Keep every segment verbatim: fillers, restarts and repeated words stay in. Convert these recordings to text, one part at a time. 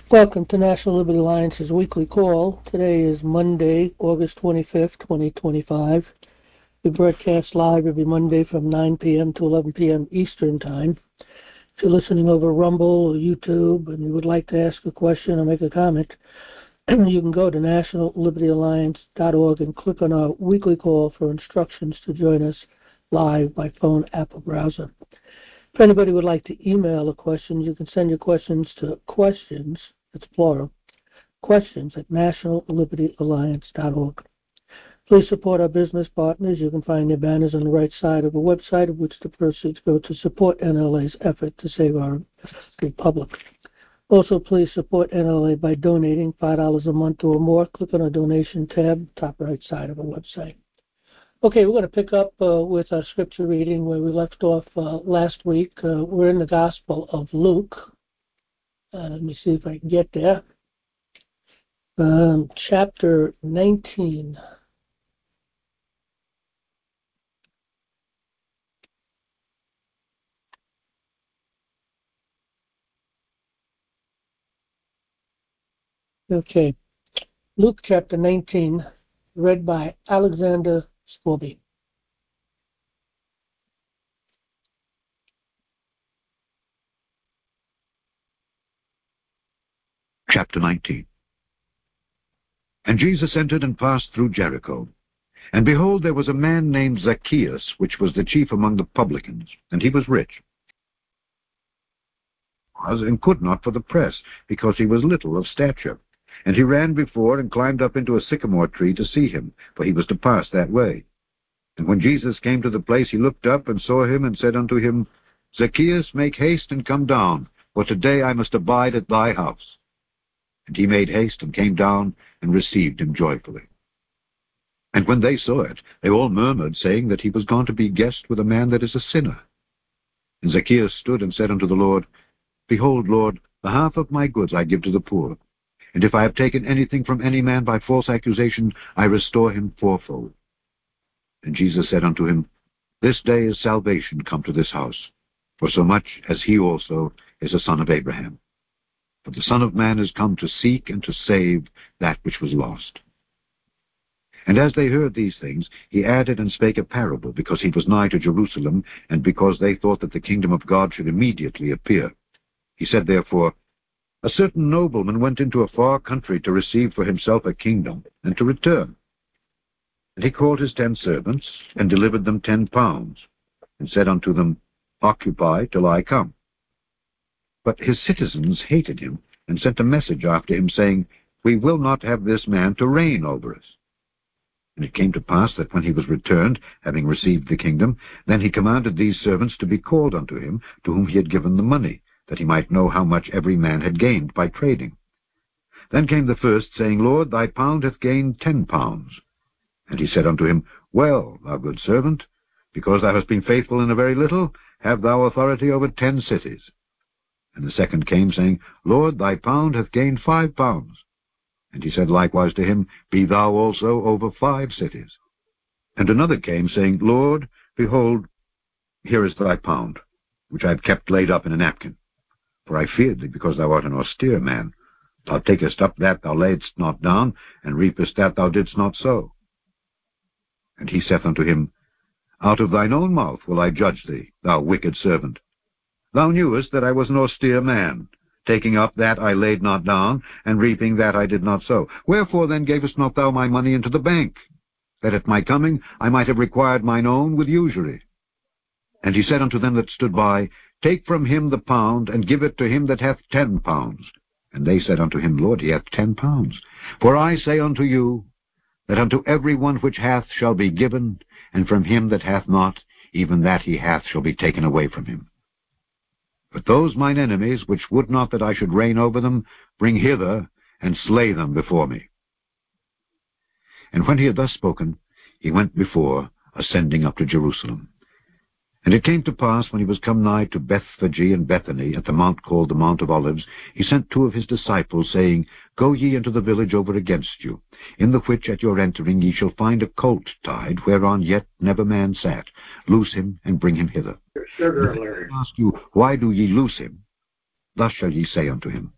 Welcome to National Liberty Alliance's weekly call. Today is Monday, August twenty-fifth, twenty twenty-five. We broadcast live every Monday from nine p.m. to eleven p.m. Eastern Time. If you're listening over Rumble or YouTube and you would like to ask a question or make a comment, you can go to national liberty alliance dot org and click on our weekly call for instructions to join us live by phone, app, or browser. If anybody would like to email a question, you can send your questions to questions, it's plural, questions at national liberty alliance dot org. Please support our business partners. You can find their banners on the right side of the website, of which the proceeds go to support N L A's effort to save our republic. Also, please support N L A by donating five dollars a month or more. Click on our donation tab, top right side of our website. Okay, we're going to pick up uh, with our scripture reading where we left off uh, last week. Uh, we're in the Gospel of Luke. Uh, let me see if I can get there. Um, chapter nineteen. Okay, Luke chapter nineteen, read by Alexander Scorby. Chapter nineteen. And Jesus entered and passed through Jericho. And behold, there was a man named Zacchaeus, which was the chief among the publicans, and he was rich, and could not for the press, because he was little of stature. And he ran before, and climbed up into a sycamore tree to see him, for he was to pass that way. And when Jesus came to the place, he looked up, and saw him, and said unto him, Zacchaeus, make haste, and come down, for today I must abide at thy house. And he made haste, and came down, and received him joyfully. And when they saw it, they all murmured, saying that he was gone to be guest with a man that is a sinner. And Zacchaeus stood and said unto the Lord, Behold, Lord, the half of my goods I give to the poor. And if I have taken anything from any man by false accusation, I restore him fourfold. And Jesus said unto him, This day is salvation come to this house, for so much as he also is a son of Abraham. For the Son of Man is come to seek and to save that which was lost. And as they heard these things, he added and spake a parable, because he was nigh to Jerusalem, and because they thought that the kingdom of God should immediately appear. He said therefore, A certain nobleman went into a far country to receive for himself a kingdom, and to return. And he called his ten servants, and delivered them ten pounds, and said unto them, Occupy till I come. But his citizens hated him, and sent a message after him, saying, We will not have this man to reign over us. And it came to pass that when he was returned, having received the kingdom, then he commanded these servants to be called unto him, to whom he had given the money, that he might know how much every man had gained by trading. Then came the first, saying, Lord, thy pound hath gained ten pounds. And he said unto him, Well, thou good servant, because thou hast been faithful in a very little, have thou authority over ten cities. And the second came, saying, Lord, thy pound hath gained five pounds. And he said likewise to him, Be thou also over five cities. And another came, saying, Lord, behold, here is thy pound, which I have kept laid up in a napkin. For I feared thee, because thou art an austere man. Thou takest up that thou laidst not down, and reapest that thou didst not sow. And he saith unto him, Out of thine own mouth will I judge thee, thou wicked servant. Thou knewest that I was an austere man, taking up that I laid not down, and reaping that I did not sow. Wherefore then gavest not thou my money into the bank, that at my coming I might have required mine own with usury? And he said unto them that stood by, Take from him the pound, and give it to him that hath ten pounds. And they said unto him, Lord, he hath ten pounds. For I say unto you, that unto every one which hath shall be given, and from him that hath not, even that he hath shall be taken away from him. But those mine enemies, which would not that I should reign over them, bring hither, and slay them before me. And when he had thus spoken, he went before, ascending up to Jerusalem. And it came to pass, when he was come nigh to Bethphage and Bethany, at the mount called the Mount of Olives, he sent two of his disciples, saying, Go ye into the village over against you, in the which at your entering ye shall find a colt tied, whereon yet never man sat. Loose him, and bring him hither. Sugar alert. Ask you, Why do ye loose him? Thus shall ye say unto him,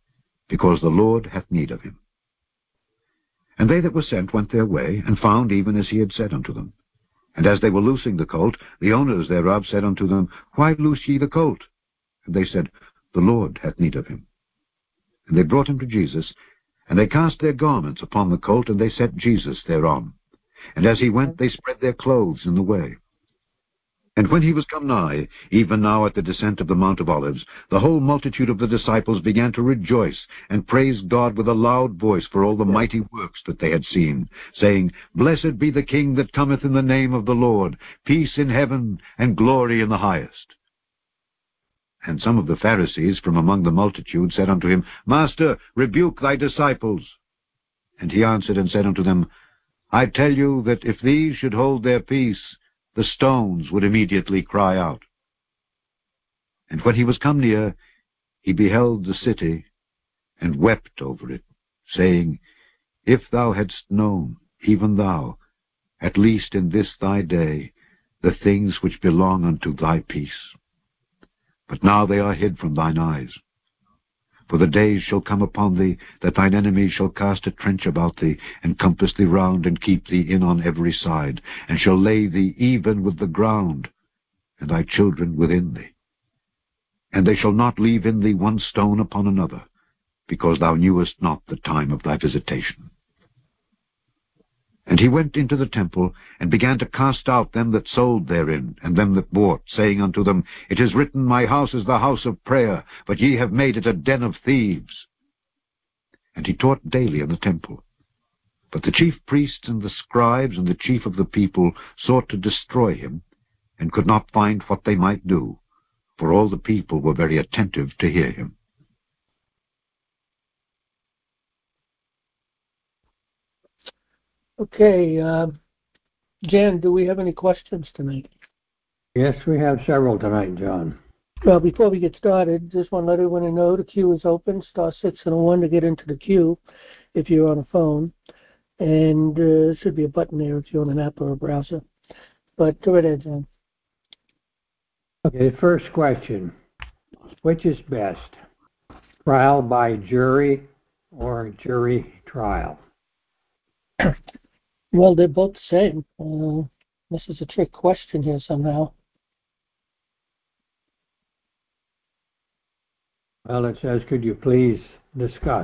because the Lord hath need of him. And they that were sent went their way, and found even as he had said unto them. And as they were loosing the colt, the owners thereof said unto them, Why loose ye the colt? And they said, The Lord hath need of him. And they brought him to Jesus, and they cast their garments upon the colt, and they set Jesus thereon. And as he went, they spread their clothes in the way. And when he was come nigh, even now at the descent of the Mount of Olives, the whole multitude of the disciples began to rejoice, and praise God with a loud voice for all the mighty works that they had seen, saying, Blessed be the King that cometh in the name of the Lord, peace in heaven, and glory in the highest. And some of the Pharisees from among the multitude said unto him, Master, rebuke thy disciples. And he answered and said unto them, I tell you that if these should hold their peace, the stones would immediately cry out. And when he was come near, he beheld the city, and wept over it, saying, If thou hadst known, even thou, at least in this thy day, the things which belong unto thy peace. But now they are hid from thine eyes. For the days shall come upon thee, that thine enemies shall cast a trench about thee, and compass thee round, and keep thee in on every side, and shall lay thee even with the ground, and thy children within thee. And they shall not leave in thee one stone upon another, because thou knewest not the time of thy visitation. And he went into the temple, and began to cast out them that sold therein, and them that bought, saying unto them, It is written, My house is the house of prayer, but ye have made it a den of thieves. And he taught daily in the temple. But the chief priests and the scribes and the chief of the people sought to destroy him, and could not find what they might do, for all the people were very attentive to hear him. Okay, uh, Jan, do we have any questions tonight? Yes, we have several tonight, John. Well, before we get started, just want to let everyone know the queue is open. Star six and a one to get into the queue if you're on a phone. And uh, there should be a button there if you're on an app or a browser. But go right ahead, John. Okay, the first question. Which is best, trial by jury or jury trial? Well, they're both the same. Uh, this is a trick question here somehow. Well, it says, could you please discuss?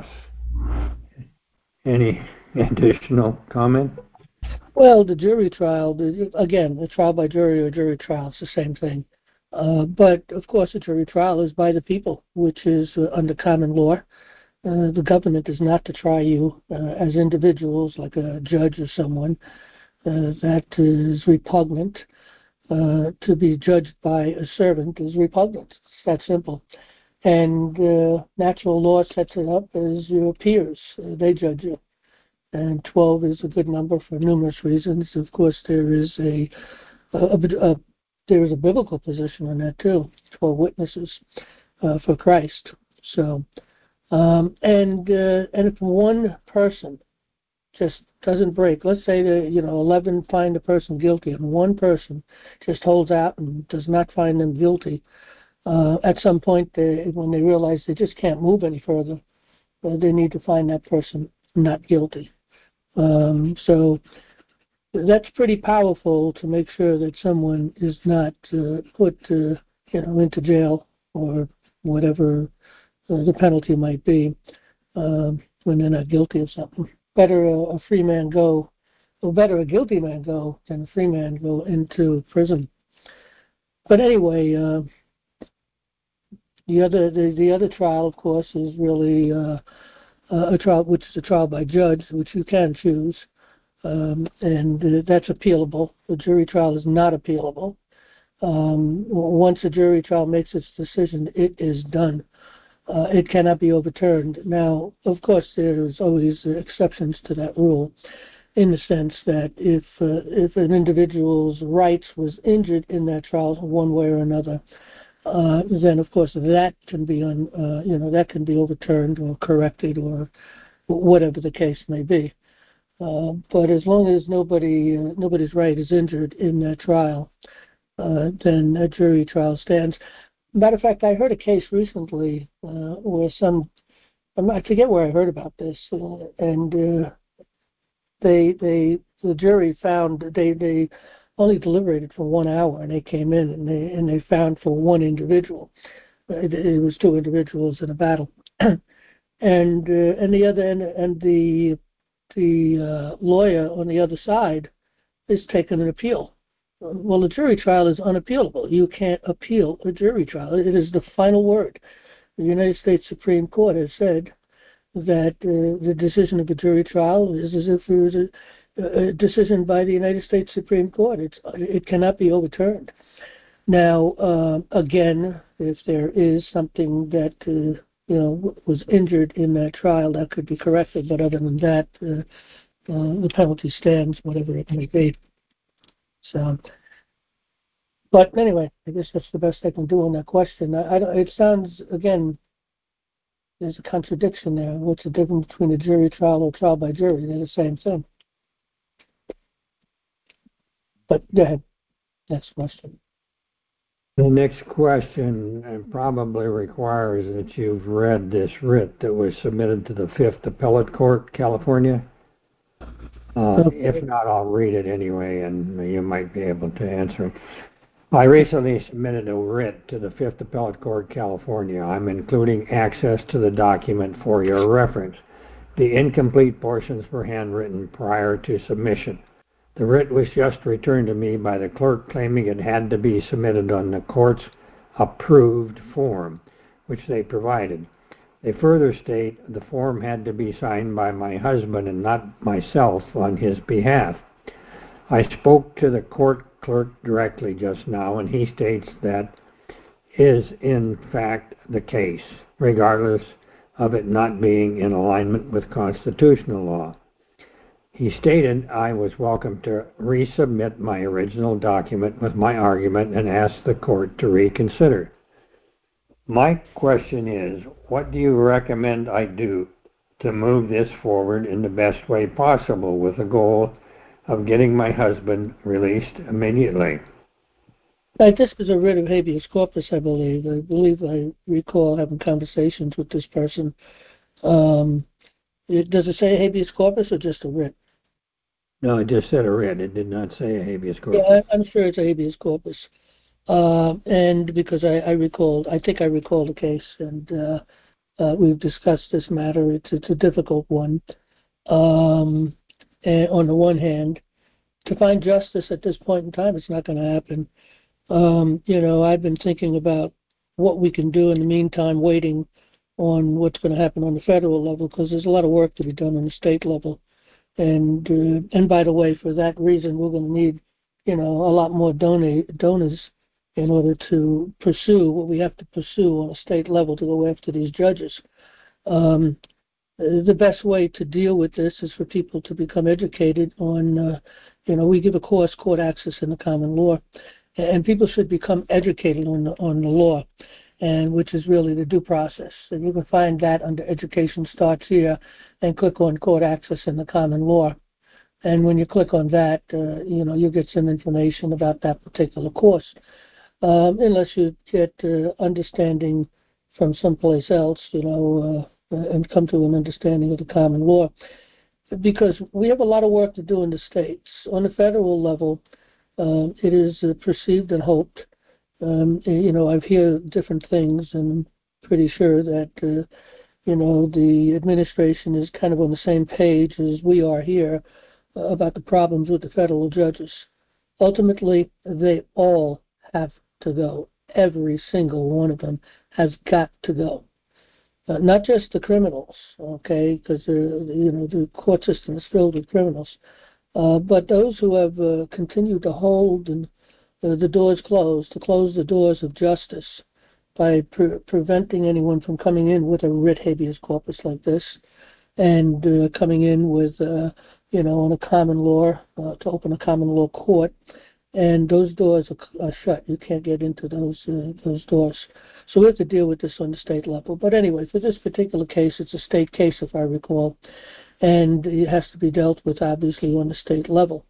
Any additional comment? Well, the jury trial, the, again, a trial by jury or jury trial, it's the same thing. Uh, but, of course, a jury trial is by the people, which is uh, under common law. Uh, the government is not to try you uh, as individuals, like a judge or someone. Uh, that is repugnant. Uh, to be judged by a servant is repugnant. It's that simple. And uh, natural law sets it up as your peers. Uh, they judge you. And twelve is a good number for numerous reasons. Of course, there is a, a, a, a there is a biblical position on that too. twelve witnesses uh, for Christ. So, um, and uh, and if one person just doesn't break, let's say that you know eleven find a person guilty, and one person just holds out and does not find them guilty. Uh, at some point, they, when they realize they just can't move any further, uh, they need to find that person not guilty. Um, so that's pretty powerful to make sure that someone is not uh, put, uh, you know, into jail or whatever uh, the penalty might be um, when they're not guilty of something. Better a, a free man go, or better a guilty man go than a free man go into prison. But anyway, uh, the other the, the other trial, of course, is really uh, a trial, which is a trial by judge, which you can choose. Um, and uh, that's appealable. The jury trial is not appealable. Um, once a jury trial makes its decision, it is done. Uh, it cannot be overturned. Now, of course, there's always exceptions to that rule, in the sense that if uh, if an individual's rights was injured in that trial, one way or another, uh, then of course that can be un, uh, you know that can be overturned or corrected or whatever the case may be. Uh, but as long as nobody uh, nobody's right is injured in that trial, uh, then a jury trial stands. Matter of fact, I heard a case recently uh, where some I forget where I heard about this, uh, and uh, they they the jury found they they only deliberated for one hour, and they came in and they and they found for one individual. It, it was two individuals in a battle, and uh, and the other and and the the uh, lawyer on the other side is taking an appeal. Well, a jury trial is unappealable. You can't appeal a jury trial. It is the final word. The United States Supreme Court has said that uh, the decision of a jury trial is as if it was a, a decision by the United States Supreme Court. It's, it cannot be overturned. Now, uh, again, if there is something that uh, you know was injured in that trial, that could be corrected. But other than that, uh, uh, the penalty stands, whatever it may be. So, but anyway, I guess that's the best I can do on that question. I, I, it sounds, again, there's a contradiction there. What's the difference between a jury trial or trial by jury? They're the same thing. But go ahead. Next question. The next question probably requires that you've read this writ that was submitted to the Fifth Appellate Court, California. Uh, okay. If not, I'll read it anyway, and you might be able to answer it. I recently submitted a writ to the Fifth Appellate Court, California. I'm including access to the document for your reference. The incomplete portions were handwritten prior to submission. The writ was just returned to me by the clerk claiming it had to be submitted on the court's approved form, which they provided. They further state the form had to be signed by my husband and not myself on his behalf. I spoke to the court clerk directly just now, and he states that is in fact the case, regardless of it not being in alignment with constitutional law. He stated I was welcome to resubmit my original document with my argument and ask the court to reconsider. My question is, what do you recommend I do to move this forward in the best way possible with the goal of getting my husband released immediately? Uh, this is a writ of habeas corpus, I believe. I believe I recall having conversations with this person. Um, it, does it say habeas corpus or just a writ? No, it just said a writ. It did not say a habeas corpus. Yeah, I, I'm sure it's a habeas corpus. Uh, and because I, I recalled, I think I recall the case, and uh, uh, we've discussed this matter. It's, it's a difficult one. Um, and on the one hand, to find justice at this point in time, it's not going to happen. Um, you know, I've been thinking about what we can do in the meantime, waiting on what's going to happen on the federal level, because there's a lot of work to be done on the state level. And uh, and by the way, for that reason, we're going to need, you know, a lot more donate, donors in order to pursue what we have to pursue on a state level to go after these judges. Um, the best way to deal with this is for people to become educated on, uh, you know, we give a course, Court Access in the Common Law, and people should become educated on the, on the law, and which is really the due process. And you can find that under Education Starts Here, and click on Court Access in the Common Law. And when you click on that, uh, you know, you get some information about that particular course. Um, unless you get uh, understanding from someplace else, you know, uh, and come to an understanding of the common law. Because we have a lot of work to do in the states. On the federal level, uh, it is uh, perceived and hoped. Um, you know, I've heard different things, and I'm pretty sure that, uh, you know, the administration is kind of on the same page as we are here uh, about the problems with the federal judges. Ultimately, they all have to go. Every single one of them has got to go. Uh, not just the criminals, okay, because you know the court system is filled with criminals, uh, but those who have uh, continued to hold and uh, the doors closed, to close the doors of justice by pre- preventing anyone from coming in with a writ habeas corpus like this, and uh, coming in with, uh, you know, on a common law, uh, to open a common law court. And those doors are, are shut. You can't get into those uh, those doors. So we have to deal with this on the state level. But anyway, for this particular case, it's a state case, if I recall, and it has to be dealt with, obviously, on the state level.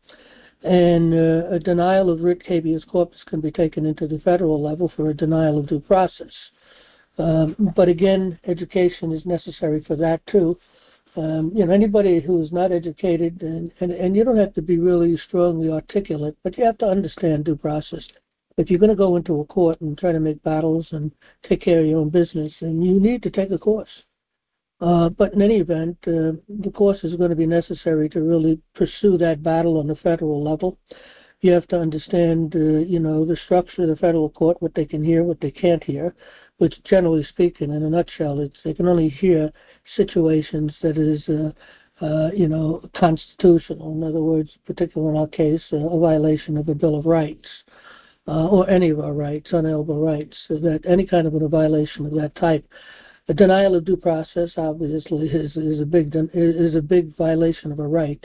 And uh, a denial of writ habeas corpus can be taken into the federal level for a denial of due process. Um, but again, education is necessary for that too. Um, you know, anybody who's not educated, and, and, and you don't have to be really strongly articulate, but you have to understand due process. If you're going to go into a court and try to make battles and take care of your own business, then you need to take a course. Uh, but in any event, uh, the course is going to be necessary to really pursue that battle on the federal level. You have to understand, uh, you know, the structure of the federal court, what they can hear, what they can't hear, which generally speaking, in a nutshell, it's they can only hear situations that is, uh, uh, you know, constitutional. In other words, particularly in our case, uh, a violation of the Bill of Rights, uh, or any of our rights, unalienable rights, so that any kind of a violation of that type. A denial of due process, obviously, is, is a big is a big violation of a right.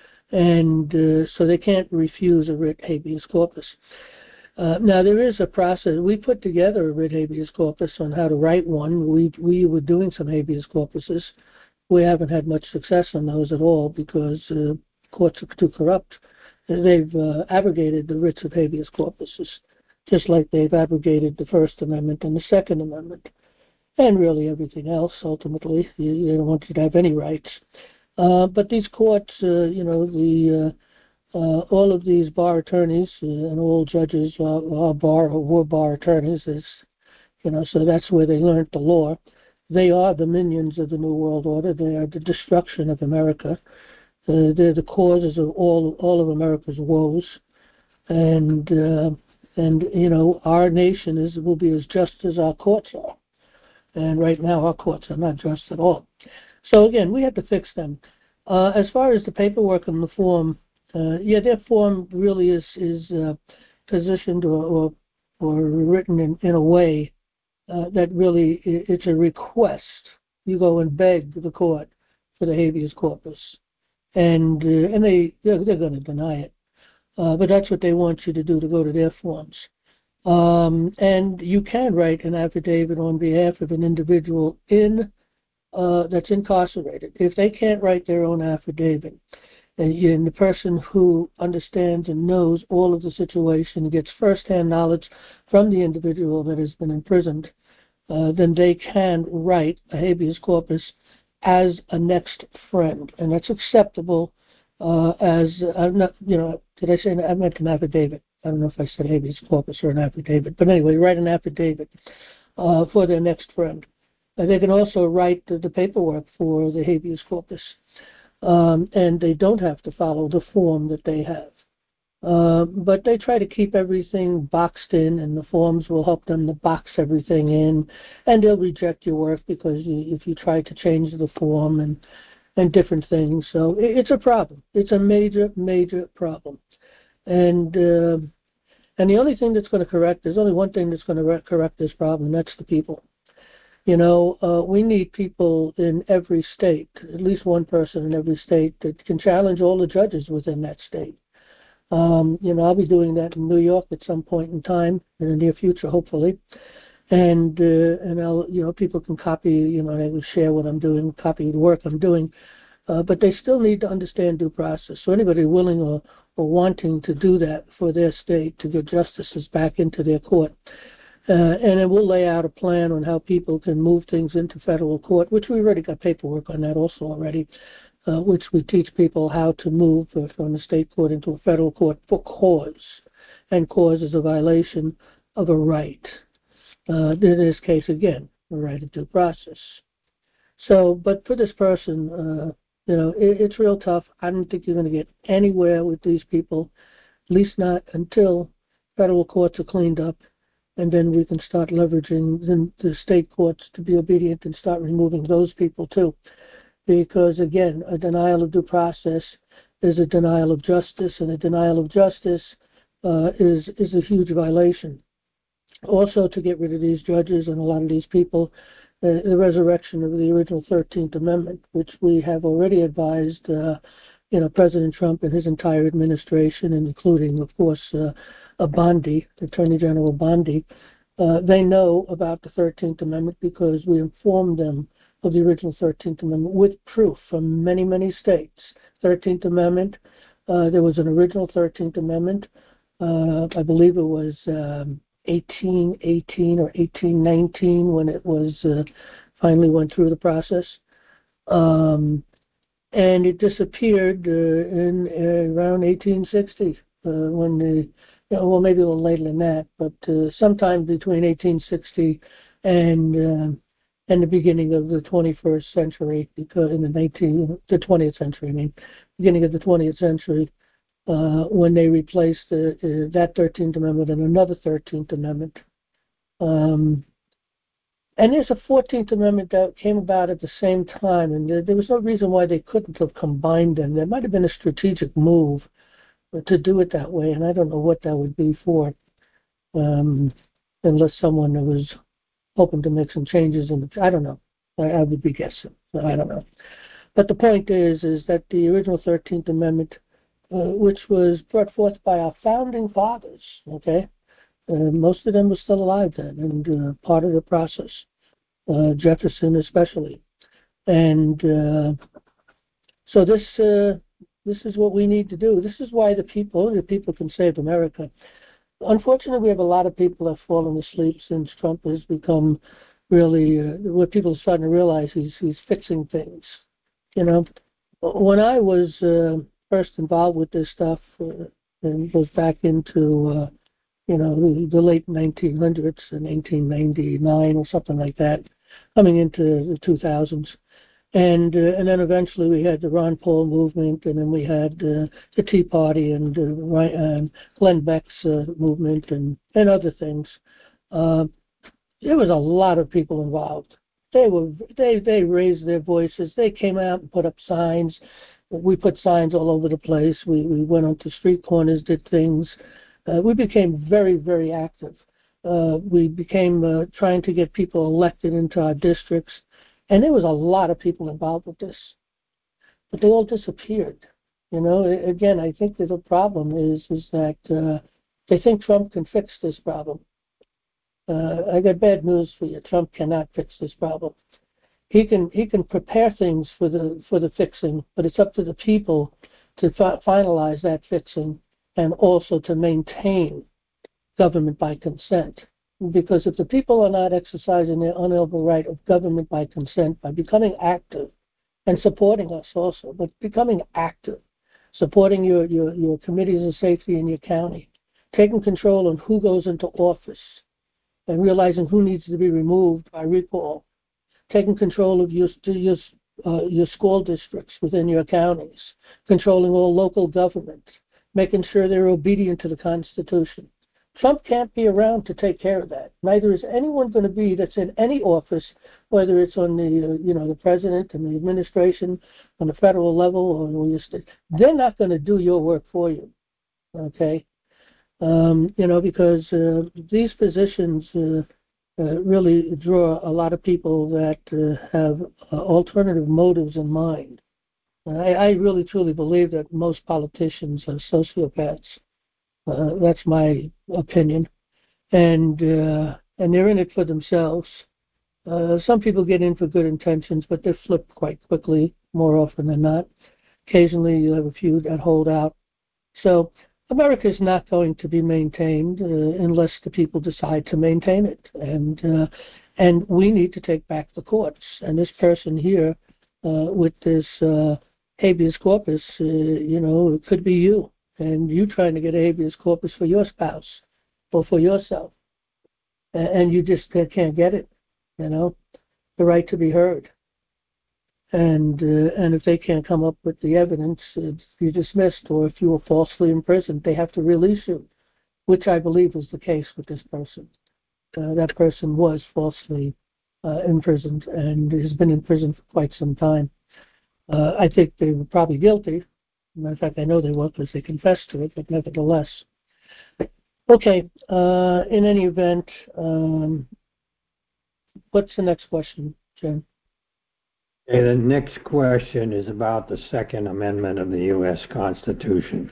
And uh, so they can't refuse a writ habeas corpus. Uh, now, there is a process. We put together a writ habeas corpus on how to write one. We, we were doing some habeas corpuses. We haven't had much success on those at all because uh, courts are too corrupt. They've uh, abrogated the writs of habeas corpuses, just like they've abrogated the First Amendment and the Second Amendment, and really everything else, ultimately. You, they don't want you to have any rights. Uh, but these courts, uh, you know, the uh, uh, all of these bar attorneys uh, and all judges are, are bar or were bar attorneys, is, you know, so that's where they learned the law. They are the minions of the New World Order. They are the destruction of America. Uh, they're the causes of all all of America's woes, and uh, and you know, our nation is will be as just as our courts are. And right now, our courts are not just at all. So again, we have to fix them. Uh, as far as the paperwork and the form, uh, yeah, their form really is is uh, positioned or, or or written in, in a way uh, that really it's a request. You go and beg the court for the habeas corpus, and uh, and they they're, they're going to deny it. Uh, but that's what they want you to do, to go to their forms. Um, and you can write an affidavit on behalf of an individual in Uh, that's incarcerated. If they can't write their own affidavit, and, and the person who understands and knows all of the situation gets firsthand knowledge from the individual that has been imprisoned, uh, then they can write a habeas corpus as a next friend, and that's acceptable uh, as I'm not, you know, did I say I meant an affidavit? I don't know if I said habeas corpus or an affidavit, but anyway, write an affidavit uh, for their next friend. Uh, they can also write the, the paperwork for the habeas corpus, um, and they don't have to follow the form that they have. Uh, but they try to keep everything boxed in, and the forms will help them to box everything in, and they'll reject your work because you, if you try to change the form and, and different things. So it, it's a problem. It's a major, major problem. And uh, and the only thing that's going to correct, there's only one thing that's going to correct this problem, and that's the people. You know, uh, we need people in every state, at least one person in every state that can challenge all the judges within that state. Um, you know, I'll be doing that in New York at some point in time, in the near future, hopefully. And uh, and I'll, you know, people can copy, you know, they will share what I'm doing, copy the work I'm doing. Uh, but they still need to understand due process. So anybody willing or, or wanting to do that for their state, to get justices back into their court, Uh, and then we'll lay out a plan on how people can move things into federal court, which we already got paperwork on that also already, uh, which we teach people how to move uh, from a state court into a federal court for cause. And cause is a violation of a right. Uh, in this case, again, a right of due process. So, but for this person, uh, you know, it, it's real tough. I don't think you're going to get anywhere with these people, at least not until federal courts are cleaned up. And then we can start leveraging the, the state courts to be obedient and start removing those people too. Because again, a denial of due process is a denial of justice, and a denial of justice uh, is is a huge violation. Also, to get rid of these judges and a lot of these people, uh, the resurrection of the original thirteenth Amendment, which we have already advised, uh, you know, President Trump and his entire administration, and including, of course, uh, a Bondi, Attorney General Bondi. Uh, they know about the thirteenth Amendment because we informed them of the original thirteenth Amendment with proof from many, many states. thirteenth Amendment, uh, there was an original thirteenth Amendment. Uh, I believe it was um, eighteen eighteen or eighteen nineteen when it was uh, finally went through the process. Um, and it disappeared uh, in uh, around eighteen sixty uh, when the, you know, well, maybe a little later than that, but uh, sometime between eighteen sixty and uh, and the beginning of the twenty-first century, because in the nineteen the twentieth century, I mean, beginning of the twentieth century, uh, when they replaced uh, uh, that thirteenth Amendment and another thirteenth Amendment. Um, and there's a fourteenth Amendment that came about at the same time, and there, there was no reason why they couldn't have combined them. There might have been a strategic move to do it that way, and I don't know what that would be for, um, unless someone was hoping to make some changes in the, I don't know. I, I would be guessing. I don't know. But the point is, is that the original thirteenth Amendment, uh, which was brought forth by our founding fathers, okay, uh, most of them were still alive then and uh, part of the process, uh, Jefferson especially. And uh, so this uh, this is what we need to do. This is why the people, the people can save America. Unfortunately, we have a lot of people that have fallen asleep since Trump has become really, uh, what people are starting to realize he's, he's fixing things. You know, when I was uh, first involved with this stuff, uh, and was back into, uh, you know, the, the late nineteen hundreds and eighteen ninety-nine or something like that, coming into the two thousands. And uh, and then eventually we had the Ron Paul movement, and then we had uh, the Tea Party and, uh, and Glenn Beck's uh, movement and, and other things. Uh, there was a lot of people involved. They were they they raised their voices. They came out and put up signs. We put signs all over the place. We we went onto street corners, did things. Uh, we became very very active. Uh, we became uh, trying to get people elected into our districts. And there was a lot of people involved with this, but they all disappeared. You know, again, I think that the problem is is that uh, they think Trump can fix this problem. Uh, I got bad news for you. Trump cannot fix this problem. He can he can prepare things for the for the fixing, but it's up to the people to fi- finalize that fixing and also to maintain government by consent. Because if the people are not exercising their unalienable right of government by consent, by becoming active and supporting us also, but becoming active, supporting your, your, your committees of safety in your county, taking control on who goes into office and realizing who needs to be removed by recall, taking control of your, your, uh, your school districts within your counties, controlling all local government, making sure they're obedient to the Constitution. Trump can't be around to take care of that. Neither is anyone going to be that's in any office, whether it's on the, uh, you know, the president and the administration on the federal level or on the state. They're not going to do your work for you, okay? Um, you know, because uh, these positions uh, uh, really draw a lot of people that uh, have uh, alternative motives in mind. I, I really truly believe that most politicians are sociopaths. Uh, that's my opinion, and uh, and they're in it for themselves. Uh, some people get in for good intentions, but they're flipped quite quickly, more often than not. Occasionally, you have a few that hold out. So America is not going to be maintained uh, unless the people decide to maintain it, and uh, and we need to take back the courts. And this person here, uh, with this uh, habeas corpus, uh, you know, it could be you. And you trying to get a habeas corpus for your spouse or for yourself, and you just can't get it, you know, the right to be heard. And uh, and if they can't come up with the evidence, uh, you're dismissed, or if you were falsely imprisoned, they have to release you, which I believe is the case with this person. Uh, that person was falsely uh, imprisoned and has been in prison for quite some time. Uh, I think they were probably guilty. Matter of fact, I know they were because they confessed to it, but nevertheless. Okay, uh, in any event, um, what's the next question, Jim? Okay, the next question is about the Second Amendment of the U S Constitution.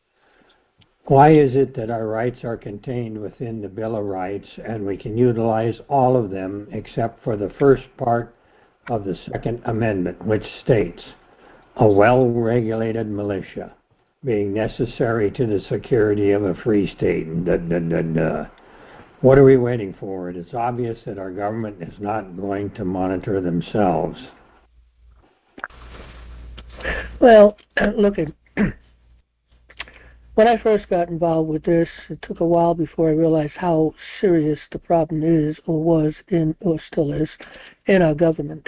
Why is it that our rights are contained within the Bill of Rights and we can utilize all of them except for the first part of the Second Amendment, which states, a well-regulated militia being necessary to the security of a free state. Da, da, da, da. What are we waiting for? It is obvious that our government is not going to monitor themselves. Well, look, at when I first got involved with this, it took a while before I realized how serious the problem is, or was in, or still is, in our government.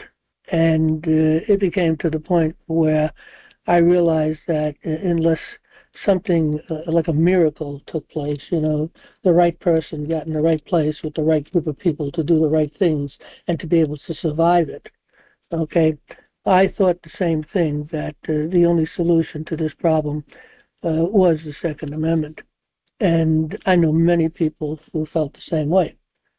And uh, it became to the point where I realized that unless something uh, like a miracle took place, you know, the right person got in the right place with the right group of people to do the right things and to be able to survive it, okay, I thought the same thing, that uh, the only solution to this problem uh, was the Second Amendment. And I know many people who felt the same way.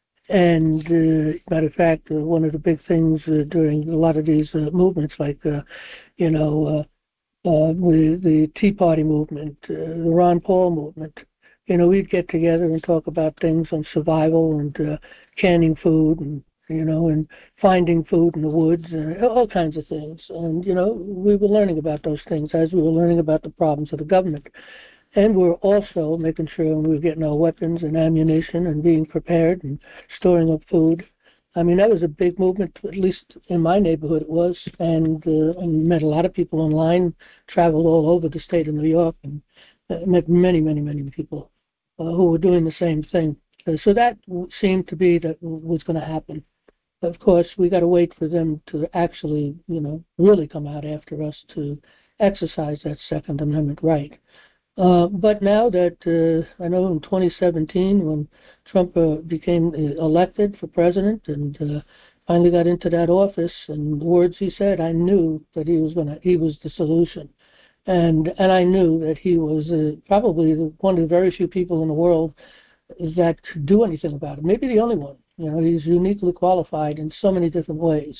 And uh, matter of fact, uh, one of the big things uh, during a lot of these uh, movements, like, uh, you know, uh, uh, the, the Tea Party movement, uh, the Ron Paul movement, you know, we'd get together and talk about things on survival and uh, canning food and, you know, and finding food in the woods and all kinds of things. And, you know, we were learning about those things as we were learning about the problems of the government. And we're also making sure we were getting our weapons and ammunition and being prepared and storing up food. I mean, that was a big movement, at least in my neighborhood it was, and, uh, and met a lot of people online, traveled all over the state of New York, and uh, met many, many, many people uh, who were doing the same thing. Uh, so that seemed to be that was going to happen. Of course, we got to wait for them to actually, you know, really come out after us to exercise that Second Amendment right. Uh, but now that, uh, I know in twenty seventeen, when Trump uh, became elected for president and uh, finally got into that office, and the words he said, I knew that he was going to, he was the solution. And and I knew that he was uh, probably the, one of the very few people in the world that could do anything about it. Maybe the only one. You know, he's uniquely qualified in so many different ways.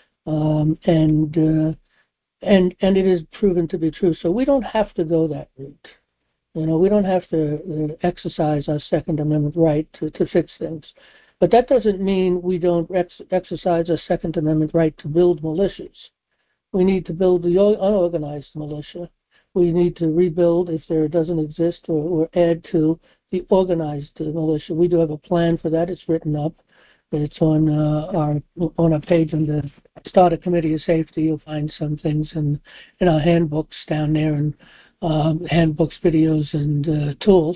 Um, and, uh, and, and it is proven to be true. So we don't have to go that route. You know, we don't have to uh, exercise our Second Amendment right to, to fix things. But that doesn't mean we don't ex- exercise our Second Amendment right to build militias. We need to build the unorganized militia. We need to rebuild, if there doesn't exist, or, or add to the organized uh, militia. We do have a plan for that. It's written up. It's on uh, our on our page on the Start a Committee of Safety. You'll find some things in, in our handbooks down there, and um, handbooks, videos, and uh, tools.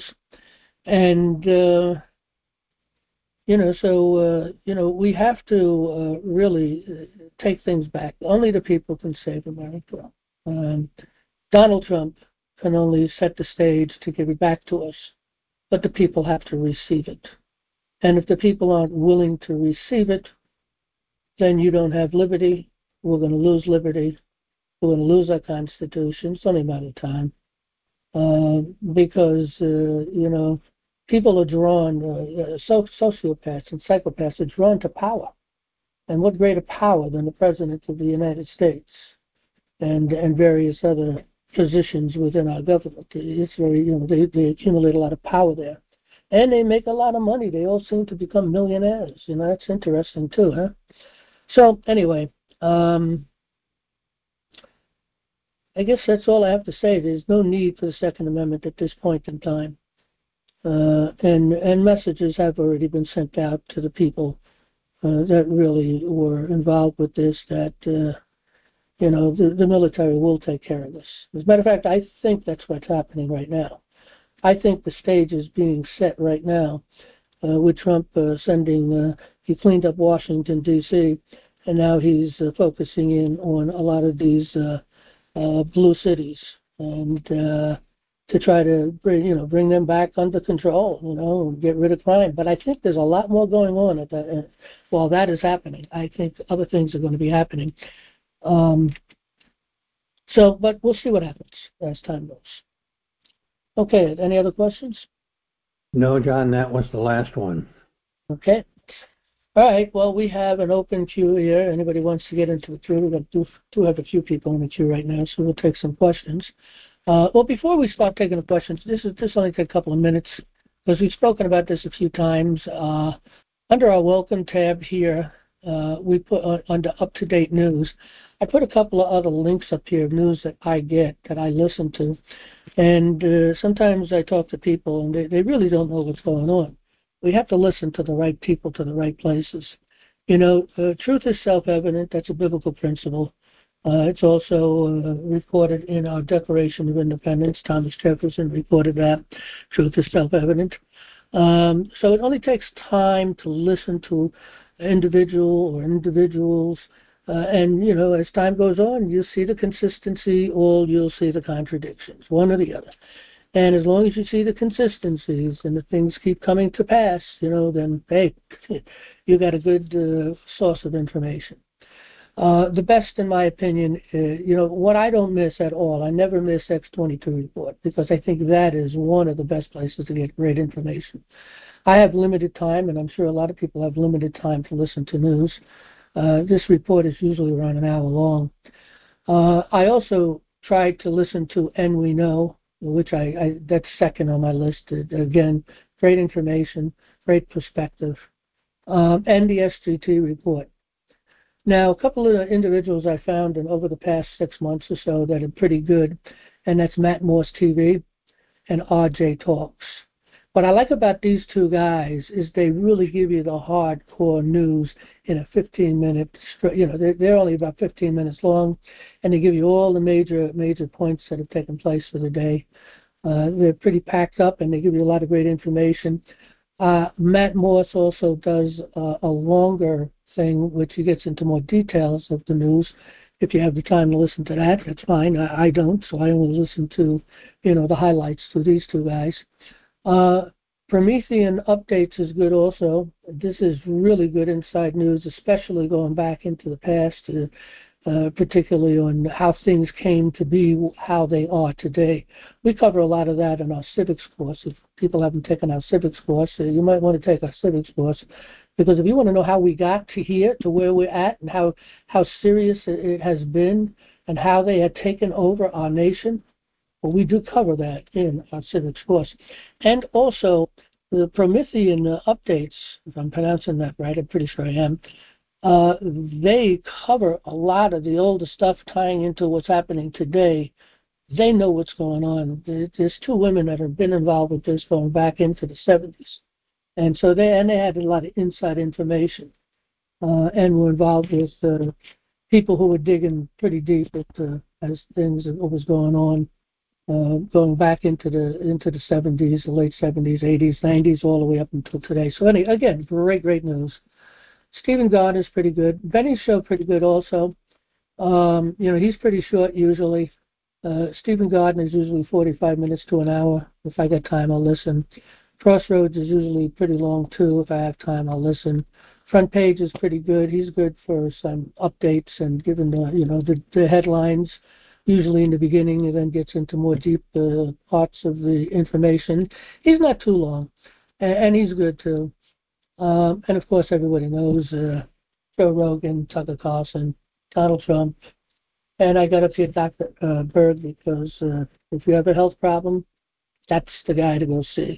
And, uh, you know, so, uh, you know, we have to uh, really uh, take things back. Only the people can save America. Um, Donald Trump can only set the stage to give it back to us, but the people have to receive it. And if the people aren't willing to receive it, then you don't have liberty. We're going to lose liberty. We're going to lose our Constitution. It's only a matter of time. Uh, because, uh, you know, people are drawn, uh, so, sociopaths and psychopaths are drawn to power. And what greater power than the President of the United States and, and various other positions within our government? It's very, you know, they, they accumulate a lot of power there. And they make a lot of money. They all seem to become millionaires. You know, that's interesting too, huh? So anyway, um, I guess that's all I have to say. There's no need for the Second Amendment at this point in time. Uh, and, and messages have already been sent out to the people uh, that really were involved with this, that, uh, you know, the, the military will take care of this. As a matter of fact, I think that's what's happening right now. I think the stage is being set right now uh, with Trump uh, sending, uh, he cleaned up Washington, D C, and now he's uh, focusing in on a lot of these uh, uh, blue cities, and uh, to try to bring, you know, bring them back under control, you know, and get rid of crime. But I think there's a lot more going on at that, uh, while that is happening. I think other things are going to be happening. Um, so, but we'll see what happens as time goes. Okay, any other questions? No, John, that was the last one. Okay. All right, well, we have an open queue here. Anybody wants to get into the queue? We do, do have a few people in the queue right now, so we'll take some questions. Uh, well, before we start taking the questions, this is this only take a couple of minutes, because we've spoken about this a few times. Uh, under our welcome tab here, uh, we put uh, under up-to-date news. I put a couple of other links up here of news that I get, that I listen to. And uh, sometimes I talk to people, and they, they really don't know what's going on. we have to listen to the right people, to the right places. You know, uh, truth is self-evident. That's a biblical principle. Uh, it's also uh, reported in our Declaration of Independence. Thomas Jefferson reported that. Truth is self-evident. Um, so it only takes time to listen to an individual or individuals. Uh, and, you know, as time goes on, you'll see the consistency or you'll see the contradictions, one or the other. And as long as you see the consistencies and the things keep coming to pass, you know, then, hey, you got a good uh, source of information. Uh, the best, in my opinion, uh, you know, what I don't miss at all, I never miss X twenty-two Report, because I think that is one of the best places to get great information. I have limited time, and I'm sure a lot of people have limited time to listen to news. Uh, this report is usually around an hour long. Uh, I also tried to listen to And We Know, which I, I that's second on my list. Again, great information, great perspective, um, and the S G T report. Now, a couple of individuals I found in over the past six months or so that are pretty good, and that's Matt Morse T V and R J Talks. What I like about these two guys is they really give you the hardcore news in a fifteen minute, you know, they're, they're only about fifteen minutes long, and they give you all the major major points that have taken place for the day. Uh, they're pretty packed up, and they give you a lot of great information. Uh, Matt Morse also does uh, a longer thing, which he gets into more details of the news. If you have the time to listen to that, that's fine. I, I don't, so I only listen to, you know, the highlights to these two guys. Uh, Promethean Updates is good also. This is really good inside news, especially going back into the past, uh, uh, particularly on how things came to be, how they are today. We cover a lot of that in our civics course. If people haven't taken our civics course, uh, you might want to take our civics course, because if you want to know how we got to here, to where we're at, and how, how serious it has been, and how they had taken over our nation, well, we do cover that in our civics course. And also, the Promethean uh, Updates, if I'm pronouncing that right, I'm pretty sure I am, uh, they cover a lot of the older stuff tying into what's happening today. They know what's going on. There's two women that have been involved with this going back into the seventies. And so they, and they had a lot of inside information, uh, and were involved with uh, people who were digging pretty deep at, uh, as things that was going on, uh, going back into the into the seventies, the late seventies, eighties, nineties, all the way up until today. So anyway, again, great, great news. Stephen Gardner's pretty good. Benny's show pretty good also. Um, you know, he's pretty short usually. Uh, Stephen Gardner is usually forty-five minutes to an hour. If I get time, I'll listen. Crossroads is usually pretty long too. If I have time, I'll listen. Front Page is pretty good. He's good for some updates and giving the, you know, the, the headlines, usually in the beginning, and then gets into more deep uh, parts of the information. He's not too long, and, and he's good too. Um, and of course, everybody knows uh, Joe Rogan, Tucker Carlson, Donald Trump. And I got up here Doctor Uh, Berg, because uh, if you have a health problem, that's the guy to go see.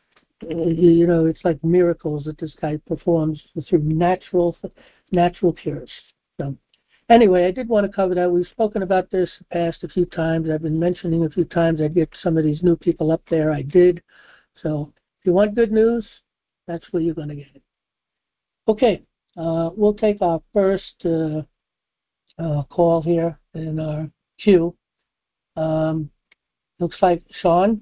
You know, it's like miracles that this guy performs through natural natural cures. So anyway, I did want to cover that. We've spoken about this past a few times. I've been mentioning a few times I'd get some of these new people up there. I did. So if you want good news, that's where you're going to get it. Okay, uh, we'll take our first uh, uh, call here in our queue. Um, looks like Sean.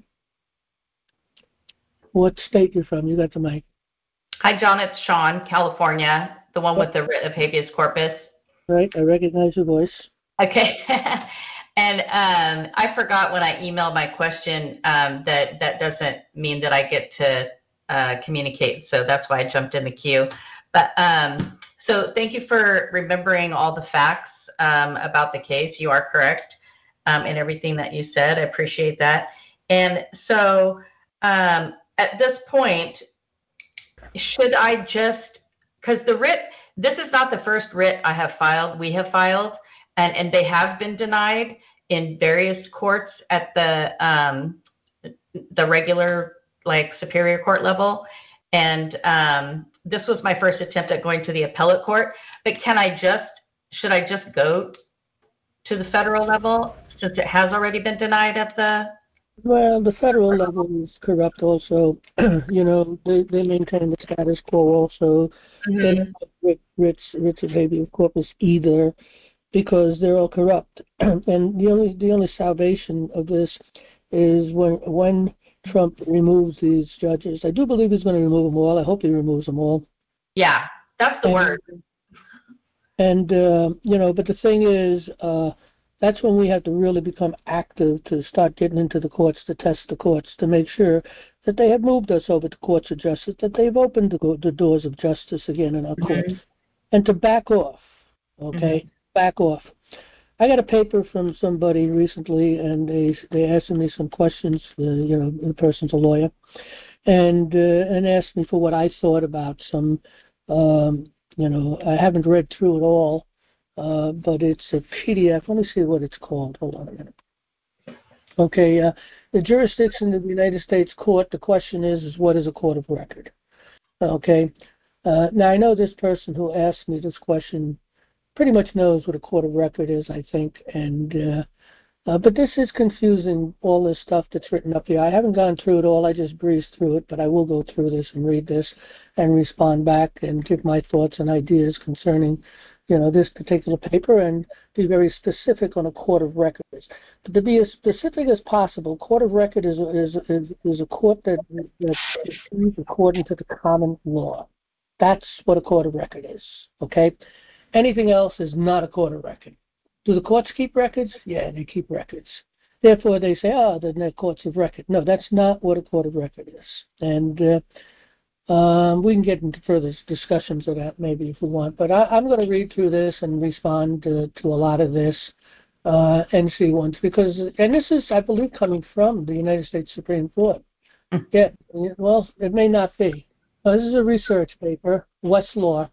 What state you're from? You got the mic. Hi, John. It's Sean, California, the one with the writ of habeas corpus. Right, I recognize your voice. Okay. And um, I forgot when I emailed my question um, that that doesn't mean that I get to uh, communicate, so that's why I jumped in the queue. But um, so thank you for remembering all the facts um, about the case. You are correct um, in everything that you said. I appreciate that. And so um, at this point, should I just, because the writ, this is not the first writ I have filed, we have filed, and, and they have been denied in various courts at the um, the regular, like, superior court level. And um, this was my first attempt at going to the appellate court. But can I just, should I just go to the federal level since it has already been denied at the Well, the federal level is corrupt also. You know, they, they maintain the status quo also. They're not Mm-hmm. rich, rich, rich habeas corpus either because they're all corrupt. And the only the only salvation of this is when when Trump removes these judges. I do believe he's going to remove them all. I hope he removes them all. Yeah, that's the And word. and uh, you know, but the thing is, uh, that's when we have to really become active to start getting into the courts, to test the courts, to make sure that they have moved us over to courts of justice, that they've opened the, go- the doors of justice again in our courts, Mm-hmm. and to back off. Okay, Mm-hmm. back off. I got a paper from somebody recently, and they they asked me some questions. Uh, you know, the person's a lawyer, and uh, and asked me for what I thought about some. Um, you know, I haven't read through it all, uh, but it's a P D F. Let me see what it's called. Hold on a minute. Okay, uh, the jurisdiction of the United States Court. The question is, is what is a court of record? Okay. Uh, now I know this person who asked me this question pretty much knows what a court of record is, I think, and. Uh, Uh, but this is confusing, all this stuff that's written up here. I haven't gone through it all. I just breezed through it, but I will go through this and read this and respond back and give my thoughts and ideas concerning, you know, this particular paper and be very specific on a court of records. But to be as specific as possible, court of record is is is, is a court that that proceeds according to the common law. That's what a court of record is. Okay. Anything else is not a court of record. Do the courts keep records? Yeah, they keep records. Therefore, they say, oh, then they're courts of record. No, that's not what a court of record is. And uh, um, we can get into further discussions of that maybe if we want. But I, I'm going to read through this and respond to, to a lot of this uh, and see once. Because, and this is, I believe, coming from the United States Supreme Court. Yeah, well, it may not be. Uh, this is a research paper, Westlaw,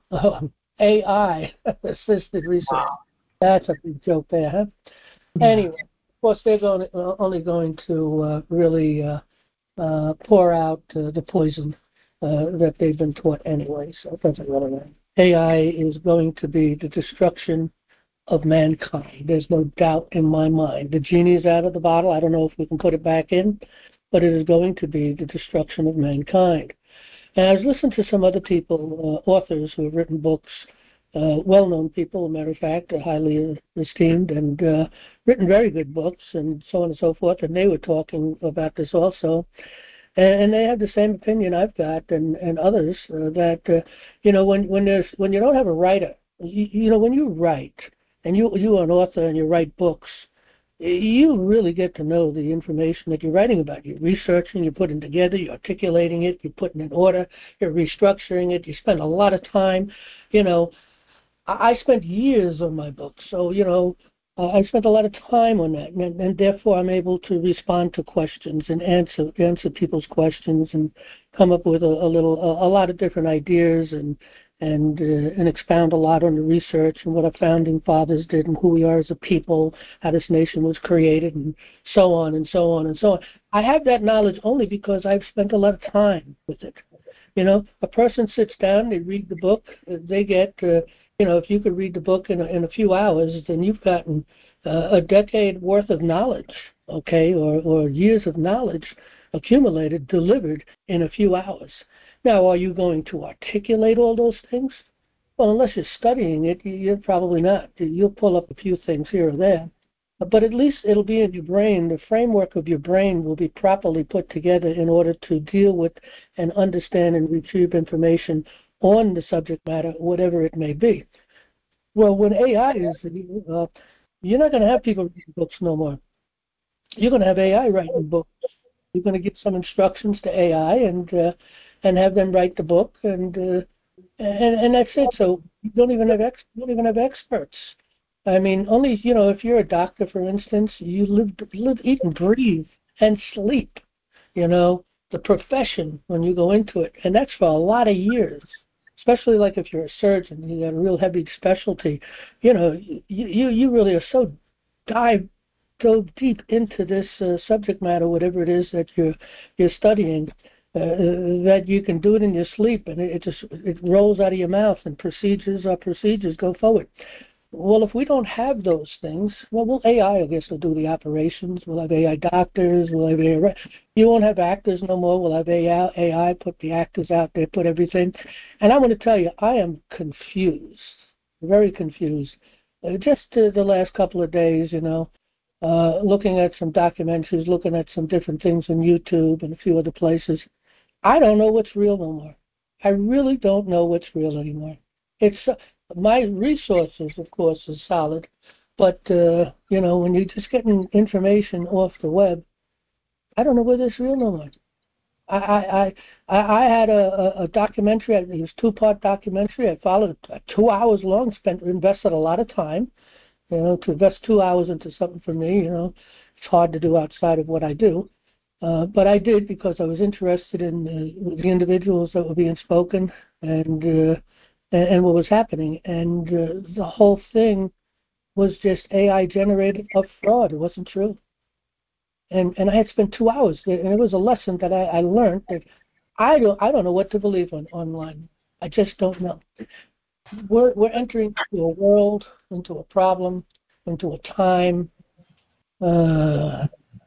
A I assisted research. That's a big joke there, huh? Anyway, of course, they're going to, uh, only going to uh, really uh, uh, pour out uh, the poison uh, that they've been taught anyway, so it doesn't really matter. A I is going to be the destruction of mankind. There's no doubt in my mind. The genie is out of the bottle. I don't know if we can put it back in, but it is going to be the destruction of mankind. And I was listening to some other people, uh, authors who have written books, uh, well-known people, as a matter of fact, highly esteemed, and uh, written very good books, and so on and so forth. And they were talking about this also, and, and they have the same opinion I've got, and and others uh, that uh, you know when when there's when you don't have a writer, you, you know when you write, and you you are an author and you write books. You really get to know the information that you're writing about. You're researching, you're putting together, you're articulating it, you're putting it in order, you're restructuring it. You spend a lot of time, you know. I spent years on my book, so you know uh, I spent a lot of time on that, and, and therefore I'm able to respond to questions and answer answer people's questions and come up with a, a little a, a lot of different ideas and and uh, and expound a lot on the research and what our founding fathers did and who we are as a people, how this nation was created, and so on and so on and so on. I have that knowledge only because I've spent a lot of time with it. You know, a person sits down, they read the book, they get, uh, you know, if you could read the book in a, in a few hours, then you've gotten uh, a decade worth of knowledge, okay, or, or years of knowledge accumulated, delivered in a few hours. Now, are you going to articulate all those things? Well, unless you're studying it, you're probably not. You'll pull up a few things here or there. But at least it'll be in your brain. The framework of your brain will be properly put together in order to deal with and understand and retrieve information on the subject matter, whatever it may be. Well, when A I is, uh, you're not going to have people reading books no more. You're going to have A I writing books. You're going to give some instructions to A I and uh, and have them write the book, and uh, and and that's it. So you don't even have ex- you don't even have experts. I mean, only you know if you're a doctor, for instance, you live live eat and breathe and sleep. You know the profession when you go into it, and that's for a lot of years. Especially like if you're a surgeon, you got a real heavy specialty. You know, you you, you really are so dive dove deep into this uh, subject matter, whatever it is that you're you're studying, uh, that you can do it in your sleep, and it, it just it rolls out of your mouth, and procedures are procedures go forward. well, if we don't have those things, well, we'll A I, I I guess, will do the operations. We'll have A I doctors. We'll have A I. You won't have actors no more. We'll have A I, A I put the actors out there, put everything. And I'm going to tell you, I am confused, very confused. Uh, just uh, the last couple of days, you know, uh, looking at some documentaries, looking at some different things on YouTube and a few other places. I don't know what's real no more. I really don't know what's real anymore. It's uh, my resources, of course, is solid, but uh, you know, when you're just getting information off the web, I don't know whether it's real or not. I I I, I had a, a, a documentary. It was a two-part documentary. I followed it, two hours long. Spent invested a lot of time. You know, to invest two hours into something for me, you know, it's hard to do outside of what I do. Uh, but I did because I was interested in uh, the individuals that were being spoken and uh, and, and what was happening. And uh, the whole thing was just A I generated of fraud. It wasn't true. And and I had spent two hours, and it was a lesson that I, I learned that I don't I don't know what to believe on online. I just don't know. We're we're entering into a world, into a problem, into a time. Uh,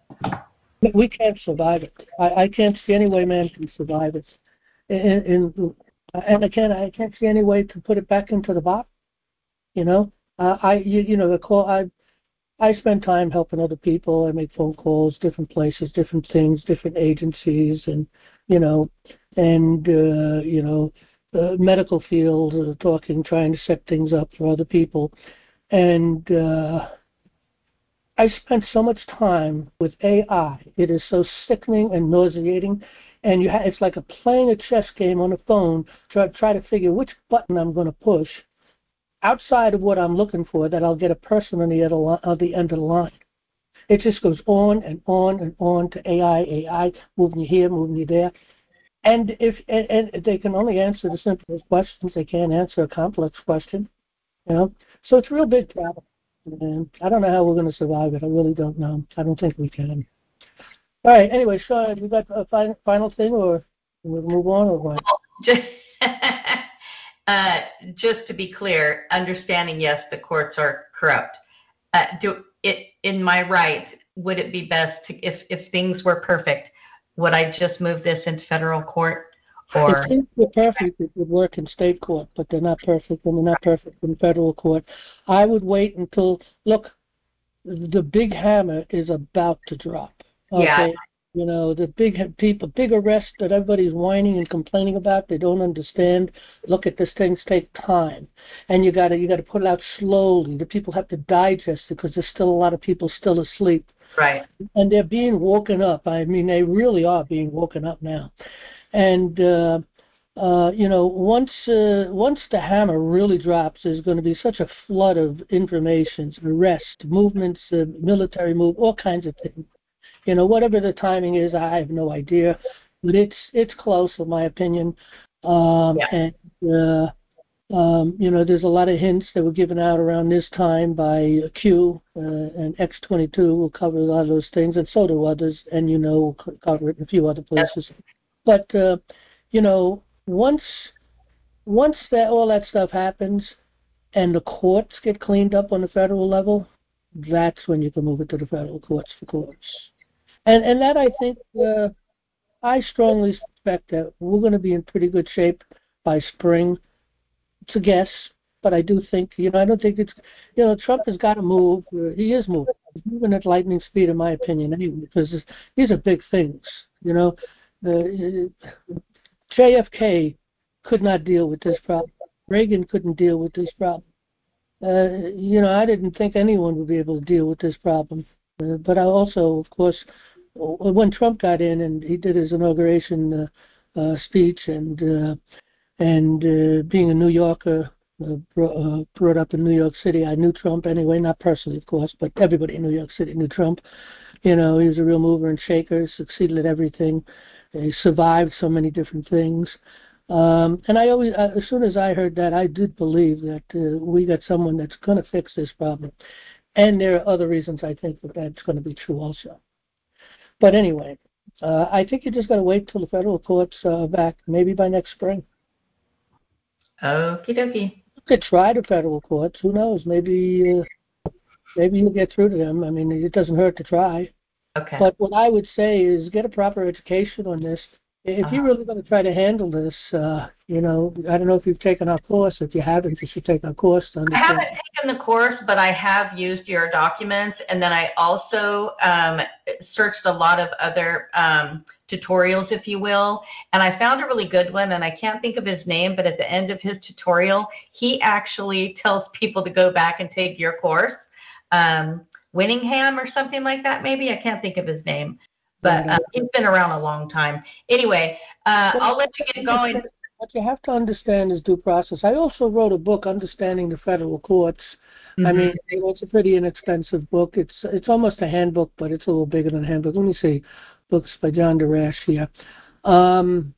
we can't survive it. I, I can't see any way man can survive it. In, in, and I can't I can't see any way to put it back into the box. You know, uh, I you, you know the call. I I spend time helping other people. I make phone calls, different places, different things, different agencies, and you know, and uh, you know, uh, medical field, uh, talking, trying to set things up for other people, and uh, I spent so much time with A I. It is so sickening and nauseating, and you ha- it's like a playing a chess game on a phone. Try try to figure which button I'm going to push outside of what I'm looking for, that I'll get a person on the end of the, end of the line. It just goes on and on and on to A I, A I, moving you here, moving you there. And if and, and they can only answer the simplest questions, they can't answer a complex question, you know. So it's a real big problem. And I don't know how we're going to survive it. I really don't know. I don't think we can. All right. Anyway, Sean, you got a final, final thing, or we'll move on, or what? Just, uh, just to be clear, understanding, yes, the courts are corrupt. Uh, do it in my right? Would it be best to, if if things were perfect, would I just move this into federal court? Or If things were perfect, it would work in state court, but they're not perfect, and they're not perfect in federal court. I would wait until, look, the big hammer is about to drop. Okay? Yeah. You know, the big people, big arrest that everybody's whining and complaining about, they don't understand. Look at this, things take time. And you gotta you gotta put it out slowly. The people have to digest it because there's still a lot of people still asleep. Right. And they're being woken up. I mean, they really are being woken up now. And uh, uh, you know, once uh, once the hammer really drops, there's going to be such a flood of information, arrest, movements, uh, military move, all kinds of things. You know, whatever the timing is, I have no idea, but it's it's close, in my opinion. Um, Yeah. And uh, um, you know, there's a lot of hints that were given out around this time by Q, uh, and X twenty-two will cover a lot of those things, and so do others, and you know, will cover it in a few other places. Yep. But uh, you know, once once that all that stuff happens and the courts get cleaned up on the federal level, that's when you can move it to the federal courts for courts. And and that I think uh, I strongly suspect that we're going to be in pretty good shape by spring. It's a guess, but I do think, you know, I don't think it's, you know, Trump has got to move. Uh, he is moving. He's moving at lightning speed, in my opinion, anyway, because this, these are big things, you know. Uh, J F K could not deal with this problem. Reagan couldn't deal with this problem. Uh, you know, I didn't think anyone would be able to deal with this problem. Uh, but I also, of course, when Trump got in and he did his inauguration uh, uh, speech, and uh, and uh, being a New Yorker, uh, brought, uh, brought up in New York City, I knew Trump anyway, not personally, of course, but everybody in New York City knew Trump. You know, he was a real mover and shaker, succeeded at everything. He survived so many different things. Um, and I always, uh, as soon as I heard that, I did believe that uh, we got someone that's going to fix this problem. And there are other reasons I think that that's going to be true also. But anyway, uh, I think you just got to wait till the federal courts uh, back, maybe by next spring. Okie dokie. could try the federal courts. Who knows? Maybe uh, maybe you'll get through to them. I mean, it doesn't hurt to try. Okay. But what I would say is get a proper education on this. If Uh-huh. you're really going to try to handle this, uh, you know, I don't know if you've taken our course. If you haven't, you should take our course to I understand. haven't taken the course, but I have used your documents, and then I also um, searched a lot of other um, tutorials, if you will, and I found a really good one, and I can't think of his name, but at the end of his tutorial, he actually tells people to go back and take your course. Um, Winningham or something like that, maybe. I can't think of his name, but uh, he's been around a long time. Anyway, uh, I'll let you get going. What you have to understand is due process. I also wrote a book, Understanding the Federal Courts. Mm-hmm. I mean, it's a pretty inexpensive book. It's it's almost a handbook, but it's a little bigger than a handbook. Let me see. Books by John Darash here. Um,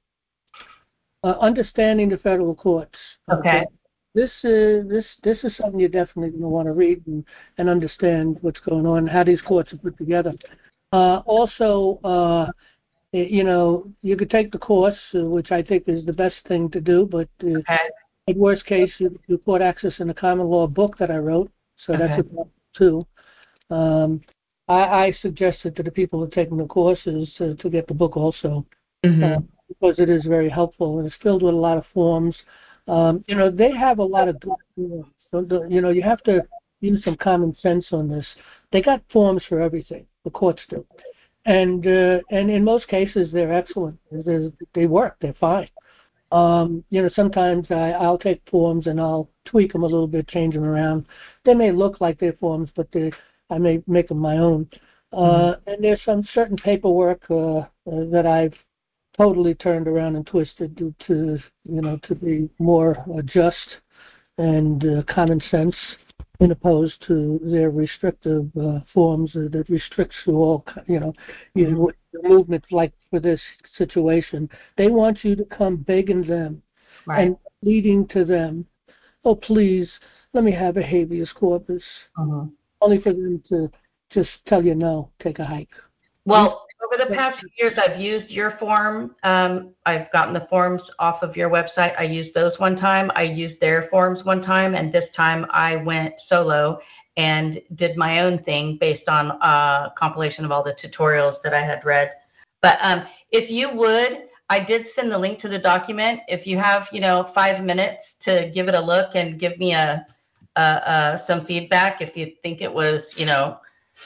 uh, Understanding the Federal Courts. Okay. okay? This is this this is something you're definitely going to want to read and, and understand what's going on, how these courts are put together. Uh, also, uh, you know, you could take the course, uh, which I think is the best thing to do. But uh, Okay. in worst case, you, you court access in the common law book that I wrote, so Okay. that's a too. Um, I, I suggested to the people who are taking the courses uh, to get the book also, Mm-hmm. uh, because it is very helpful and it's filled with a lot of forms. Um, you know, they have a lot of good forms. So the, you know, you have to use some common sense on this. They got forms for everything. The courts do, and uh, and in most cases they're excellent. They're, they work. They're fine. Um, you know, sometimes I, I'll take forms and I'll tweak them a little bit, change them around. They may look like they're forms, but they, I may make them my own. Uh, mm-hmm. And there's some certain paperwork uh, uh, that I've totally turned around and twisted to, to you know, to be more uh, just and uh, common sense, in opposed to their restrictive uh, forms uh, that restricts you all, you know, you know, the movement. Like for this situation, they want you to come begging them Right. and pleading to them, oh, please, let me have a habeas corpus, uh-huh. only for them to just tell you no, take a hike. Well, over the past few years, I've used your form. Um, I've gotten the forms off of your website. I used those one time. I used their forms one time, and this time I went solo and did my own thing based on a compilation of all the tutorials that I had read. But um, if you would, I did send the link to the document. If you have, you know, five minutes to give it a look and give me a, a, a some feedback, if you think it was, you know,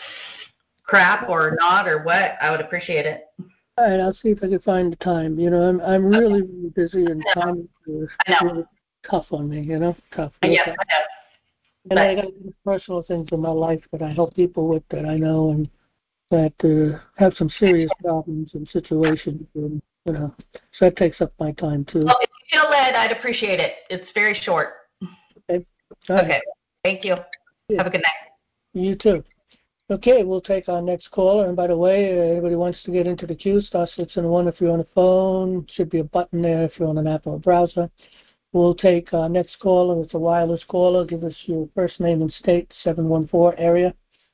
crap or not or what, I would appreciate it. All right, I'll see if I can find the time. You know, I'm I'm really, really busy, and time is really tough on me. You know, tough. Yeah, tough. I know. And I got personal things in my life that I help people with that I know and that uh, have some serious problems and situations, and you know, so that takes up my time too. Well, if you feel led, I'd appreciate it. It's very short. Okay. All right. Okay. Thank you. Yeah. Have a good night. You too. Okay, we'll take our next caller. And by the way, uh, anybody wants to get into the queue, star six and one if you're on a phone. Should be a button there if you're on an app or a browser. We'll take our next caller. It's a wireless caller. Give us your first name and state, seven one four area.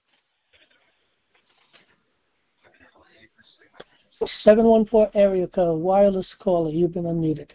seven one four area code, wireless caller. You've been unmuted.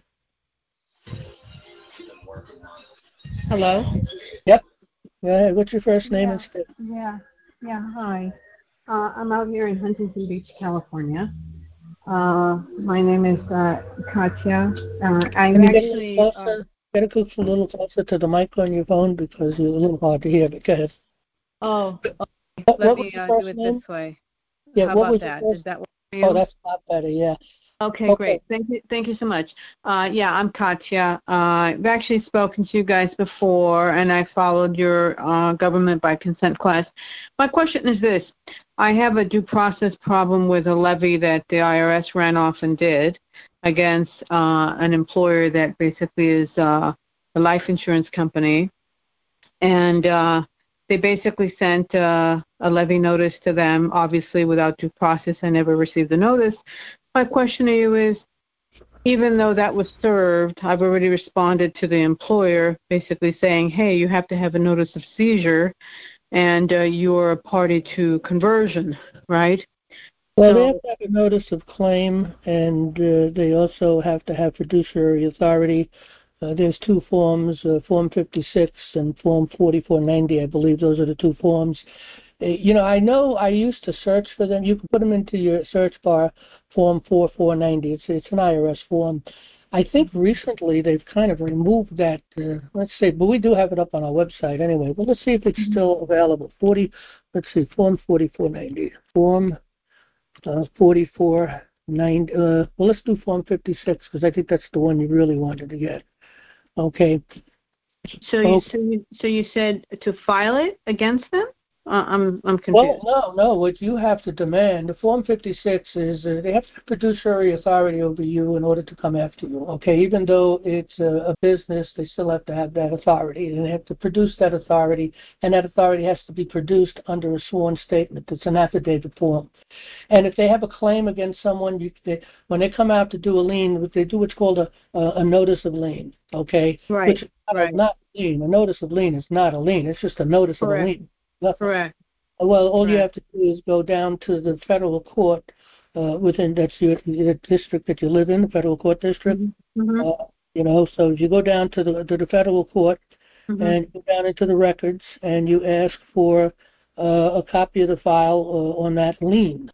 Hello? Yep. Go ahead. What's your first name yeah, and state? Yeah, yeah, hi. Uh, I'm out here in Huntington Beach, California. Uh, my name is uh, Katya. Uh, I'm Can you actually... Get a, closer, uh, get a little closer to the mic on your phone because you're a little hard to hear, but go ahead. Oh, okay. What, Let what me uh, do it name? this way. Yeah, How what about was that? First... Is that what for you? Oh, that's a lot better, yeah. Okay, okay, great. Thank you Thank you so much. Uh, yeah, I'm Katya. Uh, I've actually spoken to you guys before, and I followed your uh, government by consent class. My question is this. I have a due process problem with a levy that the I R S ran off and did against uh, an employer that basically is uh, a life insurance company. And uh, they basically sent uh, a levy notice to them, obviously without due process. I never received the notice. My question to you is, even though that was served, I've already responded to the employer basically saying, hey, you have to have a notice of seizure and uh, you're a party to conversion, right? Well, so, they have to have a notice of claim, and uh, they also have to have fiduciary authority Uh, there's two forms, uh, Form fifty-six and Form forty-four ninety, I believe those are the two forms. Uh, you know, I know I used to search for them. You can put them into your search bar, Form forty-four ninety. It's, it's an I R S form. I think recently they've kind of removed that, uh, let's see, but we do have it up on our website anyway. Well, let's see if it's still available. forty, let's see, Form forty-four ninety. Form uh, forty-four ninety, uh, well, let's do Form fifty-six because I think that's the one you really wanted to get. Okay. So you, okay. so you, so you said to file it against them? Uh, I'm I'm confused. Well, no, no. What you have to demand, the Form fifty-six is uh, they have to have fiduciary authority over you in order to come after you. Okay, even though it's a, a business, they still have to have that authority, and they have to produce that authority, and that authority has to be produced under a sworn statement. It's an affidavit form. And if they have a claim against someone, you, they, when they come out to do a lien, they do what's called a, a, a notice of lien. Okay, right, which is not, right. not a lien. A notice of lien is not a lien. It's just a notice Correct. of a lien. Nothing. Correct. Well, all Correct. you have to do is go down to the federal court uh, within that's your, your district that you live in, the federal court district. Mm-hmm. Uh, you know, so you go down to the to the federal court Mm-hmm. and you go down into the records and you ask for uh, a copy of the file uh, on that lien.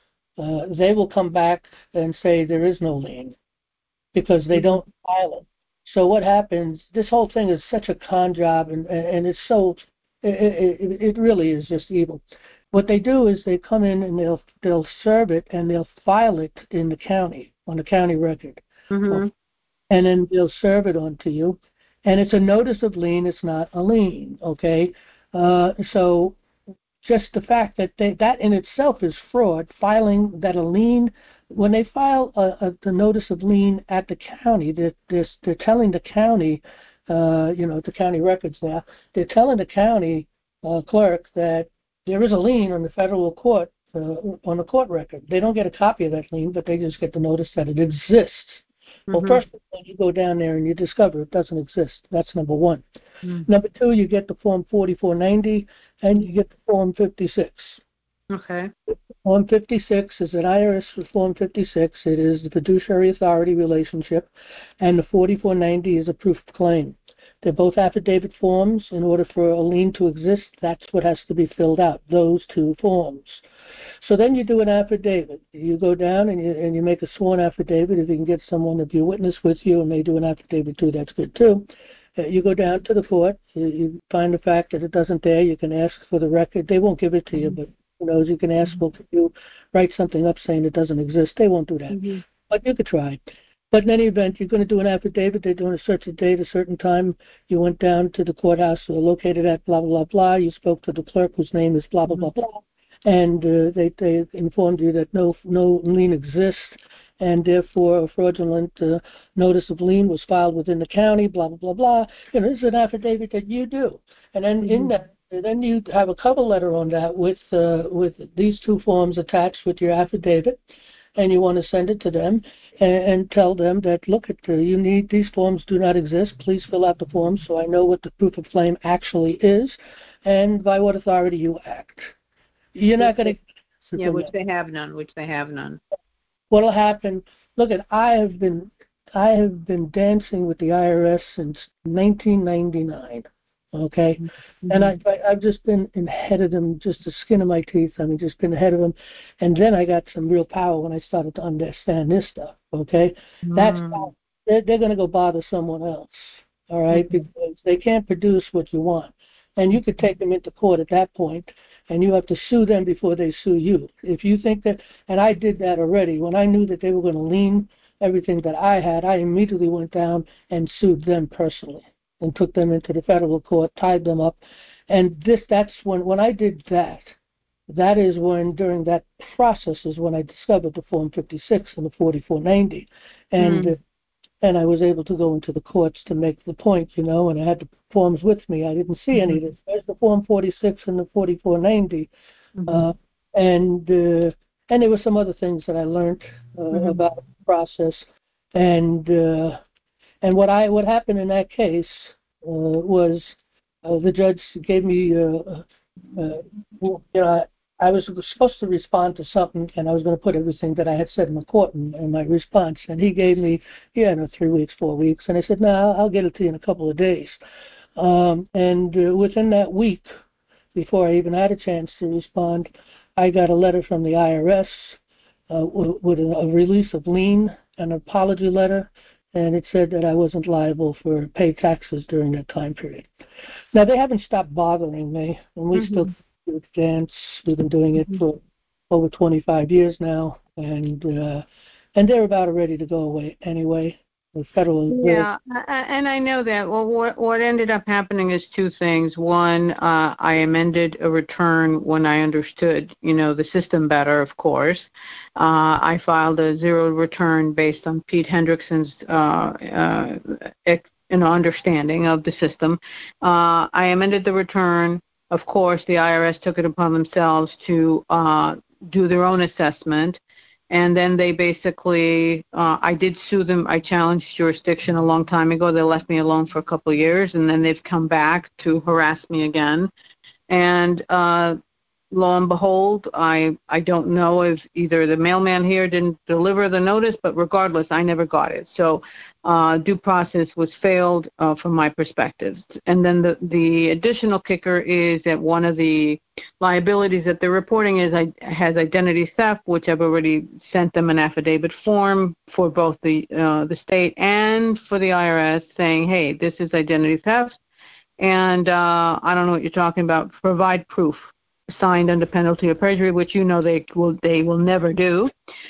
Uh, they will come back and say there is no lien because they Mm-hmm. don't file it. So what happens? This whole thing is such a con job, and and it's so. It, it, it really is just evil. What they do is they come in and they'll they'll serve it and they'll file it in the county on the county record, Mm-hmm. and then they'll serve it on to you, and it's a notice of lien. It's not a lien, okay? Uh, so just the fact that they, that in itself is fraud. Filing that a lien, when they file a, a, the notice of lien at the county, they're, they're, they're telling the county. Uh, you know, the county records now, they're telling the county uh, clerk that there is a lien on the federal court, uh, on the court record. They don't get a copy of that lien, but they just get the notice that it exists. Mm-hmm. Well, first of all, you go down there and you discover it doesn't exist. That's number one. Mm-hmm. Number two, you get the Form forty-four ninety and you get the Form fifty-six. Okay. Form fifty-six is an I R S for Form fifty-six. It is the fiduciary authority relationship, and the forty-four ninety is a proof of claim. They're both affidavit forms. In order for a lien to exist, that's what has to be filled out, those two forms. So then you do an affidavit. You go down and you, and you make a sworn affidavit. If you can get someone to be a witness with you and they do an affidavit too, that's good too. Uh, you go down to the court. You, you find the fact that it doesn't there. You can ask for the record. They won't give it to you, but who knows? You can ask, well, could you write something up saying it doesn't exist? They won't do that. Mm-hmm. But you could try. But in any event, you're going to do an affidavit. They're doing a certain date, a certain time. You went down to the courthouse uh, located at blah, blah, blah, blah. You spoke to the clerk whose name is blah, blah, blah, blah. And uh, they, they informed you that no no lien exists, and therefore a fraudulent uh, notice of lien was filed within the county, blah, blah, blah, blah. You know, this is an affidavit that you do. And then mm-hmm. in that, then you have a cover letter on that with uh, with these two forms attached with your affidavit. And you want to send it to them and, and tell them that, look, at uh, you need, these forms do not exist. Please fill out the forms so I know what the proof of claim actually is and by what authority you act. You're not going to... Yeah, which they have none, which they have none. What will happen, look, at I have been I have been dancing with the I R S since nineteen ninety-nine. Okay, mm-hmm. and I, I, I've just been ahead of them, just the skin of my teeth. I mean, just been ahead of them, and then I got some real power when I started to understand this stuff. Okay, mm. that's how they're, they're going to go bother someone else. All right, mm-hmm. because they can't produce what you want, and you could take them into court at that point, and you have to sue them before they sue you. If you think that, and I did that already when I knew that they were going to lien everything that I had, I immediately went down and sued them personally. And took them into the federal court, tied them up. And this that's when when I did that, that is when during that process is when I discovered the Form fifty-six and the forty-four ninety. And mm. uh, and I was able to go into the courts to make the point, you know, and I had the forms with me. I didn't see mm-hmm. any of this. There's the Form forty-six and the forty-four ninety. Mm-hmm. Uh, and uh, and there were some other things that I learned uh, mm-hmm. about the process. And uh And what I what happened in that case uh, was uh, the judge gave me, uh, uh, you know, I was supposed to respond to something, and I was going to put everything that I had said in the court in, in my response. And he gave me, yeah, no, three weeks, four weeks. And I said, no, nah, I'll get it to you in a couple of days. Um, and uh, within that week, before I even had a chance to respond, I got a letter from the I R S uh, w- with a, a release of lien, an apology letter, and it said that I wasn't liable for paid taxes during that time period. Now, they haven't stopped bothering me, and we mm-hmm. still do dance. We've been doing it for over twenty-five years now, and uh, and they're about ready to go away anyway. The federal yeah, and I know that. Well, what what ended up happening is two things. One, uh, I amended a return when I understood, you know, the system better. Of course, uh, I filed a zero return based on Pete Hendrickson's uh, uh, ex- you know, understanding of the system. Uh, I amended the return. Of course, the I R S took it upon themselves to uh, do their own assessment. And then they basically, uh, I did sue them. I challenged jurisdiction a long time ago. They left me alone for a couple of years, and then they've come back to harass me again. And uh, lo and behold, I I don't know if either the mailman here didn't deliver the notice, but regardless, I never got it. So uh, due process was failed uh, from my perspective. And then the, the additional kicker is that one of the liabilities that they're reporting is I, has identity theft, which I've already sent them an affidavit form for both the uh, the state and for the I R S saying, hey, this is identity theft, and uh, I don't know what you're talking about. Provide proof, signed under penalty of perjury, which you know they will they will never do.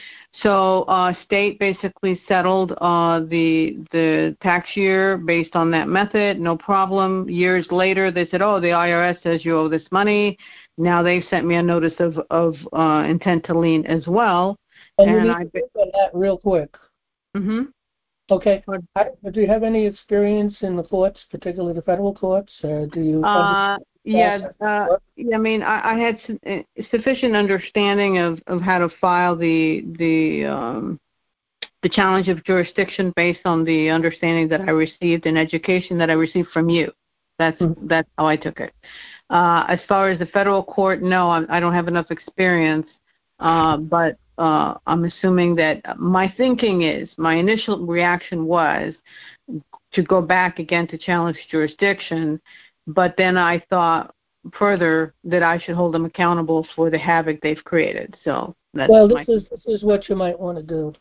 So uh, state basically settled uh, the the tax year based on that method, no problem. Years later, they said, oh, the I R S says you owe this money. Now they've sent me a notice of, of uh, intent to lien as well. And, and you need to look at that real quick. Mm-hmm. Okay. I, do you have any experience in the courts, particularly the federal courts? Or do you? Uh, yeah. Uh, I mean, I, I had su- sufficient understanding of, of how to file the the um, the challenge of jurisdiction based on the understanding that I received and education that I received from you. That's mm-hmm. that's how I took it. Uh, as far as the federal court, no, I'm, I don't have enough experience, uh, but uh, I'm assuming that my thinking is, my initial reaction was to go back again to challenge jurisdiction, but then I thought further that I should hold them accountable for the havoc they've created. So that's well, this my is this is what you might want to do.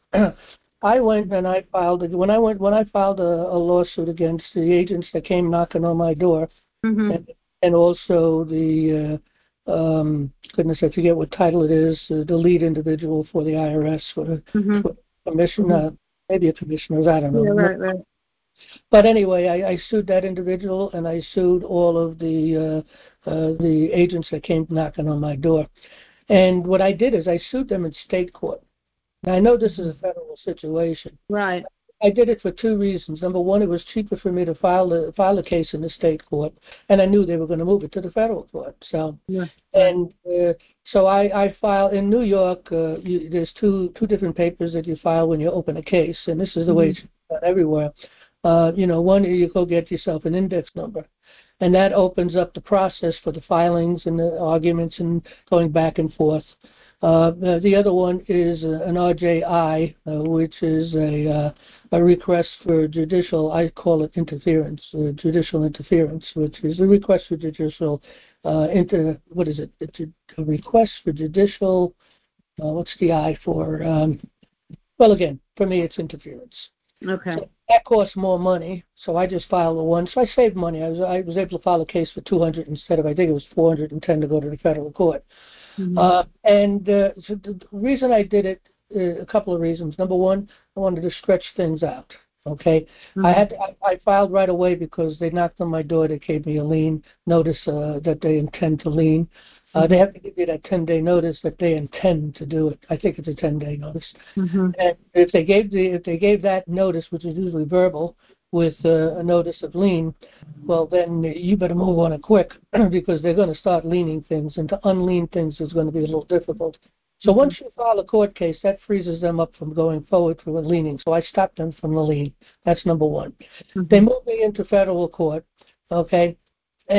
I went and I filed when I went when I filed a, a lawsuit against the agents that came knocking on my door, mm-hmm. and, and also the uh, um, goodness, I forget what title it is, uh, the lead individual for the I R S, for the mm-hmm. for commissioner, mm-hmm. maybe a commissioner, I don't know. Yeah, right, right. But anyway, I, I sued that individual, and I sued all of the uh, uh, the agents that came knocking on my door. And what I did is I sued them in state court. Now, I know this is a federal situation. Right. I did it for two reasons. Number one, it was cheaper for me to file a, file a case in the state court, and I knew they were going to move it to the federal court. So, yeah. and uh, so I, I file in New York. Uh, you, there's two two different papers that you file when you open a case, and this is the mm-hmm. way it's done everywhere. Uh, you know, one, you go get yourself an index number, and that opens up the process for the filings and the arguments and going back and forth. Uh, the other one is an R J I, uh, which is a uh, a request for judicial, I call it interference, uh, judicial interference, which is a request for judicial, uh, inter, what is it? It's a, a request for judicial, uh, what's the I for? Um, well, again, for me, it's interference. Okay. So that costs more money, so I just filed the one. So I saved money. I was I was able to file a case for two hundred instead of, I think it was four hundred ten to go to the federal court. Mm-hmm. Uh, and uh, so the reason I did it, uh, a couple of reasons. Number one, I wanted to stretch things out. Okay, mm-hmm. I had to, I, I filed right away because they knocked on my door. They gave me a lien notice uh, that they intend to lien. Uh, mm-hmm. They have to give you that ten-day notice that they intend to do it. I think it's a ten-day notice. Mm-hmm. And if they gave the if they gave that notice, which is usually verbal, with uh, a notice of lien, well, then you better move on it quick because they're going to start leaning things, and to unlean things is going to be a little difficult. So mm-hmm. once you file a court case, that freezes them up from going forward for a leaning. So I stopped them from the lien. That's number one. Mm-hmm. They moved me into federal court, okay, and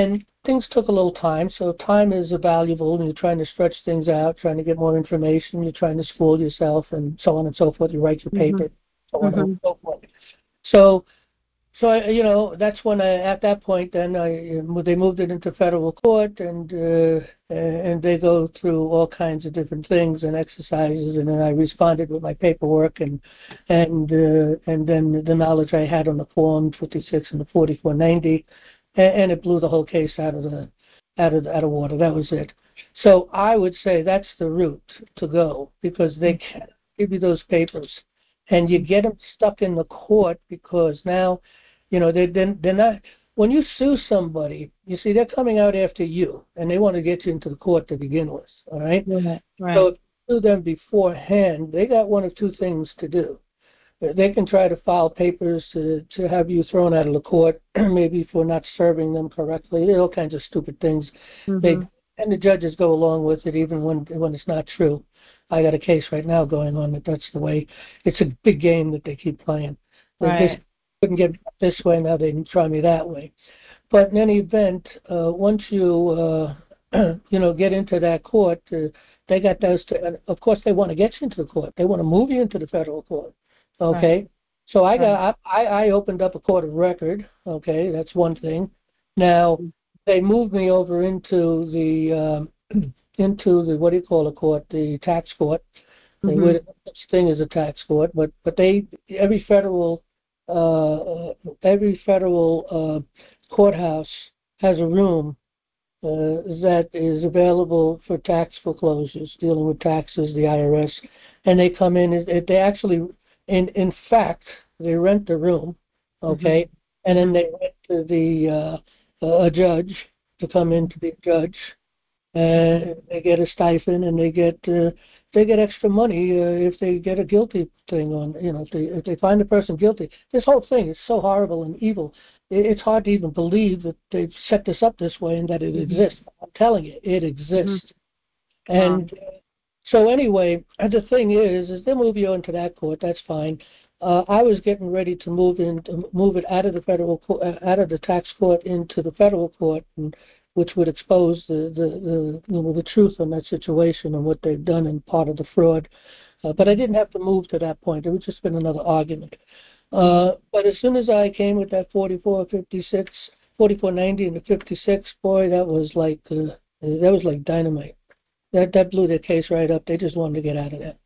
things took a little time. So time is valuable, and you're trying to stretch things out, trying to get more information. You're trying to school yourself, and so on and so forth. You write your paper, mm-hmm. so on mm-hmm. and so forth. So, so I, you know, that's when I, at that point, then I, they moved it into federal court, and uh, and they go through all kinds of different things and exercises, and then I responded with my paperwork, and and uh, and then the knowledge I had on the Form fifty-six and the forty-four ninety, and, and it blew the whole case out of the out of out of water. That was it. So I would say that's the route to go, because they can't give you those papers, and you get them stuck in the court because now, you know, they they're, they're not. When you sue somebody, you see, they're coming out after you, and they want to get you into the court to begin with, all right? Right, right. So if you sue them beforehand, they got one of two things to do. They can try to file papers to, to have you thrown out of the court, maybe for not serving them correctly. There are all kinds of stupid things. Mm-hmm. They, and the judges go along with it even when when it's not true. I got a case right now going on that that's the way. It's a big game that they keep playing. Right. They couldn't get this way, now they can try me that way. But in any event, uh, once you uh, you know get into that court, uh, they got those. To, and of course, they want to get you into the court. They want to move you into the federal court. Okay, right. So I got I, I opened up a court of record. Okay, that's one thing. Now they moved me over into the um, into the what do you call a court? The tax court. Mm-hmm. There such thing as a tax court, but but they every federal uh, every federal uh, courthouse has a room uh, that is available for tax foreclosures, dealing with taxes, the I R S, and they come in. It, they actually, in in fact, they rent the room, okay, mm-hmm. and then they rent to the uh, a judge to come in to be a judge, and they get a stipend, and they get uh, they get extra money uh, if they get a guilty thing on, you know, if they if they find the person guilty. This whole thing is so horrible and evil. It's hard to even believe that they've set this up this way and that it mm-hmm. exists. I'm telling you, it exists. Mm-hmm. And wow. uh, so anyway, the thing is, is they move you into that court. That's fine. Uh, I was getting ready to move in, to move it out of the federal court, uh, out of the tax court into the federal court, and, which would expose the the, the you know the truth on that situation and what they've done and part of the fraud. Uh, but I didn't have to move to that point. It would just been another argument. Uh, but as soon as I came with that forty-four fifty-six, forty-four ninety and the fifty-six, boy, that was like uh, that was like dynamite. That that blew their case right up. They just wanted to get out of that.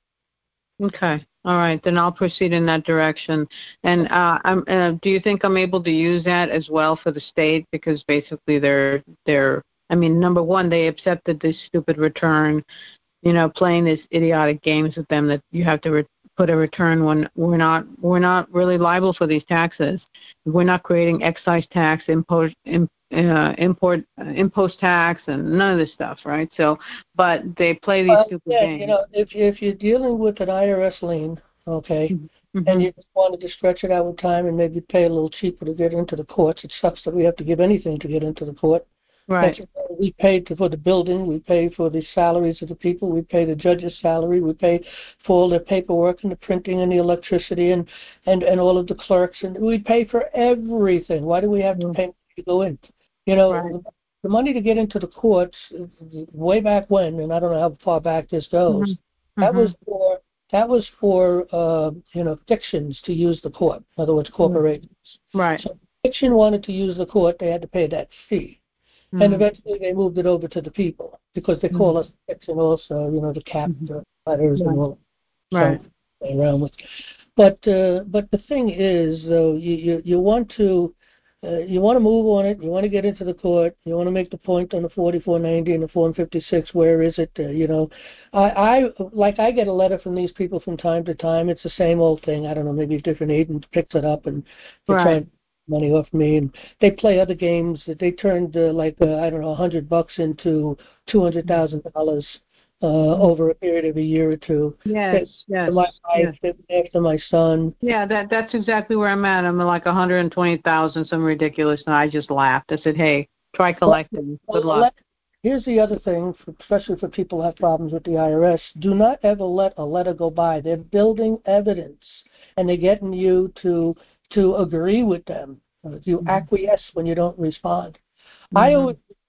Okay. All right. Then I'll proceed in that direction. And uh, I'm, uh, do you think I'm able to use that as well for the state? Because basically they're they're. I mean, number one, they accepted this stupid return. You know, playing these idiotic games with them that you have to re- put a return when we're not we're not really liable for these taxes. We're not creating excise tax, import, uh, import, uh, impost tax, and none of this stuff, right? So, but they play these well, stupid yeah, games. You know, if if you're dealing with an I R S lien, okay, mm-hmm. and you just wanted to stretch it out with time and maybe pay a little cheaper to get into the courts, it sucks that we have to give anything to get into the court. Right. That's, we pay to, for the building, we pay for the salaries of the people, we pay the judge's salary, we pay for all the paperwork and the printing and the electricity and, and, and all of the clerks, and we pay for everything. Why do we have to pay to go in? You know, right. The money to get into the courts, way back when, and I don't know how far back this goes, mm-hmm. that mm-hmm. was for that was for uh, you know fictions to use the court. In other words, corporations. Right. So if fiction wanted to use the court, they had to pay that fee. Mm-hmm. And eventually they moved it over to the people because they call mm-hmm. us fiction also, you know, the cap the letters right. and all right. so around with. But uh, but the thing is, though, you, you, you want to uh, you want to move on it. You want to get into the court. You want to make the point on the forty-four ninety and the Form fifty-six. Where is it? Uh, you know, I, I like I get a letter from these people from time to time. It's the same old thing. I don't know. Maybe a different agent picks it up and they right. try and money off me, and they play other games that they turned uh, like uh, I don't know a hundred bucks into two hundred thousand dollars uh, over a period of a year or two. Yes, they, yes, my wife, yes. After my son. Yeah, that that's exactly where I'm at. I'm like a hundred and twenty thousand, some ridiculous, and I just laughed. I said, "Hey, try collecting. Well, Good well, luck." Let, here's the other thing, for, especially for people who have problems with the I R S: do not ever let a letter go by. They're building evidence, and they're getting you to to agree with them. You acquiesce when you don't respond. Mm-hmm. I always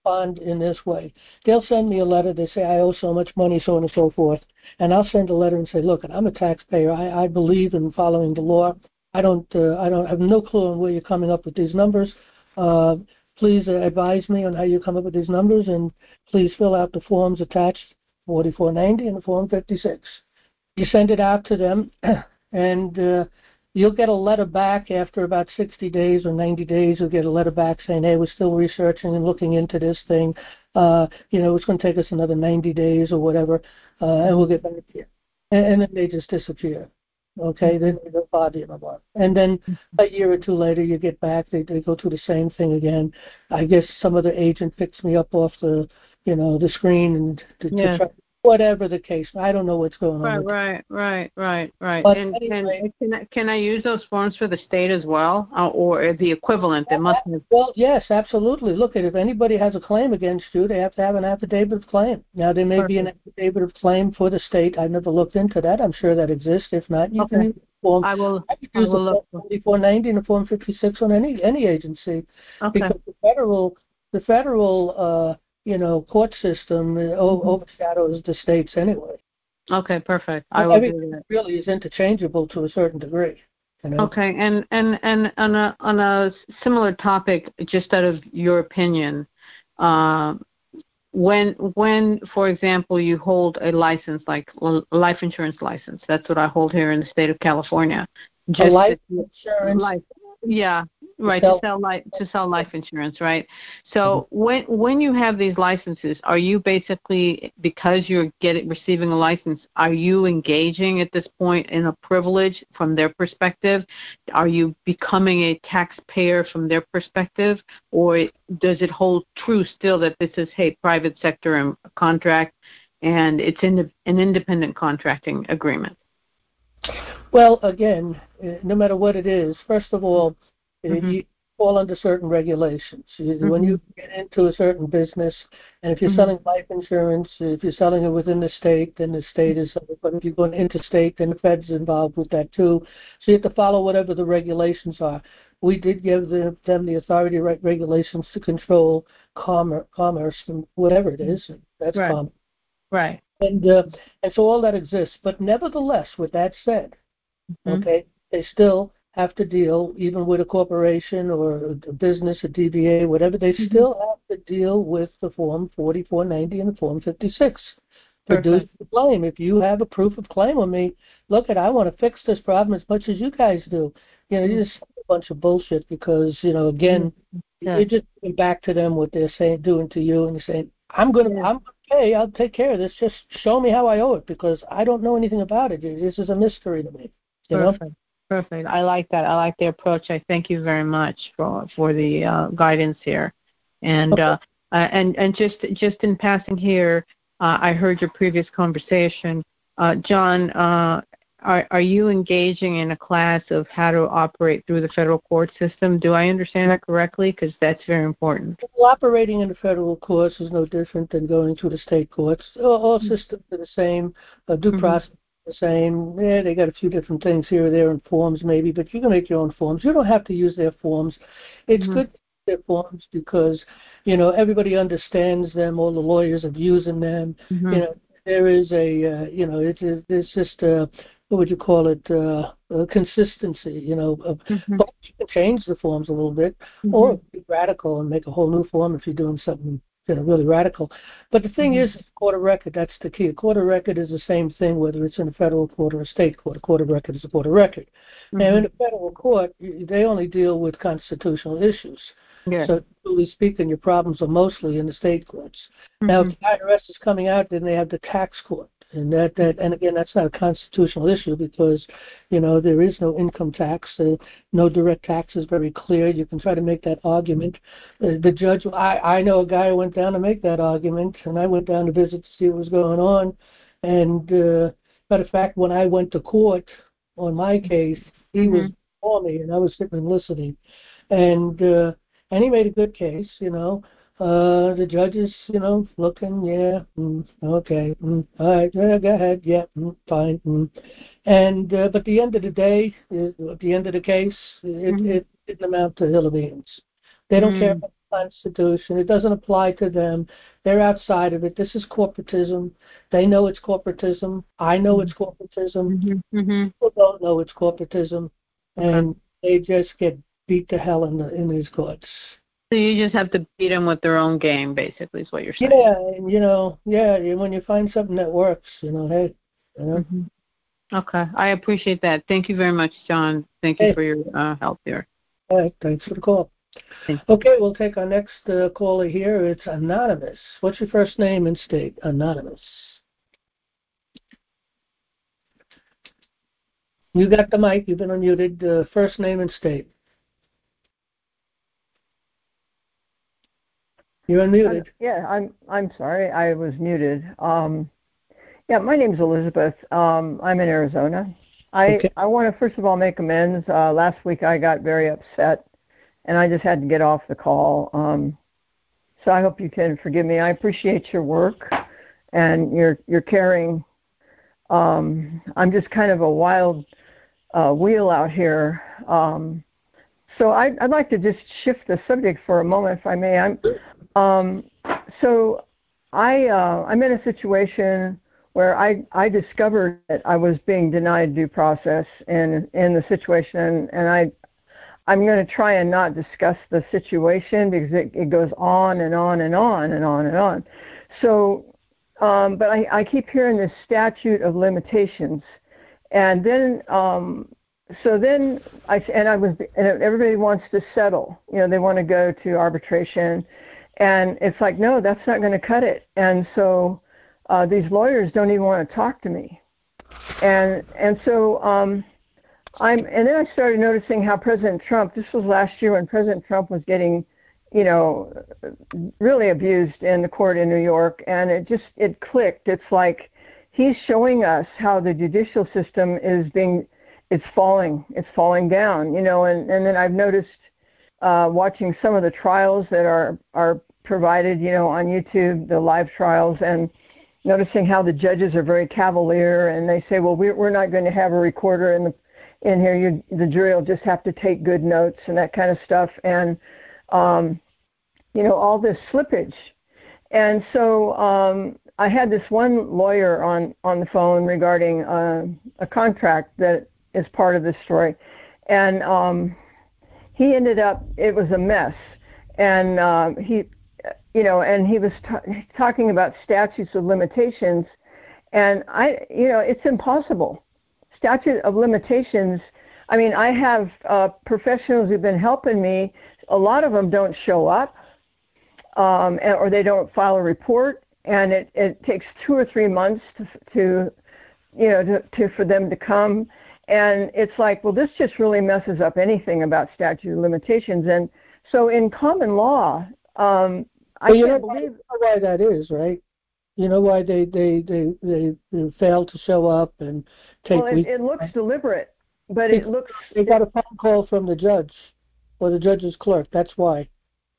respond in this way. They'll send me a letter. They say, I owe so much money, so on and so forth. And I'll send a letter and say, look, I'm a taxpayer. I, I believe in following the law. I don't, uh, I don't I have no clue on where you're coming up with these numbers. Uh, please uh, advise me on how you come up with these numbers, and please fill out the forms attached, forty-four ninety and Form fifty-six. You send it out to them, and uh, you'll get a letter back after about sixty days or ninety days. You'll get a letter back saying, hey, we're still researching and looking into this thing. Uh, you know, it's going to take us another ninety days or whatever, uh, and we'll get back to you. And, and then they just disappear. Okay, then they don't bother you no more. And then a year or two later, you get back. They they go through the same thing again. I guess some other agent picks me up off the, you know, the screen and to, Yeah. to try, whatever the case. I don't know what's going on. Right, with right, right, right, right. But And, anyway, and can I, can I use those forms for the state as well, uh, or the equivalent? They must have. Well, yes, absolutely. Look, if anybody has a claim against you, they have to have an affidavit of claim. Now, there may Perfect. be an affidavit of claim for the state. I've never looked into that. I'm sure that exists. If not, you Okay. can use the form. I will. I could I use will the look. Form forty-four ninety and the Form fifty-six on any any agency, Okay. because the federal the federal uh, you know court system uh, o- Mhm. overshadows the states anyway. Okay. Perfect. I will Everything do that. really is interchangeable to a certain degree. You know? Okay, and and and on a on a similar topic, just out of your opinion, uh, when when, for example, you hold a license like a life insurance license, that's what I hold here in the state of California. Just A life that- insurance. life, yeah, right, sell- to sell life to sell life insurance, right? So when when you have these licenses, are you basically, because you're getting receiving a license, are you engaging at this point in a privilege from their perspective? Are you becoming a taxpayer from their perspective, or does it hold true still that this is, hey, private sector and contract, and it's in the, an independent contracting agreement? Well, again, uh, no matter what it is, first of all, uh, Mhm. you fall under certain regulations. You, When Mhm. you get into a certain business, and if you're Mhm. selling life insurance, if you're selling it within the state, then the state is, but if you're going interstate, then the Fed's involved with that too. So you have to follow whatever the regulations are. We did give the, them the authority, right, regulations to control commerce, commerce and whatever it is. That's Right. commerce. Right. And, uh, and so all that exists. But nevertheless, with that said, Mhm. okay, they still have to deal, even with a corporation or a business, a D B A, whatever, they Mhm. still have to deal with the Form forty-four ninety and the Form fifty-six. Produce Perfect. the claim. If you have a proof of claim on me, look at, I want to fix this problem as much as you guys do. You know, you just a bunch of bullshit because, you know, again, Yeah. you're just giving back to them what they're saying, doing to you, and you're saying, I'm gonna, Yeah. I'm okay, I'll take care of this. Just show me how I owe it because I don't know anything about it. This is a mystery to me. You know? Perfect. Perfect. I like that. I like the approach. I thank you very much for for the uh, guidance here. And uh, uh, and and just just in passing here, uh, I heard your previous conversation, uh, John. Uh, are are you engaging in a class of how to operate through the federal court system? Do I understand that correctly? Because that's very important. Well, operating in the federal courts is no different than going to the state courts. All, all systems are the same. Uh, due Mhm. process is the same. Yeah, they got a few different things here or there in forms maybe, but you can make your own forms. You don't have to use their forms. It's Mhm. good to use their forms because, you know, everybody understands them. All the lawyers are using them. Mhm. You know, there is a, uh, you know, it's, it's just a, what would you call it, uh, uh, consistency, you know. Of, Mhm. but you can change the forms a little bit, Mhm. or be radical and make a whole new form if you're doing something, you know, really radical. But the thing Mhm. is, court of record, that's the key. A court of record is the same thing whether it's in a federal court or a state court. A court of record is a court of record. Mhm. Now, in a federal court, they only deal with constitutional issues. Yes. So, truly speaking, your problems are mostly in the state courts. Now, if Mhm. the I R S is coming out, then they have the tax court. And that, that, and again, that's not a constitutional issue because, you know, there is no income tax, uh, no direct tax is very clear. You can try to make that argument. Uh, the judge, I, I know a guy who went down to make that argument, and I went down to visit to see what was going on. And, uh, matter of fact, when I went to court on my case, he was Mhm. before me, and I was sitting and listening. And, uh, and he made a good case, you know. Uh, the judge is, you know, looking, yeah, mm, okay, mm, all right, yeah, go ahead, yeah, mm, fine. Mm. And, uh, but at the end of the day, uh, at the end of the case, it, Mhm. it didn't amount to hill of beans. They don't care Mm. about Constitution. It doesn't apply to them. They're outside of it. This is corporatism. They know it's corporatism. I know it's corporatism. Mm-hmm. Mm-hmm. People don't know it's corporatism, and they just get beat to hell in the in these courts. So you just have to beat them with their own game, basically, is what you're saying. Yeah, and you know, yeah. When you find something that works, you know, hey, you know. Mm-hmm. Okay, I appreciate that. Thank you very much, John. Thank you Hey. for your uh, help there. All right, thanks for the call. Okay, we'll take our next uh, caller here. It's Anonymous. What's your first name and state? Anonymous. You got the mic. You've been unmuted. Uh, first name and state. You're unmuted. I'm, yeah, I'm I'm sorry, I was muted. Um, yeah, my name's Elizabeth. Um, I'm in Arizona. I Okay. I want to first of all make amends. Uh, last week I got very upset, and I just had to get off the call. Um, so I hope you can forgive me. I appreciate your work and your your caring. Um, I'm just kind of a wild uh, wheel out here. Um, so I'd, I'd like to just shift the subject for a moment, if I may. I'm um, so I uh, I'm in a situation where I, I discovered that I was being denied due process in in the situation, and I I'm going to try and not discuss the situation because it, it goes on and on and on and on and on. So, um, but I, I keep hearing this statute of limitations, and then um, so then I and I was and everybody wants to settle. You know, they want to go to arbitration. And it's like, no, that's not going to cut it. And so uh, these lawyers don't even want to talk to me. And and so um, I'm. And then I started noticing how President Trump. This was last year when President Trump was getting, you know, really abused in the court in New York. And it just it clicked. It's like he's showing us how the judicial system is being, it's falling. It's falling down. You know. And and then I've noticed. Uh, watching some of the trials that are, are provided, you know, on YouTube, the live trials, and noticing how the judges are very cavalier, and they say, well, we're, we're not going to have a recorder in the in here. You, the jury will just have to take good notes and that kind of stuff, and um, you know, all this slippage. And so um, I had this one lawyer on on the phone regarding uh, a contract that is part of this story, and um, he ended up, it was a mess. And uh, he, you know, and he was t- talking about statutes of limitations. And I, you know, it's impossible. Statute of limitations, I mean, I have uh, professionals who've been helping me. A lot of them don't show up um, or they don't file a report. And it, it takes two or three months to, to you know, to, to for them to come. And it's like, well, this just really messes up anything about statute of limitations. And so in common law, um, I well, you can't know believe... why, why that is, right? You know why they, they, they, they, they fail to show up and take Well, it, weeks? it looks deliberate, but it looks... They got a phone call from the judge or the judge's clerk. That's why.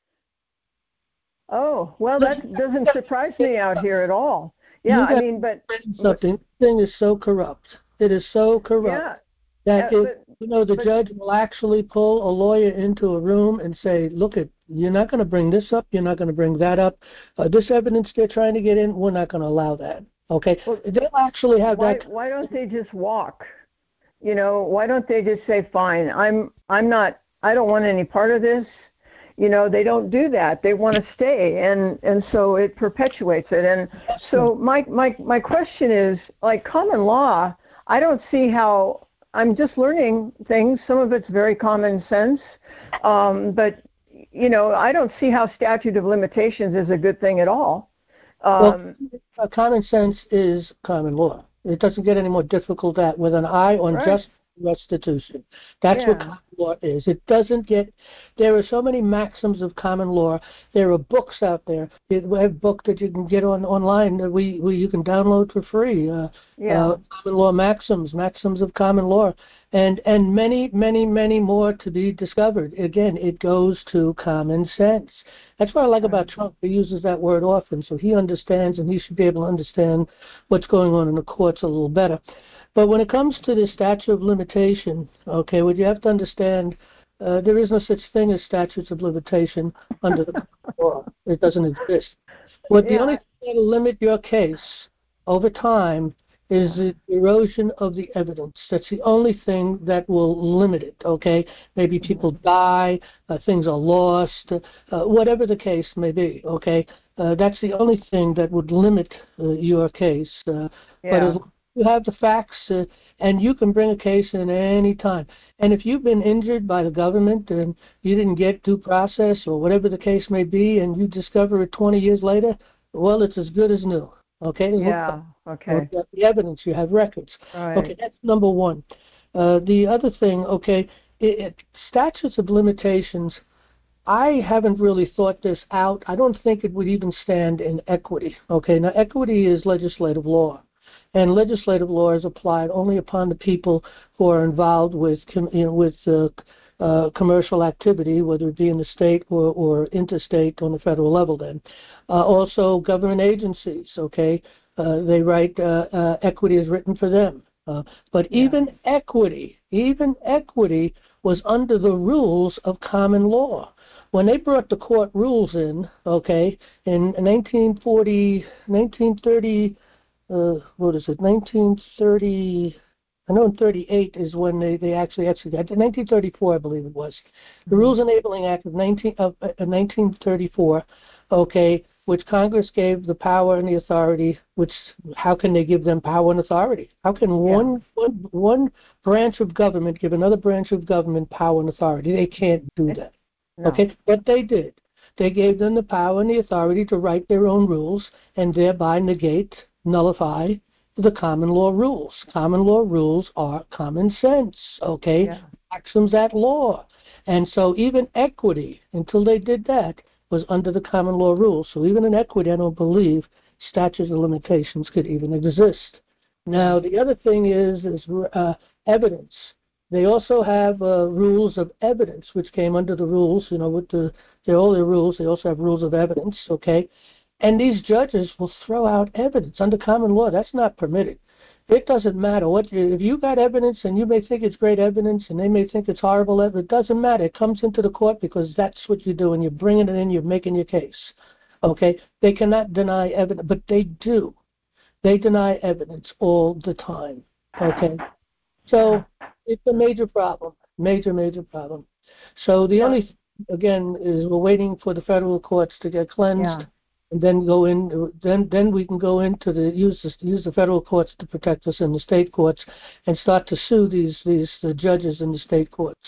Oh, well, that doesn't surprise me out here at all. Yeah, I mean, but... Something. This thing is so corrupt. It is so corrupt yeah, that yeah, it, but, you know the but, judge will actually pull a lawyer into a room and say, "Look, it you're not going to bring this up. You're not going to bring that up. Uh, this evidence they're trying to get in, we're not going to allow that." Okay, well, they'll actually have why, that. Why don't they just walk? You know, why don't they just say, "Fine, I'm I'm not. I don't want any part of this." You know, they don't do that. They want to stay, and, and so it perpetuates it. And so my, my my question is, like common law, I don't see how, I'm just learning things. Some of it's very common sense, um, but, you know, I don't see how statute of limitations is a good thing at all. Um, well, uh, common sense is common law. It doesn't get any more difficult than that with an eye on right. justice restitution. That's yeah. what common law is. It doesn't get, there are so many maxims of common law. There are books out there. We have a book that you can get on online that we, we you can download for free. Uh, yeah. uh, common law maxims, maxims of common law, and and many, many, many more to be discovered. Again, it goes to common sense. That's what I like about Trump. He uses that word often, so he understands, and he should be able to understand what's going on in the courts a little better. But when it comes to the statute of limitation, okay, what you have to understand, uh, there is no such thing as statutes of limitation under the law. It doesn't exist. What the Yeah. only thing that will limit your case over time is the erosion of the evidence. That's the only thing that will limit it, okay? Maybe people die, uh, things are lost, uh, whatever the case may be, okay? Uh, that's the only thing that would limit uh, your case. Uh, Yeah. But as long as you have the facts, uh, and you can bring a case in any time. And if you've been injured by the government and you didn't get due process or whatever the case may be, and you discover it twenty years later, well, it's as good as new, okay? Yeah. Okay. You have the evidence, you have records. Right. Okay, that's number one. Uh, the other thing, okay, it, it, statutes of limitations, I haven't really thought this out. I don't think it would even stand in equity. Okay, now equity is legislative law, and legislative law is applied only upon the people who are involved with, you know, with uh, uh, commercial activity, whether it be in the state or, or interstate on the federal level. Then, uh, also government agencies. Okay, uh, they write uh, uh, equity is written for them. Uh, but Yeah. even equity, even equity was under the rules of common law. When they brought the court rules in, okay, in nineteen forty, nineteen thirty, uh, what is it, nineteen thirty, I know in thirty-eight is when they, they actually executed, nineteen thirty-four I believe it was. The Mhm. Rules Enabling Act of, nineteen, of uh, nineteen thirty-four, okay, which Congress gave the power and the authority, which, how can they give them power and authority? How can one, one, one branch of government give another branch of government power and authority? They can't do that. No. Okay, but they did. They gave them the power and the authority to write their own rules and thereby negate, nullify the common law rules. Common law rules are common sense, okay? Yeah. Maxims at law. And so even equity, until they did that, was under the common law rules. So even in equity, I don't believe statutes of limitations could even exist. Now, the other thing is, is uh, evidence. They also have uh, rules of evidence, which came under the rules, you know, with the, they're all their rules. They also have rules of evidence, okay? And these judges will throw out evidence. Under common law, that's not permitted. It doesn't matter what you, if you got evidence and you may think it's great evidence and they may think it's horrible evidence, it doesn't matter. It comes into the court because that's what you're doing. You're bringing it in, you're making your case, okay? They cannot deny evidence, but they do. They deny evidence all the time, okay? So it's a major problem, major, major problem. So the only, again, is we're waiting for the federal courts to get cleansed, Yeah. and then go in. Then, then we can go into the use the, use the federal courts to protect us in the state courts, and start to sue these these the judges in the state courts.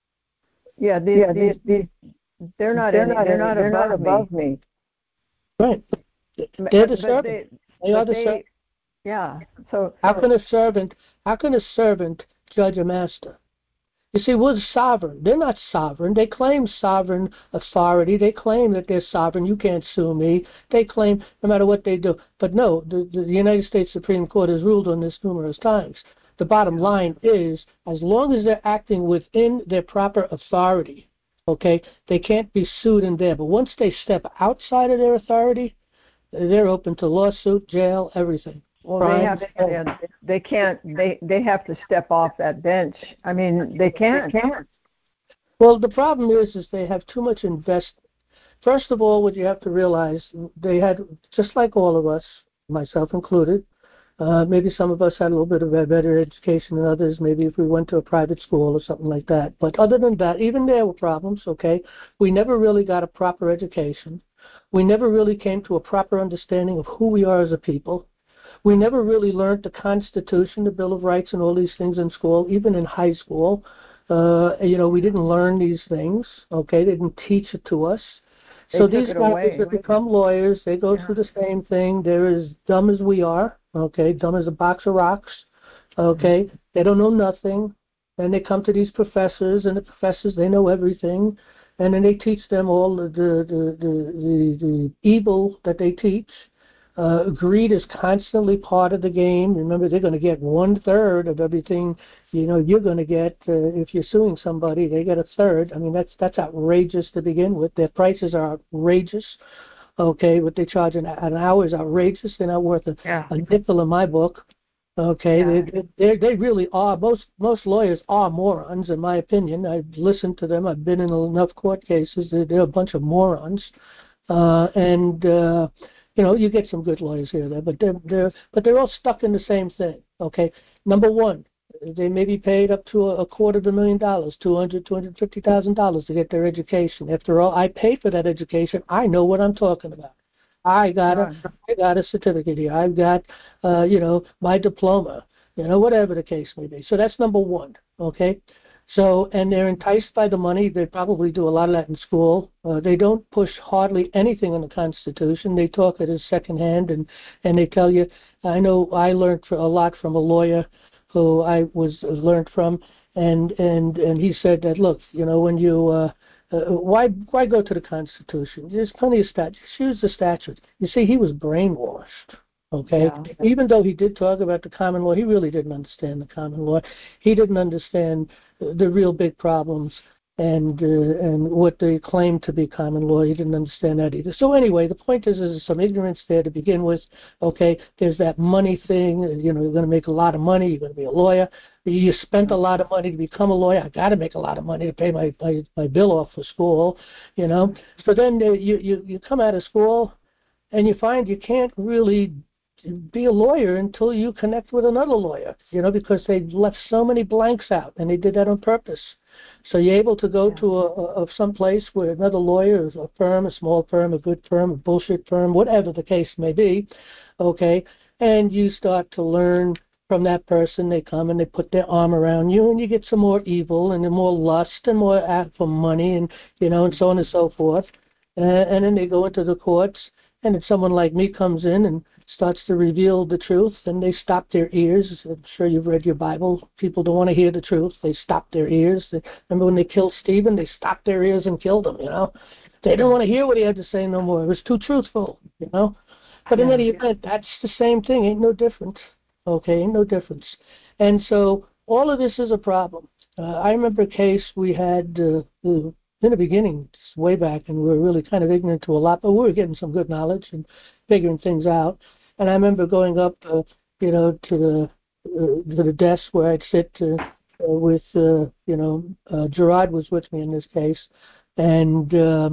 Yeah. These, Yeah, these, these- they're not. they're any, not they're any- not they're not above, above me. Right? They're the But servant. they, They are but the they, servant. yeah. So How can a servant? How can a servant judge a master? You see, we're sovereign. They're not sovereign. They claim sovereign authority. They claim that they're sovereign. You can't sue me. They claim no matter what they do. But no, the, the United States Supreme Court has ruled on this numerous times. The bottom line is, as long as they're acting within their proper authority, okay, they can't be sued in there. But once they step outside of their authority, they're open to lawsuit, jail, everything. well, Crime. they have. Yeah, they can't. They they have to step off that bench. I mean, they can't. They can't. Well, the problem is, is they have too much investment. First of all, what you have to realize, they had, just like all of us, myself included, uh, maybe some of us had a little bit of a better education than others, maybe if we went to a private school or something like that. But other than that, even there were problems, okay? We never really got a proper education. We never really came to a proper understanding of who we are as a people. We never really learned the Constitution, the Bill of Rights, and all these things in school, even in high school. Uh, you know, we didn't learn these things, okay? They didn't teach it to us. They so took these it guys away. that become lawyers, they go Yeah. through the same thing. They're as dumb as we are, okay? Dumb as a box of rocks, okay? Mm-hmm. They don't know nothing. And they come to these professors, and the professors, they know everything. And then they teach them all the, the, the, the, the evil that they teach. Uh, greed is constantly part of the game. Remember, they're going to get one third of everything. You know, you're going to get uh, if you're suing somebody, they get a third. I mean, that's that's outrageous to begin with. Their prices are outrageous. Okay, what they charge an, an hour is outrageous. They're not worth a, Yeah. a nickel in my book. Okay, Yeah. they, they they really are. Most most lawyers are morons, in my opinion. I've listened to them. I've been in enough court cases. They're, they're a bunch of morons, uh, and uh, you know you get some good lawyers here or there, but they're they're but they're all stuck in the same thing. Okay, number one, they may be paid up to a, a quarter of a million dollars, two hundred, two hundred fifty thousand dollars to get their education. After all, I paid for that education. I know what I'm talking about. I got a, I got a certificate here. I've got, uh, you know, my diploma, you know, whatever the case may be. So that's number one, okay? So, and they're enticed by the money. They probably do a lot of that in school. Uh, they don't push hardly anything in the Constitution. They talk it as secondhand, and, and they tell you, I know I learned a lot from a lawyer who I was learned from, and, and, and he said that, look, you know, when you, uh, Uh, why why go to the Constitution? There's plenty of statutes. Just use the statutes. You see, he was brainwashed. Okay, Yeah. even though he did talk about the common law, he really didn't understand the common law. He didn't understand the real big problems and uh, and what they claim to be common law. He didn't understand that either. So anyway, the point is, there's some ignorance there to begin with. Okay, there's that money thing. You know, you're going to make a lot of money. You're going to be a lawyer. You spent a lot of money to become a lawyer. I got to make a lot of money to pay my, my, my bill off for school, you know. So then uh, you, you, you come out of school and you find you can't really be a lawyer until you connect with another lawyer, you know, because they left so many blanks out, and they did that on purpose. So you're able to go to a, a, of some place where another lawyer is a firm, a small firm, a good firm, a bullshit firm, whatever the case may be, okay, and you start to learn from that person. They come and they put their arm around you, and you get some more evil and more lust and more out for money, and you know, and so on and so forth. Uh, and then they go into the courts, and then someone like me comes in and starts to reveal the truth, and they stop their ears. I'm sure you've read your Bible. People don't want to hear the truth. They stop their ears. They, remember when they killed Stephen? They stopped their ears and killed him, you know. They don't want to hear what he had to say no more. It was too truthful, you know. But in any event, that's the same thing. Ain't no difference. Okay, ain't no difference. And so all of this is a problem. Uh, I remember a case we had uh, in the beginning, way back, and we were really kind of ignorant to a lot, but we were getting some good knowledge and figuring things out. And I remember going up, uh, you know, to the uh, to the desk where I'd sit uh, uh, with, uh, you know, uh, Gerard was with me in this case, and uh,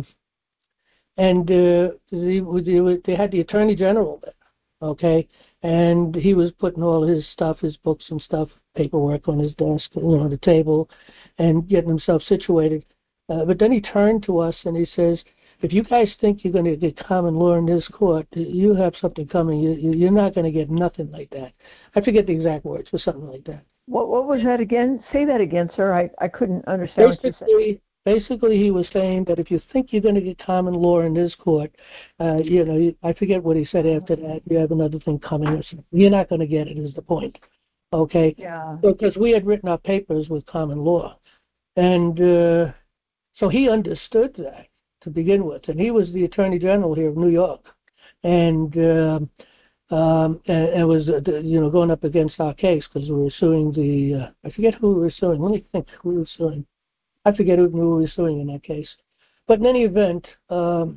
and uh, they, they, they had the Attorney General there, okay, and he was putting all his stuff, his books and stuff, paperwork on his desk, you know, on the table, and getting himself situated. Uh, but then he turned to us and he says, if you guys think you're going to get common law in this court, you have something coming. You, you, you're not going to get nothing like that. I forget the exact words, but something like that. What what was that again? Say that again, sir. I, I couldn't understand what you said. Basically, basically, he was saying that if you think you're going to get common law in this court, uh, you know, you, I forget what he said after that. You have another thing coming. Or something. You're not going to get it. Is the point? Okay. Yeah. Because we had written our papers with common law, and uh, so he understood that to begin with, and he was the Attorney General here of New York, and um, um, and, and was uh, you know going up against our case because we were suing the uh, I forget who we were suing. Let me think who we were suing. I forget who we were suing in that case, but in any event, um,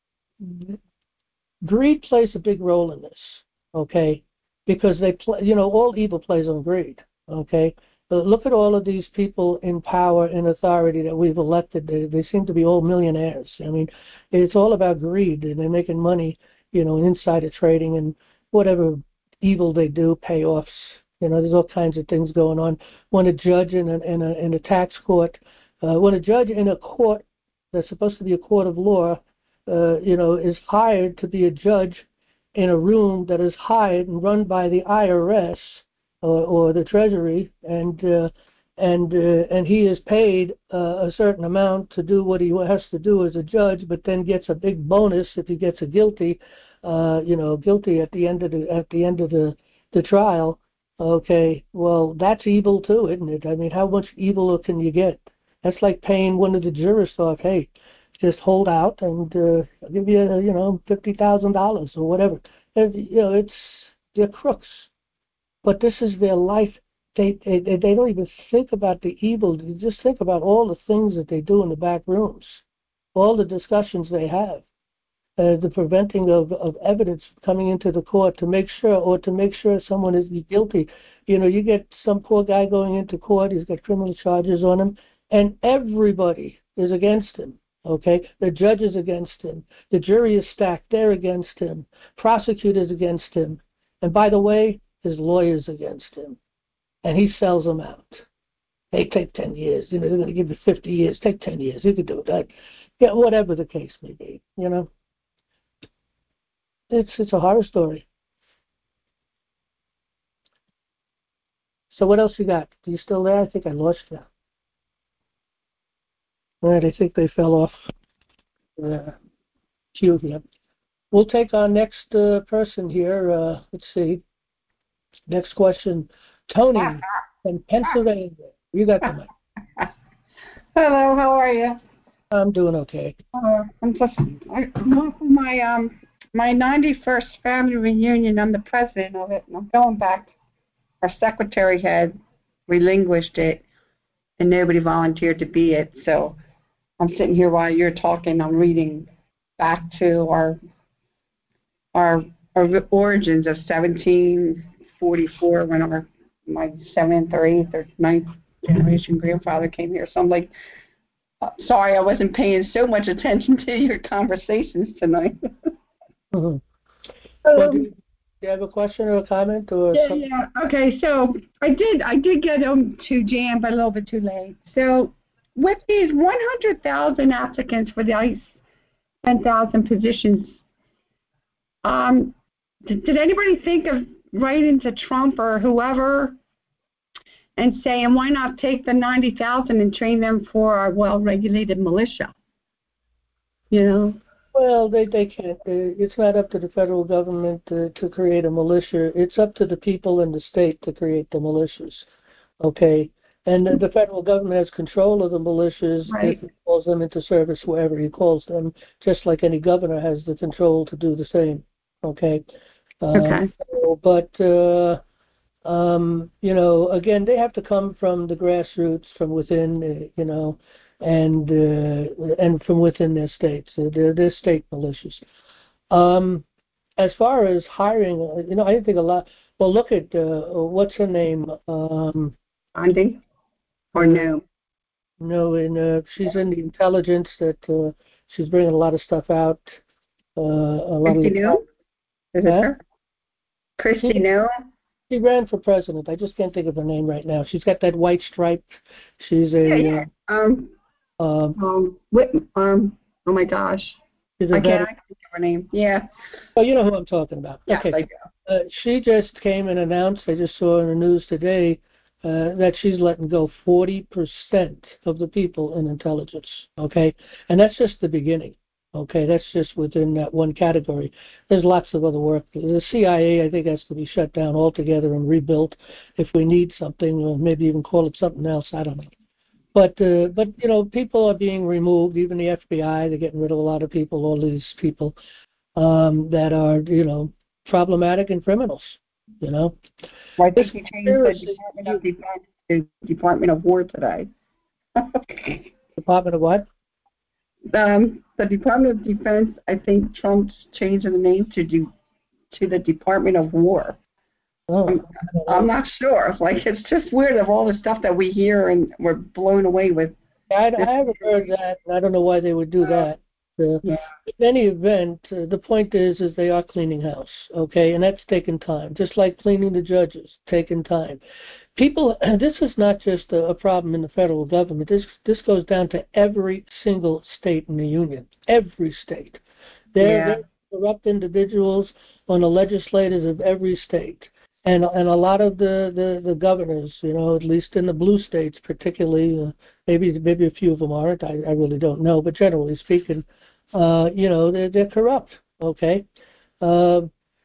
greed plays a big role in this. Okay, because they play, you know, all evil plays on greed. Okay. But look at all of these people in power and authority that we've elected. They, they seem to be all millionaires. I mean, it's all about greed, and they're making money, you know, insider trading and whatever evil they do, payoffs. You know, there's all kinds of things going on. When a judge in a, in a, in a tax court, uh, when a judge in a court that's supposed to be a court of law, uh, you know, is hired to be a judge in a room that is hired and run by the I R S, Or, or the Treasury, and uh, and uh, and he is paid uh, a certain amount to do what he has to do as a judge, but then gets a big bonus if he gets a guilty, uh, you know, guilty at the end of the at the end of the the trial. Okay, well that's evil too, isn't it? I mean, how much evil can you get? That's like paying one of the jurors off. Hey, just hold out, and uh, I'll give you, you know, fifty thousand dollars or whatever. And, you know, it's they're crooks. But this is their life. They, they they don't even think about the evil. They just think about all the things that they do in the back rooms, all the discussions they have. uh, the preventing of, of evidence coming into the court to make sure, or to make sure someone is guilty. You know, you get some poor guy going into court, he's got criminal charges on him, and everybody is against him, okay? The judge is against him. The jury is stacked, they're against him. Prosecutors against him. And by the way, his lawyer's against him. And he sells them out. Hey, take ten years. You know, they're going to give you fifty years. Take ten years. You could do that. Yeah, whatever the case may be, you know. It's it's a horror story. So what else you got? Are you still there? I think I lost you. All right, I think they fell off the queue here. We'll take our next uh, person here. Uh, let's see. Next question. Tony from Pennsylvania. You got the mic. Hello, how are you? I'm doing okay. Uh, I'm just I'm off of my um my ninety-first family reunion. I'm the president of it, and I'm going back. Our secretary had relinquished it, and nobody volunteered to be it. So I'm sitting here while you're talking. I'm reading back to our our, our origins of seventeen forty-four, when our my seventh or eighth or ninth generation grandfather came here. So I'm like, uh, sorry, I wasn't paying so much attention to your conversations tonight. Mm-hmm. Well, do, you, do you have a question or a comment or yeah, something? yeah. Okay, so I did I did get them to Jan, but a little bit too late. So with these one hundred thousand applicants for the ICE ten thousand positions, um, did, did anybody think of writing to Trump or whoever and saying, why not take the ninety thousand and train them for our well-regulated militia? You know? Well, they, they can't. It's not up to the federal government to, to create a militia. It's up to the people in the state to create the militias, okay? And the, the federal government has control of the militias Right. if he calls them into service wherever he calls them, just like any governor has the control to do the same, okay? Okay. Um, so, but, uh, um, you know, again, they have to come from the grassroots, from within, uh, you know, and uh, and from within their states, uh, their, their state militias. Um, as far as hiring, uh, you know, I think a lot. Well, look at uh, what's her name? Um, Andy? Or no? no, in uh, she's in the intelligence that uh, she's bringing a lot of stuff out. Uh, a lot Christy of the, New? Is it huh? her? Christy New? She ran for president. I just can't think of her name right now. She's got that white stripe. She's a Yeah, yeah. Um, uh, um, um, Whit, um, oh my gosh. she's a I can't, veteran. I can't think of her name. Yeah. Oh, you know who I'm talking about. Yes, Okay. I do. Uh, she just came and announced, I just saw in the news today, uh, that she's letting go forty percent of the people in intelligence, okay? And that's just the beginning, okay? That's just within that one category. There's lots of other work. The C I A, I think, has to be shut down altogether and rebuilt if we need something, or maybe even call it something else, I don't know. But, uh, but you know, people are being removed, even the F B I, they're getting rid of a lot of people, all these people um, that are, you know, problematic and criminals, you know. Well, I think This you changed the conspiracy- Department of Defense to Department of War today. Department of what? um, the Department of Defense, I think Trump's changing the name to do, to the Department of War. Oh, I'm, I'm not sure. Like, it's just weird of all the stuff that we hear and we're blown away with. I, I haven't heard that, and I don't know why they would do that. Uh, Yeah. In any event, uh, the point is, is they are cleaning house, okay, and that's taking time, just like cleaning the judges, taking time. People, this is not just a, a problem in the federal government. This this goes down to every single state in the union, every state. They're, Yeah. they're corrupt individuals on the legislators of every state. And and a lot of the, the, the governors, you know, at least in the blue states particularly, uh, maybe maybe a few of them aren't, I, I really don't know, but generally speaking, uh, you know, they're, they're corrupt, okay? Uh,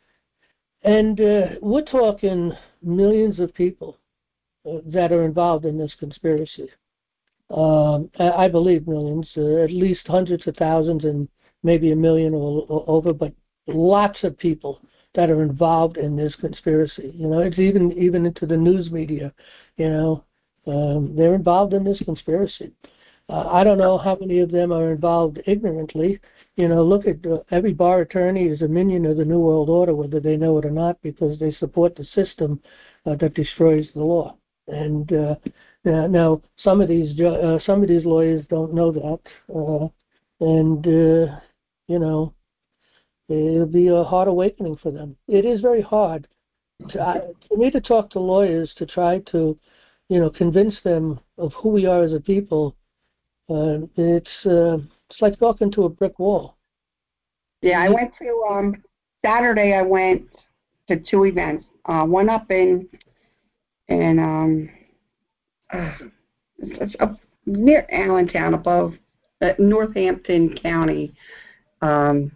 and uh, we're talking millions of people uh, that are involved in this conspiracy. Um, I, I believe millions, uh, at least hundreds of thousands and maybe a million or, or over, but lots of people that are involved in this conspiracy. You know, it's even even into the news media, you know, um, they're involved in this conspiracy. Uh, I don't know how many of them are involved ignorantly. You know, look at uh, every bar attorney is a minion of the New World Order, whether they know it or not, because they support the system uh, that destroys the law. And uh, now, now, some of these ju- uh, some of these lawyers don't know that, uh, and uh, you know, it'll be a hard awakening for them. It is very hard to, I, for me to talk to lawyers to try to, you know, convince them of who we are as a people. Uh, it's uh, it's like talking to a brick wall. Yeah, I went to um Saturday. I went to two events. Uh, one up in in um uh, it's, it's up near Allentown, above uh, Northampton County. Um,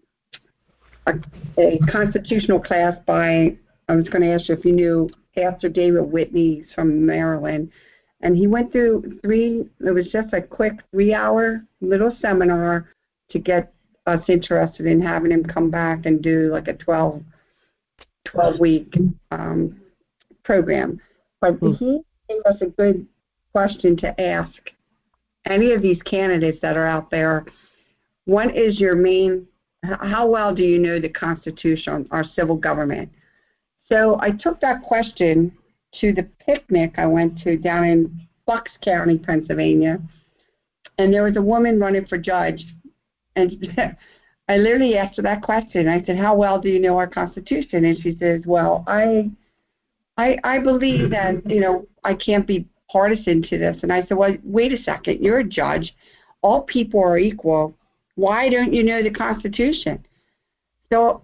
a, a constitutional class by, I was going to ask you if you knew Pastor David Whitney. He's from Maryland. And he went through three, it was just a quick three-hour little seminar to get us interested in having him come back and do like a twelve, twelve-week um, program. But Hmm. he gave us a good question to ask any of these candidates that are out there. One is your main, how well do you know the Constitution, our civil government? So I took that question to the picnic I went to down in Bucks County, Pennsylvania, and there was a woman running for judge, and I literally asked her that question. I said, how well do you know our Constitution? And she says, well, I, I, I believe that, you know, I can't be partisan to this. And I said, well, wait a second, you're a judge. All people are equal. Why don't you know the Constitution? So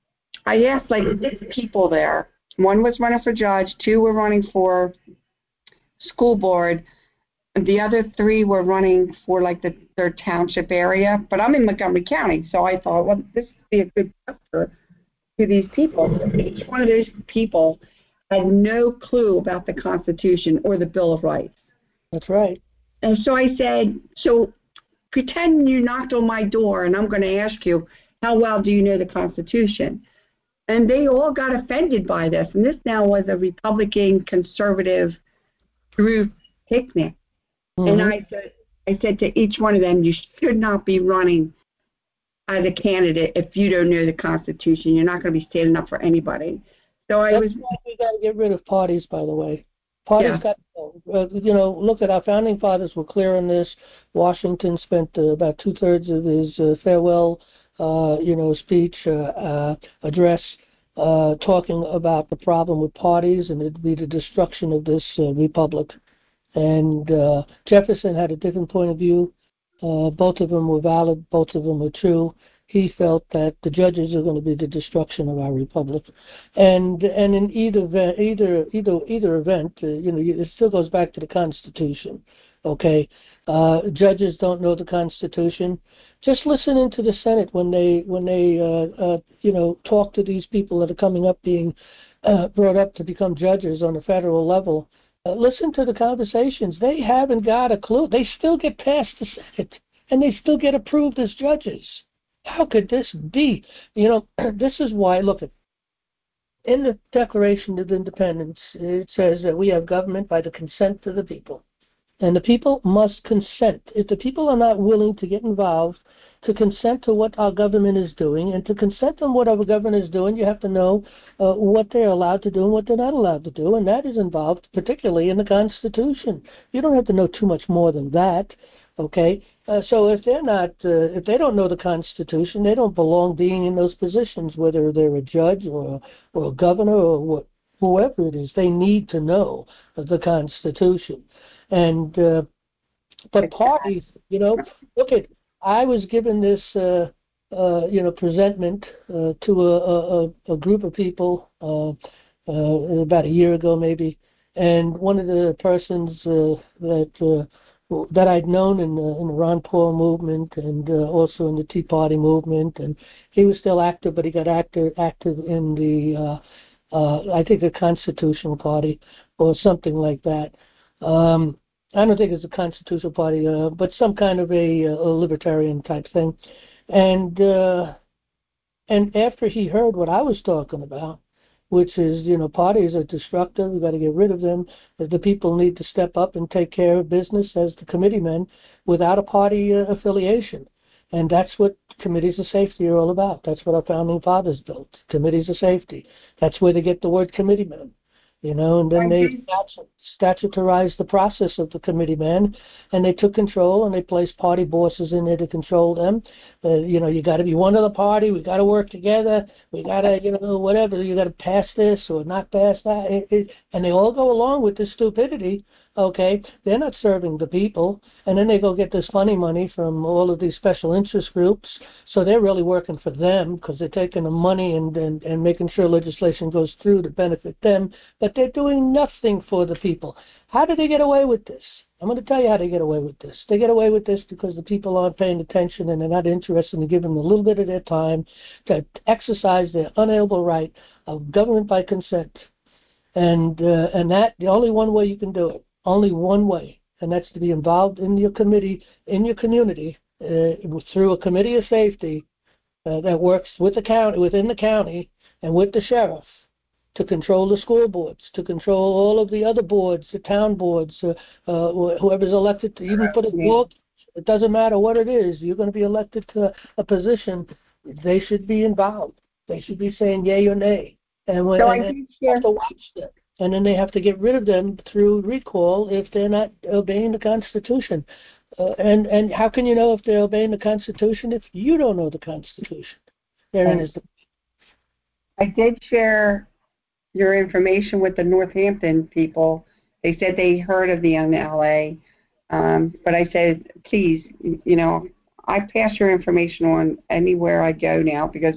I asked like six people there. One was running for judge, two were running for school board, and the other three were running for like the, their township area. But I'm in Montgomery County, so I thought, well, this would be a good tester to these people. Each one of those people had no clue about the Constitution or the Bill of Rights. That's right. And so I said, so pretend you knocked on my door and I'm going to ask you, how well do you know the Constitution? And they all got offended by this. And this now was a Republican conservative group picnic. Mm-hmm. And I said, I said to each one of them, you should not be running as a candidate if you don't know the Constitution. You're not going to be standing up for anybody. So I That's was. why we got to get rid of parties, by the way. Parties yeah. got to go. Uh, you know, look at our founding fathers were clear on this. Washington spent uh, about two thirds of his uh, farewell, uh, you know, speech uh, uh, address uh, talking about the problem with parties, and it'd be the destruction of this uh, republic. And uh, Jefferson had a different point of view. Uh, both of them were valid. Both of them were true. He felt that the judges are going to be the destruction of our republic, and and in either event, either either either event, uh, you know, it still goes back to the Constitution. Okay, uh, judges don't know the Constitution. Just listening to the Senate when they when they uh, uh, you know talk to these people that are coming up being uh, brought up to become judges on a federal level. Uh, listen to the conversations. They haven't got a clue. They still get past the Senate, and they still get approved as judges. How could this be? You know, this is why, look, at in the Declaration of Independence, it says that we have government by the consent of the people. And the people must consent. If the people are not willing to get involved, to consent to what our government is doing, and to consent to what our government is doing, you have to know uh, what they're allowed to do and what they're not allowed to do, and that is involved particularly in the Constitution. You don't have to know too much more than that, okay? Uh, so if they're not, uh, if they don't know the Constitution, they don't belong being in those positions, whether they're a judge or a, or a governor or what, whoever it is. They need to know the Constitution. And uh, but parties, you know, look at. I was given this, uh, uh, you know, presentment uh, to a, a, a group of people uh, uh, about a year ago, maybe, and one of the persons uh, that uh, that I'd known in the, in the Ron Paul movement and uh, also in the Tea Party movement, and he was still active, but he got active active in the, uh, uh, I think, the Constitutional Party or something like that. Um, I don't think it's a constitutional party, uh, but some kind of a, a libertarian type thing. And uh, and after he heard what I was talking about, which is, you know, parties are destructive. We've got to get rid of them. The people need to step up and take care of business as the committeemen without a party uh, affiliation. And that's what committees of safety are all about. That's what our founding fathers built, committees of safety. That's where they get the word committeemen. You know, and then they statutarized the process of the committeemen, and they took control, and they placed party bosses in there to control them. Uh, you know, you got to be one of the party. We got to work together. We got to, you know, whatever. You got to pass this or not pass that. It, it, and they all go along with this stupidity. Okay, they're not serving the people, and then they go get this funny money from all of these special interest groups. So they're really working for them because they're taking the money and, and, and making sure legislation goes through to benefit them, but they're doing nothing for the people. How do they get away with this? I'm going to tell you how they get away with this. They get away with this because the people aren't paying attention and they're not interested in giving them a little bit of their time to exercise their unalienable right of government by consent. And uh, and that, the only one way you can do it, only one way, and that's to be involved in your committee, in your community, uh, through a committee of safety uh, that works with the county, within the county, and with the sheriff to control the school boards, to control all of the other boards, the town boards, uh, uh, whoever's elected to even put a vote. It doesn't matter what it is. You're going to be elected to a position. They should be involved. They should be saying yay or nay. And when So and I then think they have to watch them. And then they have to get rid of them through recall if they're not obeying the Constitution. Uh, and, and how can you know if they're obeying the Constitution if you don't know the Constitution? Therein is the... I did share your information with the Northampton people. They said they heard of the N L A, um, but I said, please, you know, I pass your information on anywhere I go now because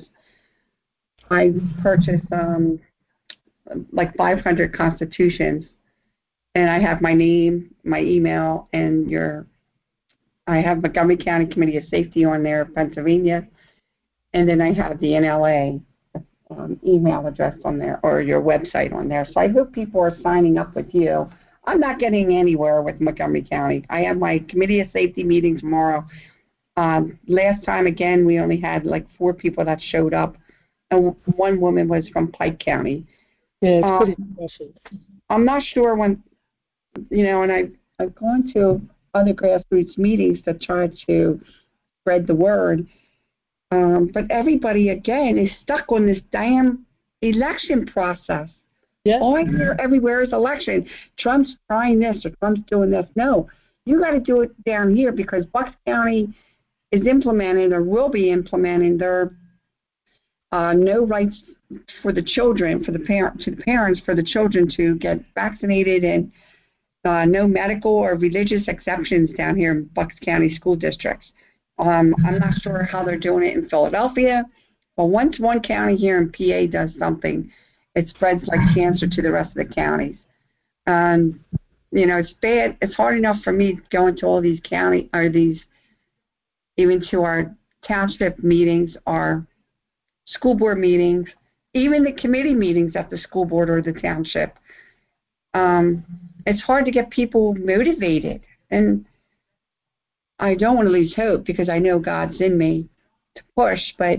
I purchased um, like five hundred constitutions, and I have my name, my email, and your, I have Montgomery County Committee of Safety on there, Pennsylvania, and then I have the N L A um, email address on there, or your website on there. So I hope people are signing up with you. I'm not getting anywhere with Montgomery County. I have my Committee of Safety meeting tomorrow. Um, last time, again, we only had like four people that showed up, and one woman was from Pike County. Yeah, it's pretty um, impressive. I'm not sure when, you know, and I've, I've gone to other grassroots meetings to try to spread the word, um, but everybody, again, is stuck on this damn election process. Yeah. All I hear everywhere is election. Trump's trying this or Trump's doing this. No, you got to do it down here because Bucks County is implementing or will be implementing their uh, no rights for the children, for the parent, to the parents, for the children to get vaccinated, and uh, no medical or religious exceptions down here in Bucks County school districts. Um, I'm not sure how they're doing it in Philadelphia, but once one county here in P A does something, it spreads like cancer to the rest of the counties. And you know, it's bad. It's hard enough for me going to all these county or these, even to our township meetings, our school board meetings, even the committee meetings at the school board or the township. Um, it's hard to get people motivated, and I don't want to lose hope because I know God's in me to push. But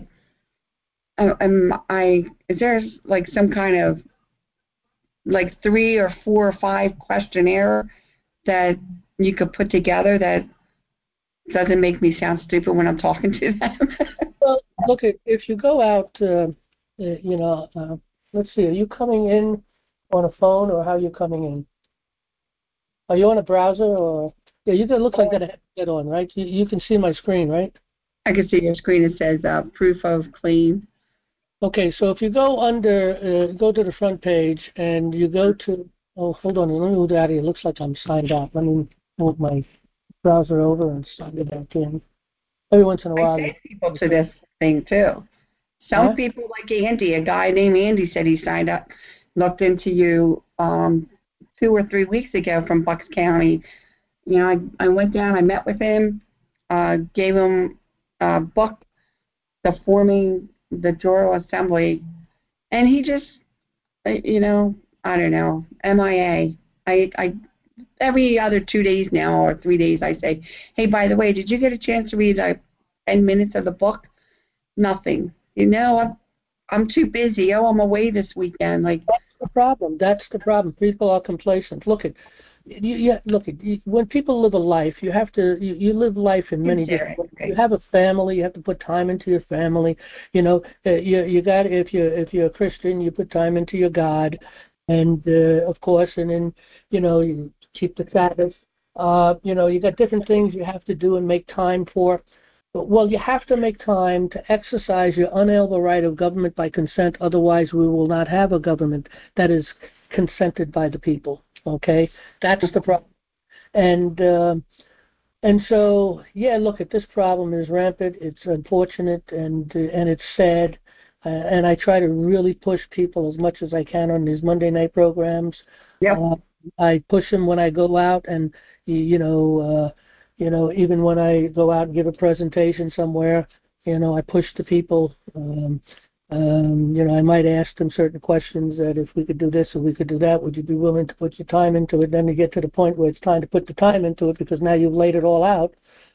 um, I is there like some kind of like three or four or five questionnaire that you could put together that doesn't make me sound stupid when I'm talking to them? Well, look, if you go out, uh, you know, uh, let's see, are you coming in on a phone or how are you coming in? Are you on a browser or? Yeah, you can look like that headset on, right? You, you can see my screen, right? I can see your screen. It says uh, proof of claim. Okay, so if you go under, uh, go to the front page and you go to, oh, hold on, let me move out of here. It looks like I'm signed out. Let me move my browser over and sign it back in. Every once in a while. I send people to this thing too. Some huh? people like Andy, a guy named Andy said he signed up, looked into you um, two or three weeks ago from Bucks County. You know, I, I went down, I met with him, uh, gave him a book, The Forming the General Assembly, and he just, you know, I don't know, M I A. I, I, every other two days now or three days I say, hey, by the way, did you get a chance to read like ten minutes of the book? Nothing. You know, I'm too busy. Oh, I'm away this weekend. Like that's the problem. That's the problem. People are complacent. Look at you. Yeah, look at you, when people live a life, you have to. You, you live life in many different ways. You have a family. You have to put time into your family. You know, uh, you you got if you if you're a Christian, you put time into your God, and uh, of course, and then you know you keep the Sabbath. Uh, you know, you got different things you have to do and make time for. Well, you have to make time to exercise your unalienable right of government by consent. Otherwise, we will not have a government that is consented by the people. Okay, that's the problem. And uh, and so, yeah, look, at this problem is rampant. It's unfortunate and uh, and it's sad. Uh, and I try to really push people as much as I can on these Monday night programs. Yep. Uh, I push them when I go out, and you, you know. Uh, You know, even when I go out and give a presentation somewhere, you know, I push the people. Um, um, you know, I might ask them certain questions that if we could do this or we could do that, would you be willing to put your time into it? Then you get to the point where it's time to put the time into it because now you've laid it all out.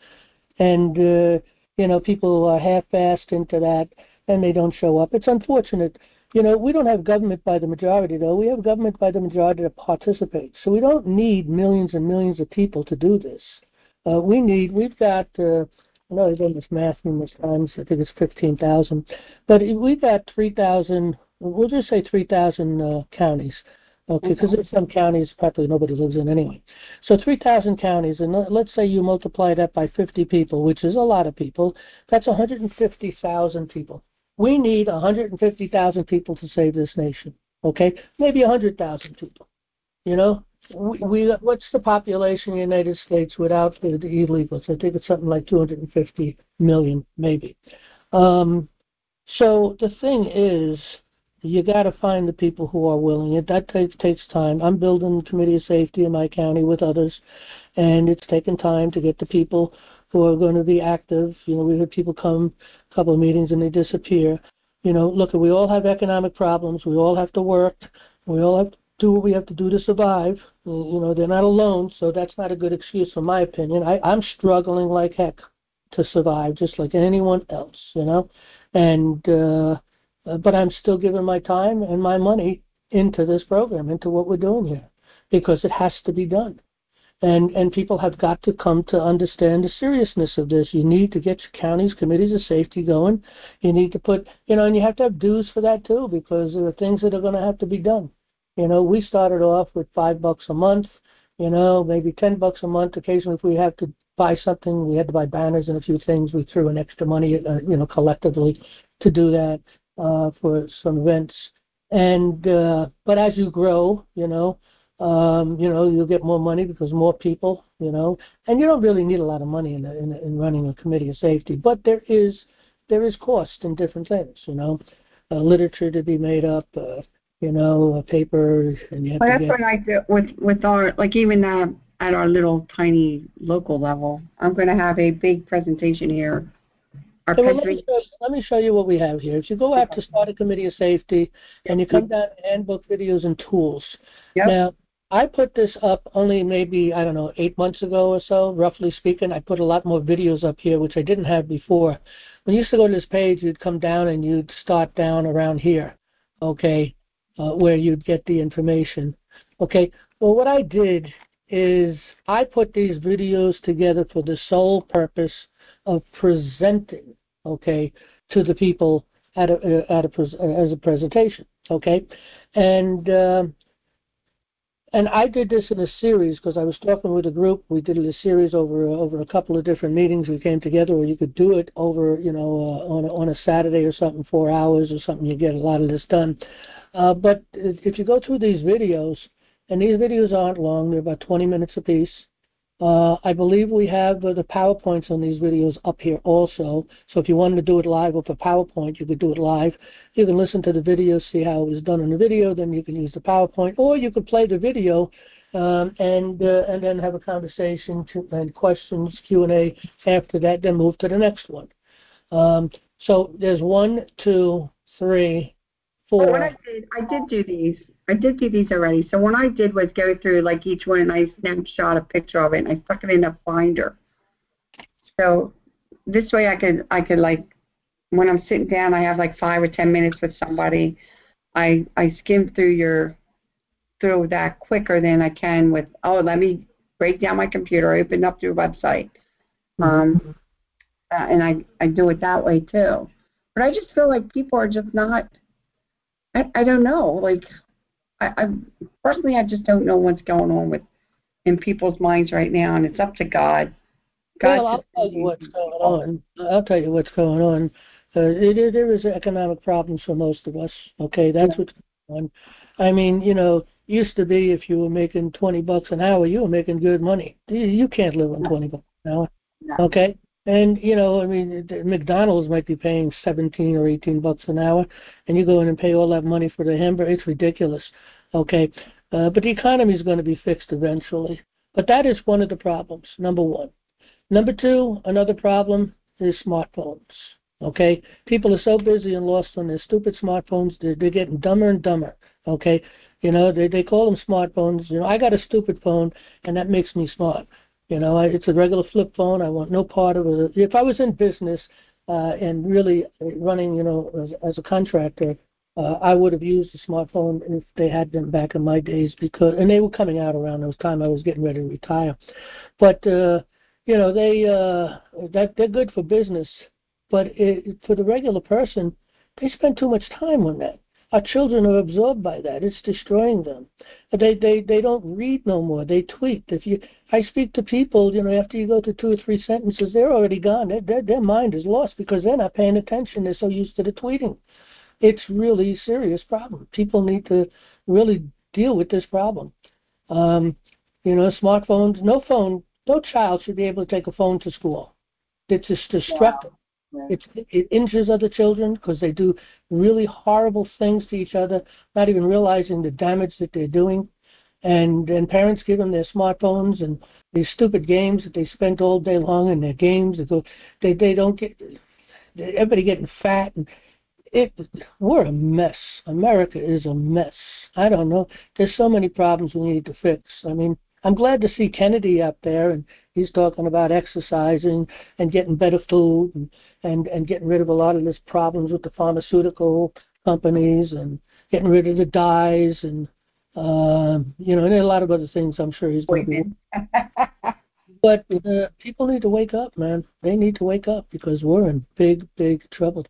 And, uh, you know, people are half-assed into that and they don't show up. It's unfortunate. You know, we don't have government by the majority, though. We have government by the majority that participates. So we don't need millions and millions of people to do this. Uh, we need, we've got, uh, I know I've done this math numerous times, I think it's fifteen thousand, but we've got three thousand, we'll just say three thousand uh, counties, okay, because mm-hmm. there's some counties probably nobody lives in anyway. So three thousand counties, and let's say you multiply that by fifty people, which is a lot of people, that's one hundred fifty thousand people. We need one hundred fifty thousand people to save this nation, okay? Maybe one hundred thousand people, you know? We, we what's the population in the United States without the, the illegals? I think it's something like two hundred fifty million, maybe. Um, so the thing is, you got to find the people who are willing. It that takes takes time. I'm building a committee of safety in my county with others, and it's taken time to get the people who are going to be active. You know, we had people come a couple of meetings and they disappear. You know, look, we all have economic problems. We all have to work. We all have to do what we have to do to survive. You know, they're not alone, so that's not a good excuse, in my opinion. I, I'm struggling like heck to survive, just like anyone else, you know. And uh, but I'm still giving my time and my money into this program, into what we're doing here, because it has to be done. And and people have got to come to understand the seriousness of this. You need to get your counties, committees of safety going. You need to put, you know, and you have to have dues for that too, because there are things that are going to have to be done. You know, we started off with five bucks a month, you know, maybe ten bucks a month. Occasionally, if we have to buy something, we had to buy banners and a few things. We threw in extra money, uh, you know, collectively to do that uh, for some events. And uh, but as you grow, you know, um, you know, you'll get more money because more people, you know, and you don't really need a lot of money in, in, in running a committee of safety. But there is there is cost in different things, you know, uh, literature to be made up. Uh, you know, a paper, and you have well, to that's get... what I do with, with our, like even uh, at our little tiny local level. I'm going to have a big presentation here. Our so, well, let, me show, let me show you what we have here. If you go out to start a committee of safety, and you come down to handbook, videos, and tools. Yep. Now, I put this up only maybe, I don't know, eight months ago or so, roughly speaking. I put a lot more videos up here, which I didn't have before. When you used to go to this page, you'd come down and you'd start down around here, okay? Uh, where you'd get the information. Okay, well, what I did is I put these videos together for the sole purpose of presenting, okay, to the people at a, at a as a presentation, okay, and uh, and I did this in a series because I was talking with a group. We did a series over over a couple of different meetings. We came together, or you could do it over, you know, uh, on a, on a Saturday or something, four hours or something. You get a lot of this done. Uh, but if you go through these videos, and these videos aren't long, they're about twenty minutes apiece. Uh, I believe we have uh, the PowerPoints on these videos up here also. So if you wanted to do it live with a PowerPoint, you could do it live. You can listen to the video, see how it was done in the video, then you can use the PowerPoint, or you could play the video um, and uh, and then have a conversation to, and questions, Q and A after that, then move to the next one. Um, so there's one, two, three, four. Well, what I did, I did do these. I did do these already. So what I did was go through like each one and I snapshot a picture of it and I stuck it in a binder. So this way I could I could like when I'm sitting down, I have like five or ten minutes with somebody. I I skim through your through that quicker than I can with, oh, let me break down my computer, open up your website. Um, uh, and I, I do it that way too. But I just feel like people are just not, I, I don't know, like, I, I personally, I just don't know what's going on with in people's minds right now, and it's up to God. God Well, I'll tell you what's going on. I'll tell you what's going on. Uh, it, it, there is economic problems for most of us. Okay, that's Yeah. what's going on. I mean, you know, used to be if you were making twenty bucks an hour, you were making good money. You, you can't live on twenty bucks an hour. No. Okay, and you know, I mean, McDonald's might be paying seventeen or eighteen bucks an hour, and you go in and pay all that money for the hamburger. It's ridiculous. Okay, uh, but the economy is going to be fixed eventually. But that is one of the problems. Number one. Number two, another problem is smartphones. Okay, people are so busy and lost on their stupid smartphones. They're, they're getting dumber and dumber. Okay, you know, they they call them smartphones. You know, I got a stupid phone, and that makes me smart. You know, I, it's a regular flip phone. I want no part of it. If I was in business uh, and really running, you know, as, as a contractor, uh, I would have used a smartphone if they had them back in my days, because and they were coming out around those time I was getting ready to retire. But uh, you know, they uh, that they're good for business, but it, for the regular person, they spend too much time on that. Our children are absorbed by that. It's destroying them. They they they don't read no more. They tweet. If you, I speak to people, you know, after you go to two or three sentences, they're already gone. Their their, their mind is lost because they're not paying attention. They're so used to the tweeting. It's really a serious problem. People need to really deal with this problem. Um, you know, smartphones. No phone. No child should be able to take a phone to school. It's just destructive. Wow. It's, it injures other children because they do really horrible things to each other, not even realizing the damage that they're doing. And and parents give them their smartphones and these stupid games that they spend all day long in their games. They go, they they don't get everybody getting fat, and it we're a mess. America is a mess. I don't know. There's so many problems we need to fix. I mean, I'm glad to see Kennedy up there, and he's talking about exercising and getting better food and, and, and getting rid of a lot of these problems with the pharmaceutical companies and getting rid of the dyes and, uh, you know, and a lot of other things I'm sure he's going to be. But uh, people need to wake up, man. They need to wake up because we're in big, big trouble.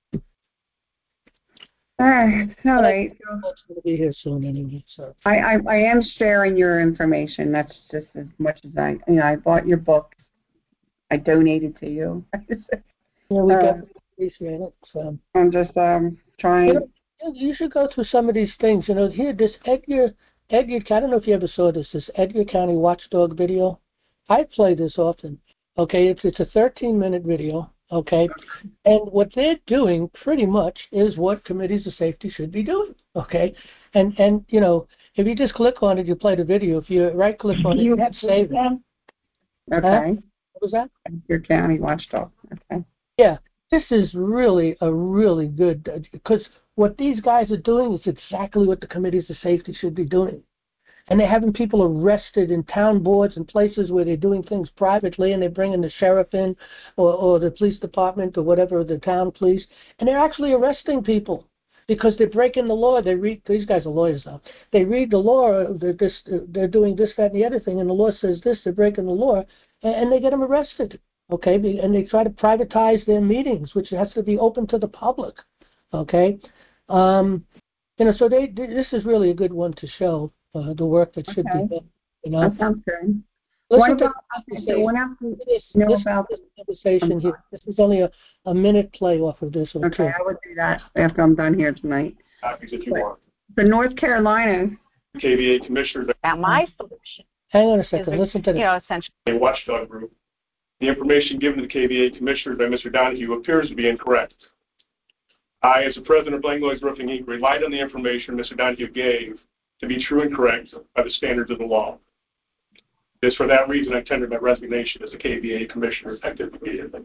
All right, all right. I'm going to be here soon anyway. So I, I, I am sharing your information. That's just as much as I, you know, I bought your book. I donated to you. yeah, we uh, definitely appreciate it. So I'm just um trying. You know, you should go through some of these things. You know, here this Edgar, Edgar. I don't know if you ever saw this. This Edgar County Watchdog video. I play this often. Okay, it's it's a thirteen minute video. Okay, and what they're doing pretty much is what committees of safety should be doing. Okay, and and you know, if you just click on it, you play the video. If you right click on it, you have to save it. Okay. Huh? What was that? Your county watchdog. Okay. Yeah, this is really a really good, because what these guys are doing is exactly what the committees of safety should be doing. And they're having people arrested in town boards and places where they're doing things privately, and they're bringing the sheriff in or, or the police department or whatever, the town police, and they're actually arresting people because they're breaking the law. They read, these guys are lawyers now. They read the law, they're, this, they're doing this, that, and the other thing, and the law says this, they're breaking the law, and, and they get them arrested. Okay, and they try to privatize their meetings, which has to be open to the public. Okay, um, you know, so they, this is really a good one to show. Uh, the work that should okay. be done. You know? That sounds good. Listen What about, okay, so what else do this, you know this, about this conversation here? This is only a, a minute play off of this one, okay, too. I would do that after I'm done here tonight. Copies if you but, want. The North Carolina K V A commissioner. Now, my solution. Hang on a second. Is Listen to this. You know, essentially. A watchdog group. The information given to the K V A commissioner by Mister Donahue appears to be incorrect. I, as the president of Langlois Roofing Incorporated, relied on the information Mister Donahue gave to be true and correct by the standards of the law. It is for that reason I tendered my resignation as a K V A commissioner effective immediately.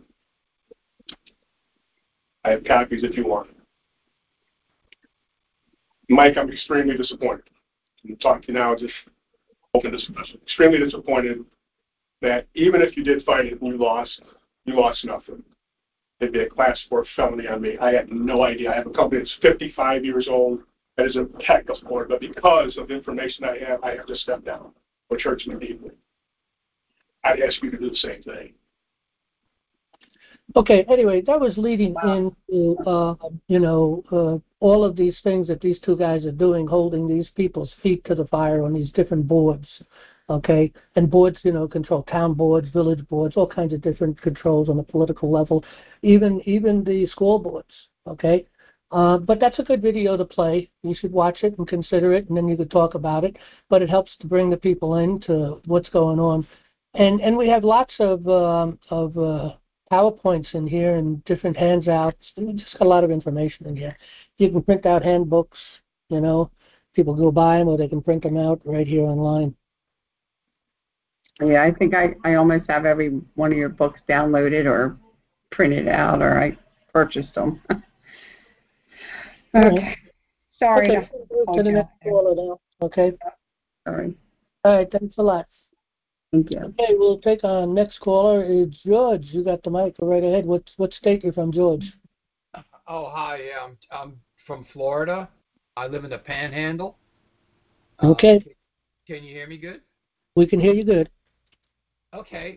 I have copies if you want. Mike, I'm extremely disappointed. I'm talking to you now, just open discussion. Extremely disappointed that even if you did fight it and you lost, you lost nothing. it'd be a class four felony on me. I had no idea. I have a company that's fifty-five years old that is a technical board, but because of the information I have, I have to step down or charge me deeply. I'd ask you to do the same thing. Okay, anyway, that was leading into, uh, you know, uh, all of these things that these two guys are doing, holding these people's feet to the fire on these different boards, okay? And boards, you know, control town boards, village boards, all kinds of different controls on the political level, even even the school boards, okay? Uh, but that's a good video to play. You should watch it and consider it, and then you could talk about it. But it helps to bring the people into what's going on. And and we have lots of, um, of uh, PowerPoints in here and different handouts. We just got a lot of information in here. You can print out handbooks, you know. People go buy them or they can print them out right here online. Yeah, I think I, I almost have every one of your books downloaded or printed out, or I purchased them. Okay. Sorry. Okay, we'll to the next caller now. Okay. Sorry. All right, thanks a lot. Thank you. Okay, we'll take our next caller. It's George. You got the mic. Go right ahead. What what state are you from, George? Oh, hi. I'm I'm from Florida. I live in the Panhandle. Okay. Uh, can, can you hear me good? We can hear you good. Okay.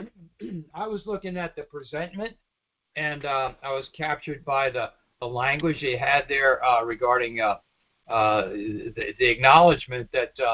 I was looking at the presentment, and uh, I was captured by the, the language they had there uh, regarding uh, uh, the, the acknowledgement that, uh,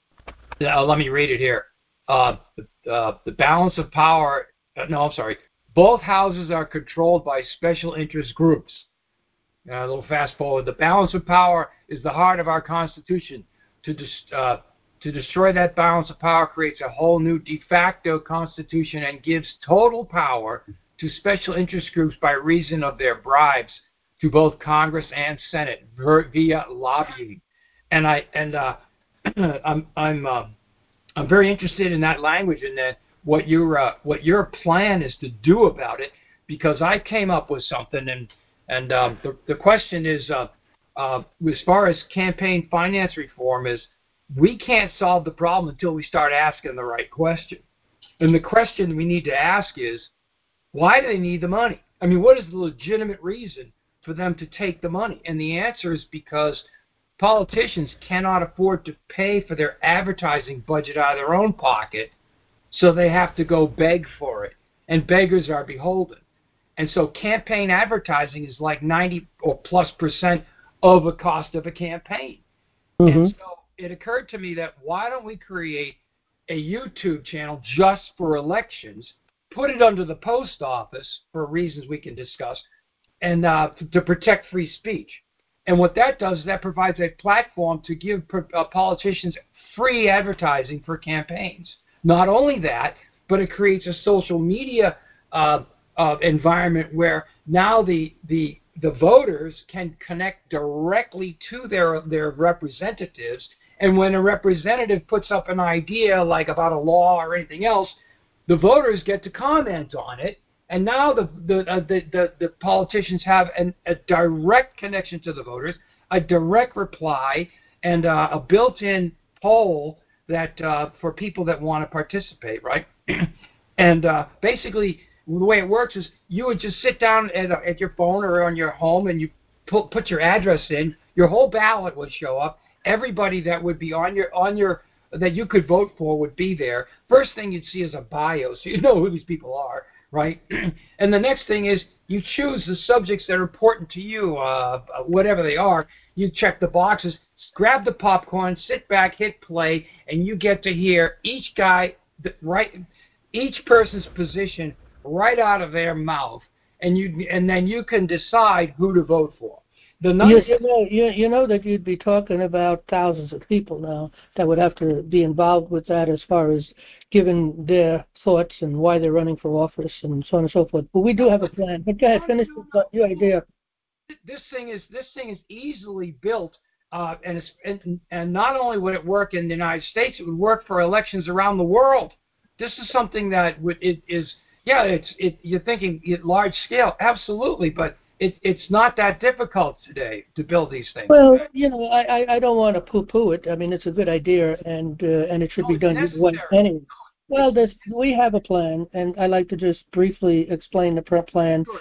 uh, let me read it here. Uh, uh, the balance of power, uh, no, I'm sorry. Both houses are controlled by special interest groups. Uh, a little fast forward. The balance of power is the heart of our Constitution. To, dis- uh, to destroy that balance of power creates a whole new de facto Constitution and gives total power to special interest groups by reason of their bribes to both Congress and Senate via lobbying. And I and uh, I'm I'm uh, I'm very interested in that language and that what your uh, what your plan is to do about it, because I came up with something, and and um, the the question is uh, uh, as far as campaign finance reform is, we can't solve the problem until we start asking the right question. And the question we need to ask is, why do they need the money? I mean, what is the legitimate reason for them to take the money? And the answer is because politicians cannot afford to pay for their advertising budget out of their own pocket, so they have to go beg for it. And beggars are beholden. And so campaign advertising is like ninety or plus percent of the cost of a campaign. Mm-hmm. And so it occurred to me that why don't we create a YouTube channel just for elections, put it under the post office for reasons we can discuss, and uh, to protect free speech. And what that does is that provides a platform to give uh, politicians free advertising for campaigns. Not only that, but it creates a social media uh, uh, environment where now the the the voters can connect directly to their their representatives. And when a representative puts up an idea like about a law or anything else, the voters get to comment on it. And now the the uh, the, the, the politicians have an, a direct connection to the voters, a direct reply, and uh, a built-in poll that uh, for people that want to participate, right? And uh, basically, the way it works is you would just sit down at, at your phone or on your home, and you put put your address in. Your whole ballot would show up. Everybody that would be on your on your that you could vote for would be there. First thing you'd see is a bio, so you know who these people are. Right? And the next thing is you choose the subjects that are important to you, uh, whatever they are. You check the boxes, grab the popcorn, sit back, hit play, and you get to hear each guy, right, each person's position right out of their mouth, and you and then you can decide who to vote for. The you, you know, you, you know that you'd be talking about thousands of people now that would have to be involved with that as far as giving their thoughts and why they're running for office and so on and so forth. But we do have a plan. But go ahead, finish your idea. This thing is this thing is easily built, uh, and, it's, and and not only would it work in the United States, it would work for elections around the world. This is something that would it is yeah, it's it. You're thinking at large scale, absolutely, but It, it's not that difficult today to build these things. Well, you know, I, I, I don't want to poo-poo it. I mean, it's a good idea, and uh, and it should no, be done anyway. Well, this, we have a plan, and I like to just briefly explain the plan. Sure.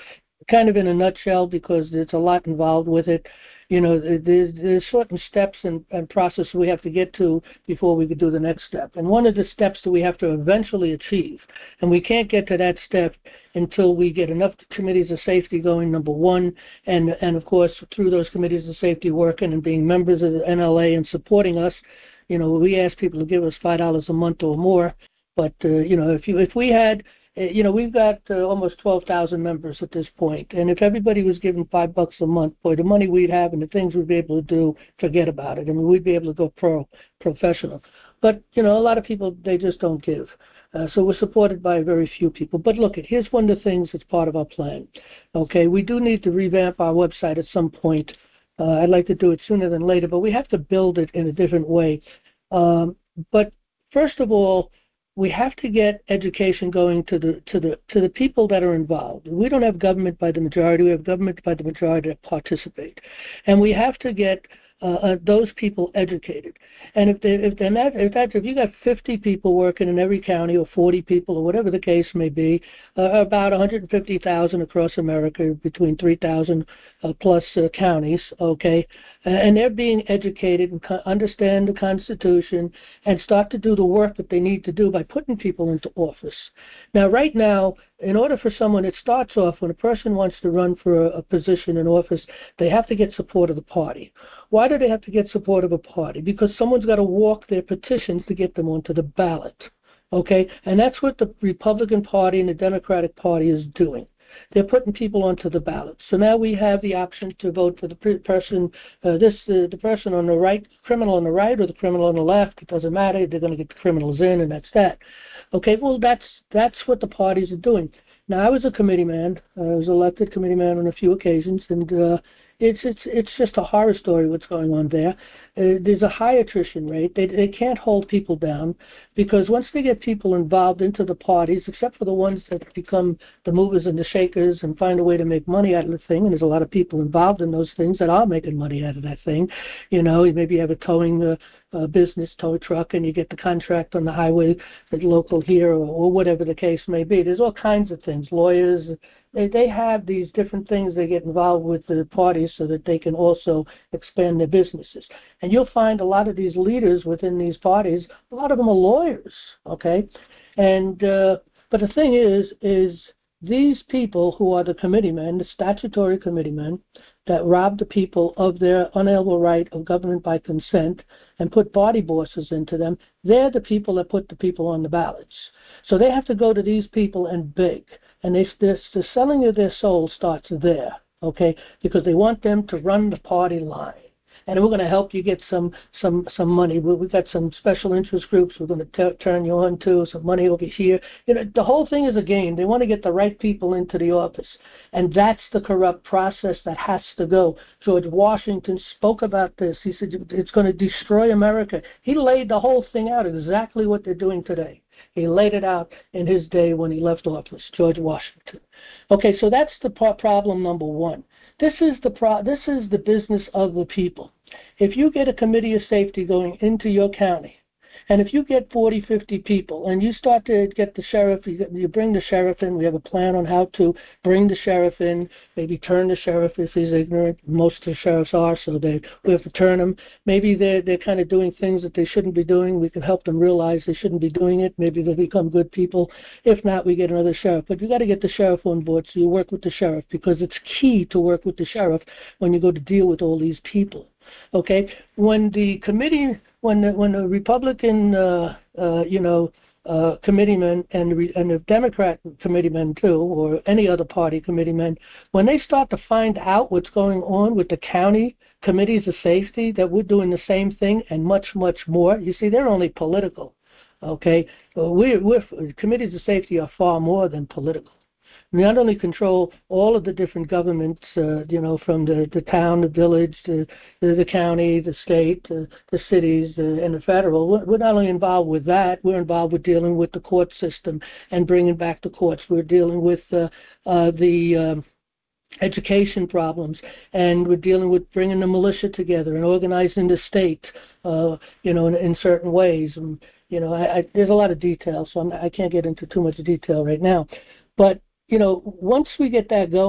kind of in a nutshell, because there's a lot involved with it. You know, there's, there's certain steps and, and process we have to get to before we could do the next step. And one of the steps that we have to eventually achieve, and we can't get to that step until we get enough committees of safety going, number one, and, and of course, through those committees of safety working and being members of the N L A and supporting us. You know, we ask people to give us five dollars a month or more. But, uh, you know, if you if we had, you know, we've got uh, almost twelve thousand members at this point. And if everybody was given five bucks a month, boy, the money we'd have and the things we'd be able to do, forget about it. I mean, we'd be able to go pro, professional. But, you know, a lot of people, they just don't give. Uh, so we're supported by very few people. But look, here's one of the things that's part of our plan. Okay, we do need to revamp our website at some point. Uh, I'd like to do it sooner than later, but we have to build it in a different way. Um, but first of all, we have to get education going to the to the to the people that are involved. We don't have government by the majority. We have government by the majority that participate, and we have to get uh, uh, those people educated. And if they if they're not, in fact, if you got fifty people working in every county, or forty people, or whatever the case may be, uh, about one hundred fifty thousand across America, between three thousand uh, plus uh, counties, okay, and they're being educated and co- understand the Constitution and start to do the work that they need to do by putting people into office. Now, right now, in order for someone, it starts off when a person wants to run for a, a position in office, they have to get support of the party. Why do they have to get support of a party? Because someone's got to walk their petitions to get them onto the ballot. Okay? And that's what the Republican Party and the Democratic Party is doing. They're putting people onto the ballot. So now we have the option to vote for the person, uh, this uh, the person on the right, criminal on the right, or the criminal on the left. It doesn't matter. They're going to get the criminals in, and that's that. Okay, well, that's that's what the parties are doing. Now, I was a committee man. I was elected committee man on a few occasions, and uh, it's it's it's just a horror story what's going on there. Uh, there's a high attrition rate. They they can't hold people down because once they get people involved into the parties, except for the ones that become the movers and the shakers and find a way to make money out of the thing, and there's a lot of people involved in those things that are making money out of that thing. You know, maybe you have a towing uh, uh, business, tow truck, and you get the contract on the highway, the local here, or, or whatever the case may be. There's all kinds of things. Lawyers, they they have these different things they get involved with the parties so that they can also expand their businesses. And you'll find a lot of these leaders within these parties, a lot of them are lawyers, okay? And uh, but the thing is, is these people who are the committeemen, the statutory committeemen, that rob the people of their unalienable right of government by consent and put party bosses into them, they're the people that put the people on the ballots. So they have to go to these people and beg. And they, this, the selling of their soul starts there, okay, because they want them to run the party line. And we're going to help you get some some some money. We've got some special interest groups we're going to t- turn you on to, some money over here. You know, the whole thing is a game. They want to get the right people into the office. And that's the corrupt process that has to go. George Washington spoke about this. He said it's going to destroy America. He laid the whole thing out, exactly what they're doing today. He laid it out in his day when he left office, George Washington. Okay, so that's the pro- problem number one. This is the pro- this is the business of the people. If you get a committee of safety going into your county, and if you get forty, fifty people, and you start to get the sheriff, you, you bring the sheriff in, we have a plan on how to bring the sheriff in, maybe turn the sheriff if he's ignorant. Most of the sheriffs are, so they we have to turn them. Maybe they're, they're kind of doing things that they shouldn't be doing. We can help them realize they shouldn't be doing it. Maybe they'll become good people. If not, we get another sheriff. But you got to get the sheriff on board, so you work with the sheriff, because it's key to work with the sheriff when you go to deal with all these people. Okay, when the committee, when the, when the Republican, uh, uh, you know, uh, committeemen and the, and the Democrat committeemen too, or any other party committeemen, when they start to find out what's going on with the county committees of safety, that we're doing the same thing and much, much more. You see, they're only political. Okay, we we're committees of safety are far more than political. We not only control all of the different governments, uh, you know, from the, the town, the village, the, the, the county, the state, uh, the cities, uh, and the federal. We're, we're not only involved with that, we're involved with dealing with the court system and bringing back the courts. We're dealing with uh, uh, the um, education problems, and we're dealing with bringing the militia together and organizing the state, uh, you know, in, in certain ways. And, you know, I, I, there's a lot of detail, so I'm, I can't get into too much detail right now. But you know, once we get that going,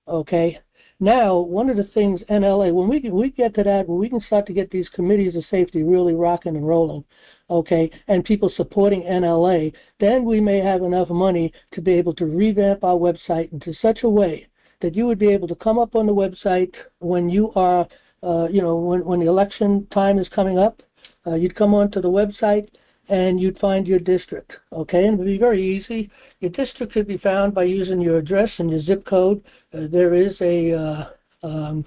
okay? Now, one of the things N L A, when we get, we get to that, when we can start to get these committees of safety really rocking and rolling, okay, and people supporting N L A, then we may have enough money to be able to revamp our website into such a way that you would be able to come up on the website when you are, uh, you know, when, when the election time is coming up, uh, you'd come onto the website and you'd find your district, okay? And it would be very easy. Your district could be found by using your address and your zip code. Uh, there is a, uh, um,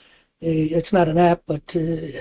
a, it's not an app, but uh,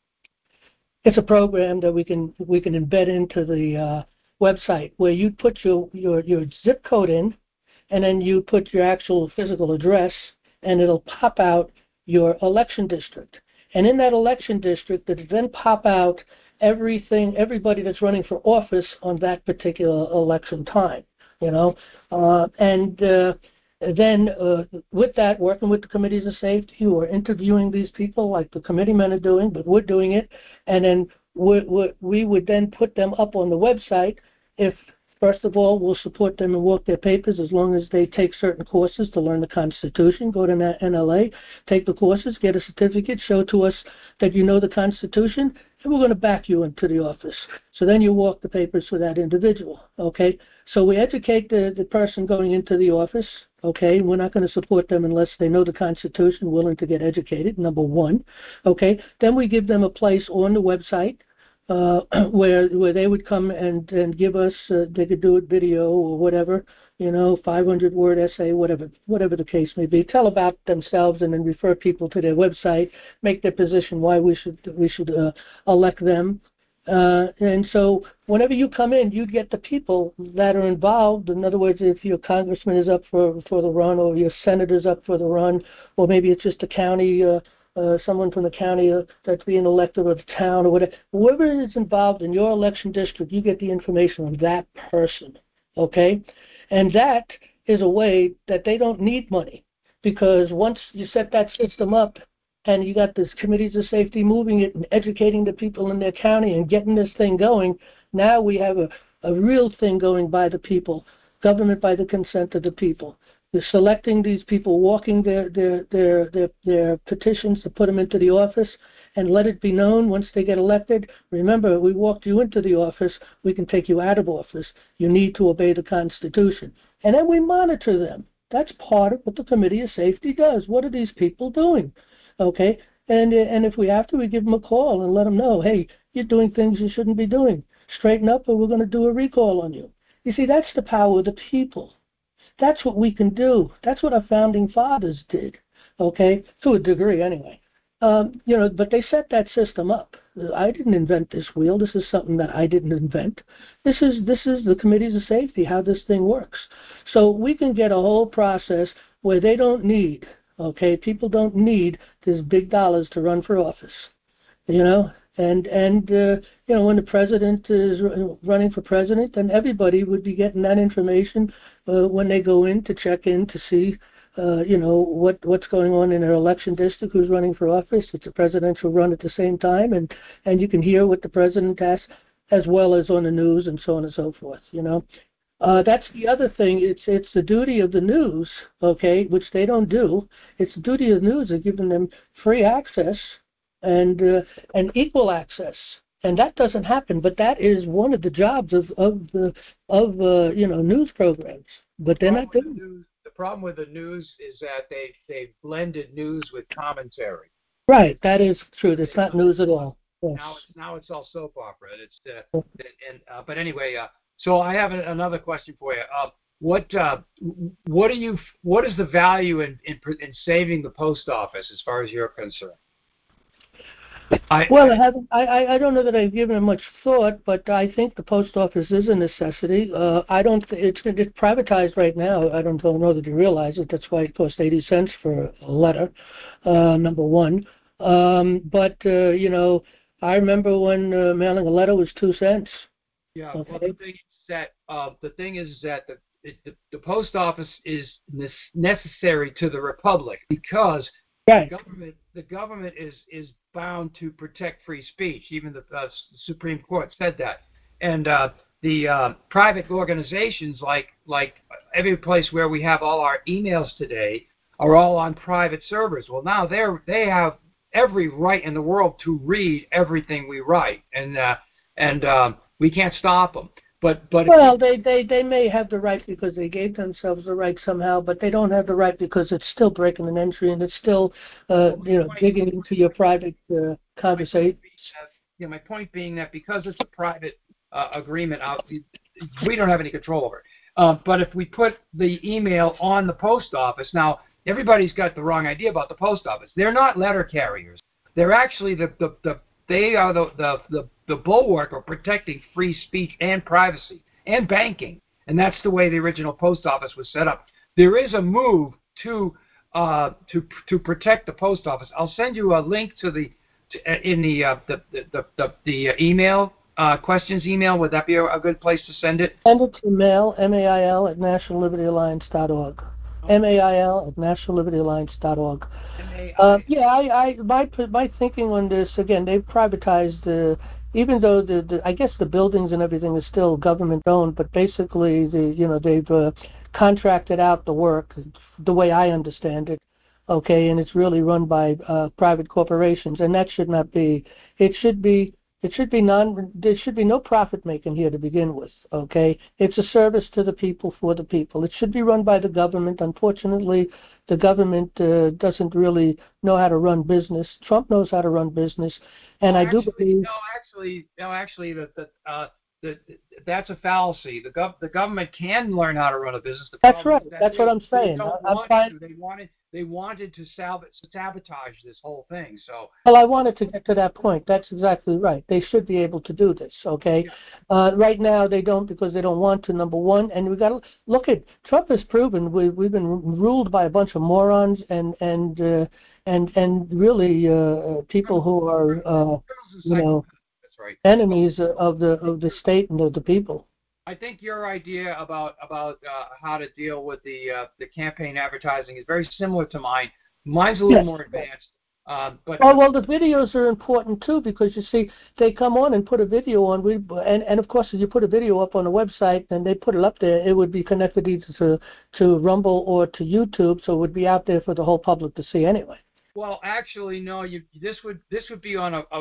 it's a program that we can we can embed into the uh, website where you put your, your, your zip code in, and then you put your actual physical address, and it'll pop out your election district. And in that election district, it'll then pop out everything, everybody that's running for office on that particular election time, you know. Uh, and uh, then uh, with that, working with the committees of safety who are interviewing these people like the committeemen are doing, but we're doing it, and then we, we, we would then put them up on the website. If First of all, we'll support them and walk their papers as long as they take certain courses to learn the Constitution. Go to N L A, take the courses, get a certificate, show to us that you know the Constitution, and we're going to back you into the office. So then you walk the papers for that individual, okay? So we educate the, the person going into the office, okay? We're not going to support them unless they know the Constitution, willing to get educated, number one, okay? Then we give them a place on the website Uh, where where they would come and, and give us, uh, they could do it video or whatever, you know, five hundred word essay, whatever whatever the case may be, tell about themselves and then refer people to their website, make their position why we should we should uh, elect them. Uh, and so whenever you come in, you get the people that are involved. In other words, if your congressman is up for, for the run, or your senator's up for the run, or maybe it's just a county uh, Uh, someone from the county uh, that's being elected, or the town, or whatever, whoever is involved in your election district, you get the information on that person, okay? And that is a way that they don't need money, because once you set that system up and you got this committees of safety moving it and educating the people in their county and getting this thing going, now we have a, a real thing going by the people, government by the consent of the people. They're selecting these people, walking their, their, their, their, their petitions to put them into the office, and let it be known once they get elected. Remember, we walked you into the office, we can take you out of office. You need to obey the Constitution. And then we monitor them. That's part of what the Committee of Safety does. What are these people doing? Okay? And, and if we have to, we give them a call and let them know, hey, you're doing things you shouldn't be doing. Straighten up or we're going to do a recall on you. You see, that's the power of the people. That's what we can do. That's what our founding fathers did, okay, to a degree anyway. Um, you know, but they set that system up. I didn't invent this wheel. This is something that I didn't invent. This is this is the committees of safety, how this thing works. So we can get a whole process where they don't need, okay, people don't need these big dollars to run for office, you know. And, and uh, you know, when the president is running for president, then everybody would be getting that information uh, when they go in to check in to see, uh, you know, what, what's going on in their election district, who's running for office. It's a presidential run at the same time, and, and you can hear what the president has, as well as on the news and so on and so forth, you know. Uh, that's the other thing. It's it's the duty of the news, okay, which they don't do. It's the duty of the news of giving them free access and uh, and equal access, and that doesn't happen. But that is one of the jobs of of the of uh, you know, news programs. But they're not doing. The, news, the problem with the news is that they they blended news with commentary. Right, that is true. It's not news at all. Yes. Now it's now it's all soap opera. It's uh, and uh, but anyway, uh, so I have another question for you. Uh, what uh, what do you what is the value in, in in saving the post office as far as you're concerned? I, well, I, haven't, I, I don't know that I've given it much thought, but I think the post office is a necessity. Uh, I don't. It's, it's privatized right now. I don't know that you realize it. That's why it costs eighty cents for a letter. Uh, number one, um, but uh, you know, I remember when uh, mailing a letter was two cents. Yeah. Okay. Well, the thing is that uh, the thing is that the, it, the the post office is necessary to the republic because right. the government the government is is bound to protect free speech. Even the uh, Supreme Court said that. And uh, the uh, private organizations, like like every place where we have all our emails today, are all on private servers. Well, now they're they have every right in the world to read everything we write, and uh, and um, we can't stop them. But but well, they, they they may have the right because they gave themselves the right somehow, but they don't have the right because it's still breaking an entry and it's still uh, you know digging into your private uh, conversation. Yeah, my point being that because it's a private uh, agreement, out we don't have any control over it. Uh, but if we put the email on the post office, now everybody's got the wrong idea about the post office. They're not letter carriers. They're actually the the, the they are the, the the the bulwark of protecting free speech and privacy and banking, and that's the way the original post office was set up. There is a move to uh, to to protect the post office. I'll send you a link to the to, in the, uh, the the the the, the email uh, questions email. Would that be a, a good place to send it? Send it to mail M A I L at national liberty alliance dot org. M A I L at national liberty alliance dot org. Uh, yeah, I, I my my thinking on this again. They've privatized, uh, even though the, the I guess the buildings and everything is still government owned, but basically the you know they've uh, contracted out the work the way I understand it. Okay, and it's really run by uh, private corporations, and that should not be. It should be. It should be non. There should be no profit making here to begin with. Okay, it's a service to the people for the people. It should be run by the government. Unfortunately, the government uh, doesn't really know how to run business. Trump knows how to run business, and no, I do actually, believe. No, actually, no, actually, that that uh, that that's a fallacy. The gov the government can learn how to run a business. The That's right. that That's they, what I'm saying. They don't I, want I'm to. They wanted. They wanted to salvage, sabotage this whole thing. So. Well, I wanted to get to that point. That's exactly right. They should be able to do this, okay? Yeah. Uh, right now, they don't because they don't want to, number one. And we've got to look at Trump has proven we, we've been ruled by a bunch of morons and and uh, and and really uh, people who are, uh, you know, That's right. enemies of the of the state and of the people. I think your idea about about uh, how to deal with the uh, the campaign advertising is very similar to mine. Mine's a little yes. more advanced. Um, but oh well, the videos are important too because you see they come on and put a video on. We and and of course if you put a video up on a website and they put it up there, it would be connected either to to Rumble or to YouTube, so it would be out there for the whole public to see anyway. Well, actually, no. You this would this would be on a, a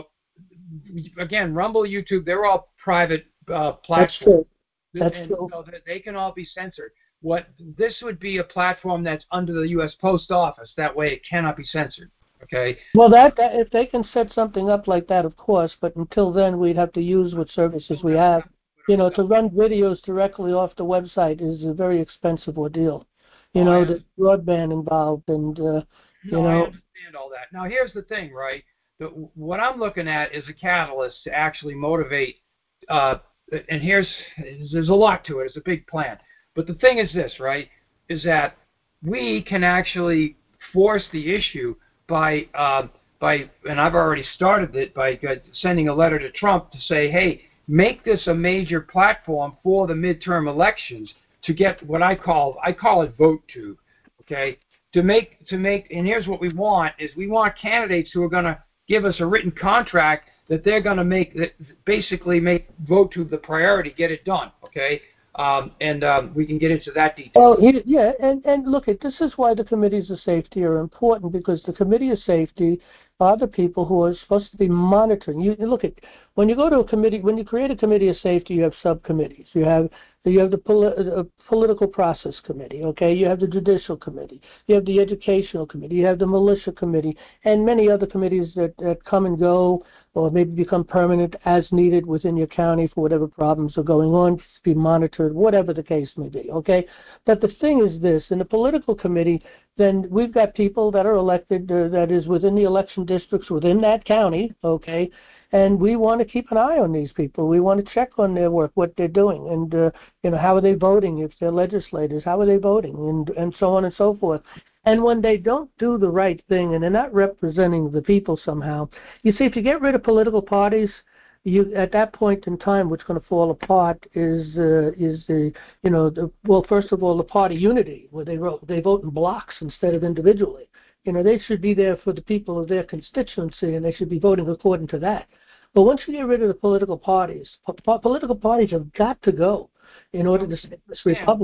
again Rumble, YouTube. They're all private uh, platforms. That's true. That's and true. So that they can all be censored. What this would be a platform that's under the U S Post Office. That way, it cannot be censored. Okay. Well, that, that if they can set something up like that, of course. But until then, we'd have to use what services we have. You know, to run videos directly off the website is a very expensive ordeal. You oh, know, there's broadband involved, and uh, you no, know. I understand all that. Now, here's the thing, right? The, what I'm looking at is a catalyst to actually motivate. Uh, and here's there's a lot to it. It's a big plan. But the thing is this, right? Is that we can actually force the issue by uh, by, and I've already started it by sending a letter to Trump to say, hey, make this a major platform for the midterm elections to get what I call I call it VoteTube, okay? To make to make, and here's what we want is we want candidates who are going to give us a written contract that they're going to make that basically make VoteTube the priority, get it done, okay? Um, and um, we can get into that detail. Well, yeah, and, and look, at this is why the committees of safety are important, because the committee of safety are the people who are supposed to be monitoring. You, you look at when you go to a committee, when you create a committee of safety, you have subcommittees. You have you have the poli- uh, political process committee, okay? You have the judicial committee. You have the educational committee. You have the militia committee, and many other committees that, that come and go, or maybe become permanent as needed within your county for whatever problems are going on, to be monitored, whatever the case may be, okay? But the thing is this, in the political committee, then we've got people that are elected uh, that is within the election districts within that county, okay? And we want to keep an eye on these people. We want to check on their work, what they're doing, and uh, you know, how are they voting? If they're legislators, how are they voting, and and so on and so forth. And when they don't do the right thing and they're not representing the people somehow, you see, if you get rid of political parties, you at that point in time, what's going to fall apart is uh, is the you know the well, first of all, the party unity, where they vote they vote in blocks instead of individually. You know, they should be there for the people of their constituency, and they should be voting according to that. But once you get rid of the political parties, po- political parties have got to go in order to save this republic.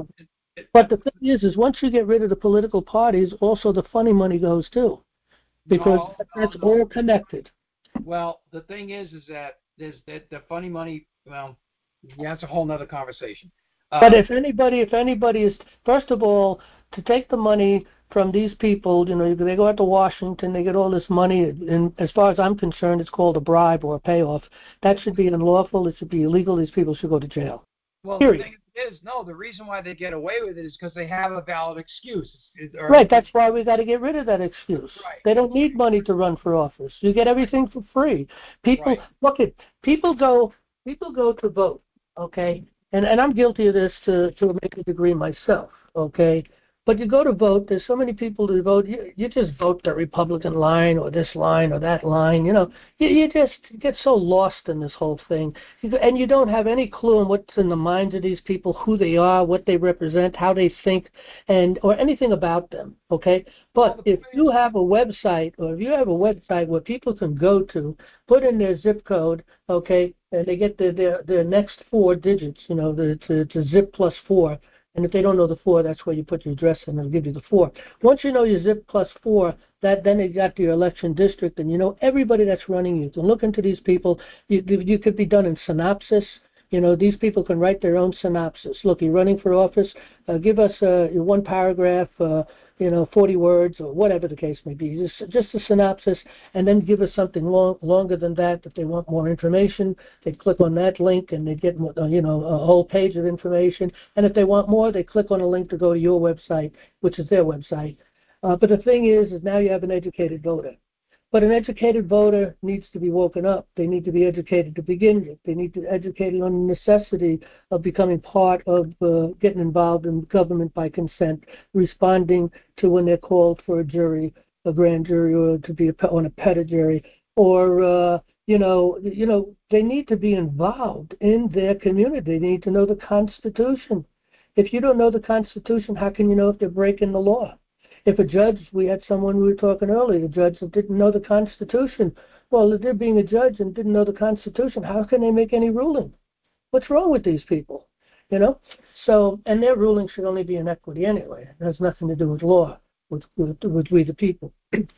But the thing is, is once you get rid of the political parties, also the funny money goes too, because no, that's no, no. all connected. Well, the thing is, is that there's that the funny money. Well, yeah, that's a whole nother conversation. Uh, But if anybody, if anybody is, first of all, to take the money from these people, you know, they go out to Washington, they get all this money, and as far as I'm concerned, it's called a bribe or a payoff. That should be unlawful. It should be illegal. These people should go to jail. well, Period. the thing is, no, the reason why they get away with it is because they have a valid excuse. It, or, Right, that's why we got to get rid of that excuse. Right. They don't need money to run for office. You get everything for free. People, Right. look at, people go, people go to vote, okay? And and I'm guilty of this to, to make a degree myself, okay? But you go to vote, there's so many people to vote, you, you just vote the Republican line or this line or that line, you know. You, you just get so lost in this whole thing. And you don't have any clue on what's in the minds of these people, who they are, what they represent, how they think, and or anything about them, okay? But if you have a website, or if you have a website where people can go to, put in their zip code, okay, and they get their, their, their next four digits, you know, the, to, to zip plus four, and if they don't know the four, that's where you put your address and it'll give you the four. Once you know your zip plus four, that then they got to your election district, and you know everybody that's running. You can look into these people. You, you could be done in synopsis. You know, these people can write their own synopsis. Look, you're running for office. Uh, give us uh, your one paragraph, uh, you know, forty words or whatever the case may be. Just, just a synopsis, and then give us something long, longer than that. If they want more information, they click on that link and they get, uh, you know, a whole page of information. And if they want more, they click on a link to go to your website, which is their website. Uh, but the thing is, is now you have an educated voter. But an educated voter needs to be woken up. They need to be educated to begin with. They need to be educated on the necessity of becoming part of uh, getting involved in government by consent, responding to when they're called for a jury, a grand jury, or to be a, on a pedigree, or uh, you know, you know, they need to be involved in their community. They need to know the Constitution. If you don't know the Constitution, how can you know if they're breaking the law? If a judge, we had someone we were talking earlier, the judge that didn't know the Constitution. Well, if they're being a judge and didn't know the Constitution, how can they make any ruling? What's wrong with these people? You know? So, and their ruling should only be in equity anyway. It has nothing to do with law, with, with, with we the people.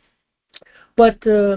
But, uh,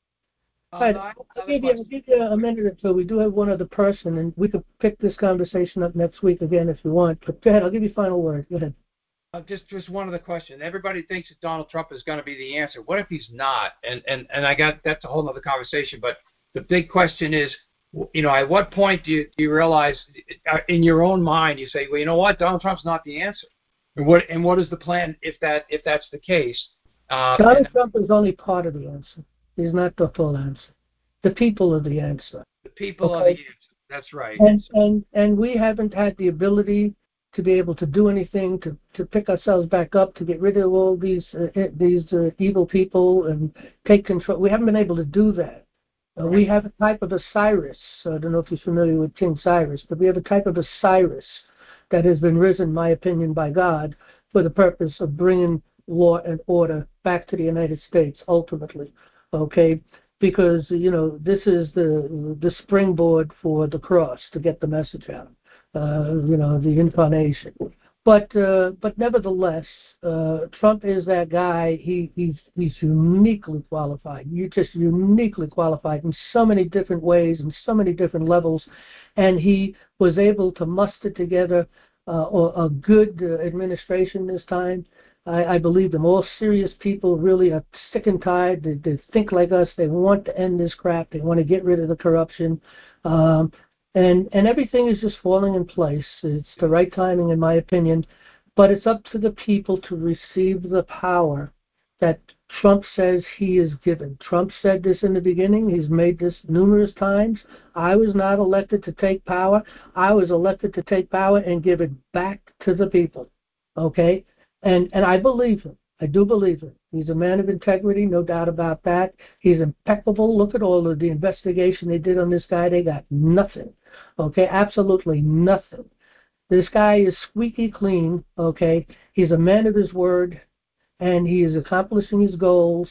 Uh, right, no, I have I'll, another give you, I'll question. give you a minute or two. We do have one other person, and we could pick this conversation up next week again if you want. But go ahead, I'll give you final word. Go ahead. Uh, just just one other question. Everybody thinks that Donald Trump is going to be the answer. What if he's not? And and and I got that's a whole other conversation. But the big question is, you know, at what point do you, do you realize in your own mind you say, well, you know what, Donald Trump's not the answer. And what and what is the plan if that if that's the case? Uh, Donald and Trump is only part of the answer. He's not the full answer. The people are the answer. the people Okay. are the answer. That's right. And and and we haven't had the ability to be able to do anything to, to pick ourselves back up, to get rid of all these uh, these uh, evil people and take control. We haven't been able to do that. Uh, Right. We have a type of Osiris. I don't know if you're familiar with King Cyrus, but we have a type of Osiris that has been risen, in my opinion, by God for the purpose of bringing law and order back to the United States ultimately. Okay, because you know this is the the springboard for the cross to get the message out. Uh, you know, the incarnation. But uh, but nevertheless, uh, Trump is that guy. He he's he's uniquely qualified. You're just uniquely qualified in so many different ways and so many different levels, and he was able to muster together uh, a, a good uh, administration this time. I, I believe them. All serious people really are sick and tired. They, they think like us. They want to end this crap. They want to get rid of the corruption. Um, And and everything is just falling in place. It's the right timing, in my opinion. But it's up to the people to receive the power that Trump says he is given. Trump said this in the beginning. He's made this numerous times. I was not elected to take power. I was elected to take power and give it back to the people. Okay? And and I believe him. I do believe him. He's a man of integrity, no doubt about that. He's impeccable. Look at all of the investigation they did on this guy. They got nothing. Okay, absolutely nothing. This guy is squeaky clean, okay? He's a man of his word, and he is accomplishing his goals,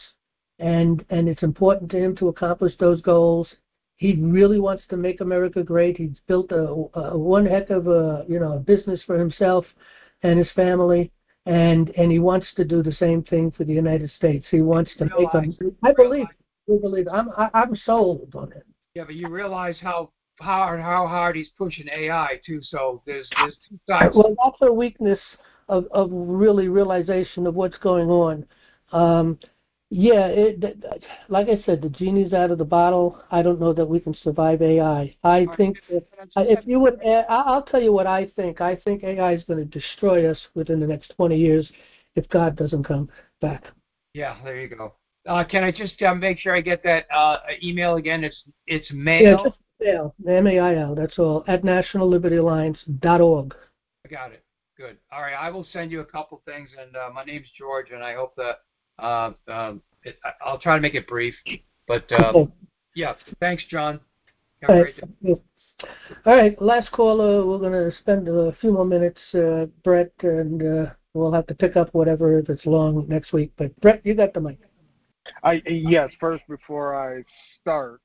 and and it's important to him to accomplish those goals. He really wants to make America great. He's built a, a one heck of a, you know, a business for himself, and his family, and and he wants to do the same thing for the United States. He wants to make them. I believe. I believe. I'm I, I'm sold on it. Yeah, but you realize how hard how hard he's pushing A I too. So there's there's two sides. Well, that's a weakness of of really realization of what's going on. Um, yeah, it, like I said, the genie's out of the bottle. I don't know that we can survive A I. I think that if you would, I'll tell you what I think. I think A I is going to destroy us within the next twenty years if God doesn't come back. Yeah, there you go. Uh, can I just uh, make sure I get that uh, email again? It's it's mail. Yeah, just mail. M A I L. That's all. At national liberty alliance dot org. I got it. Good. All right, I will send you a couple things, and uh, my name's George, and I hope that uh, um, it, I'll try to make it brief. But uh, okay. yeah, thanks, John. Have all a right. great day. All right, last caller. We're going to spend a few more minutes, uh, Brett, and uh, we'll have to pick up whatever if it's long next week. But Brett, you got the mic. I yes. First, before I start,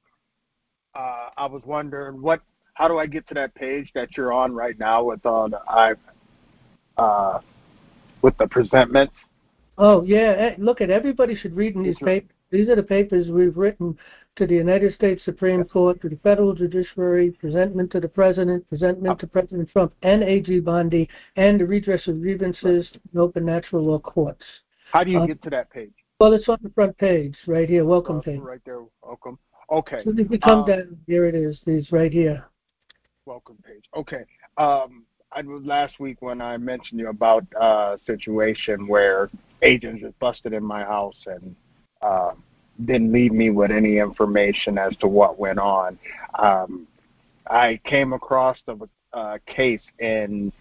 uh, I was wondering what. How do I get to that page that you're on right now with all the I, uh, with the presentments? Oh yeah, look at everybody should read in these papers. These are the papers we've written to the United States Supreme Court, to the federal judiciary, presentment to the president, presentment to President Trump and A G Bondi, and the redress of grievances in open natural law courts. How do you uh, get to that page? Well, it's on the front page right here. Welcome uh, page. Right there. Welcome. Okay. So if you come um, down, here it is. These right here. Welcome page. Okay. Um, I was last week when I mentioned you about a uh, situation where agents just busted in my house and uh, didn't leave me with any information as to what went on. Um, I came across a uh, case in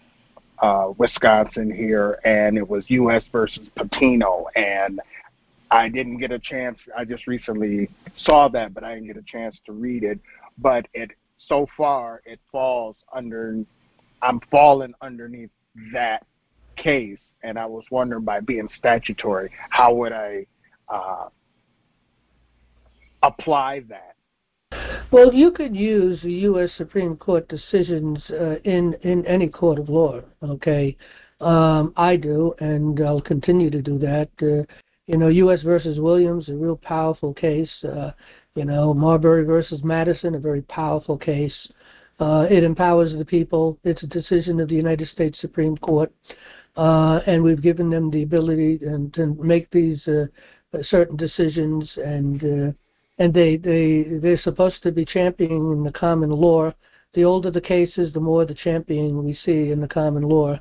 uh, Wisconsin here, and it was U S versus Patino, and I didn't get a chance. I just recently saw that, but I didn't get a chance to read it. But it so far it falls under. I'm falling underneath that case, and I was wondering, by being statutory, how would I uh, apply that? Well, you could use the U S Supreme Court decisions uh, in in any court of law. Okay, um, I do, and I'll continue to do that. Uh, you know, U S versus Williams, a real powerful case. Uh, you know, Marbury versus Madison, a very powerful case. Uh, it empowers the people. It's a decision of the United States Supreme Court, uh, and we've given them the ability and, to make these uh, certain decisions, and uh, and they they they're supposed to be championing the common law. The older the cases, the more the championing we see in the common law.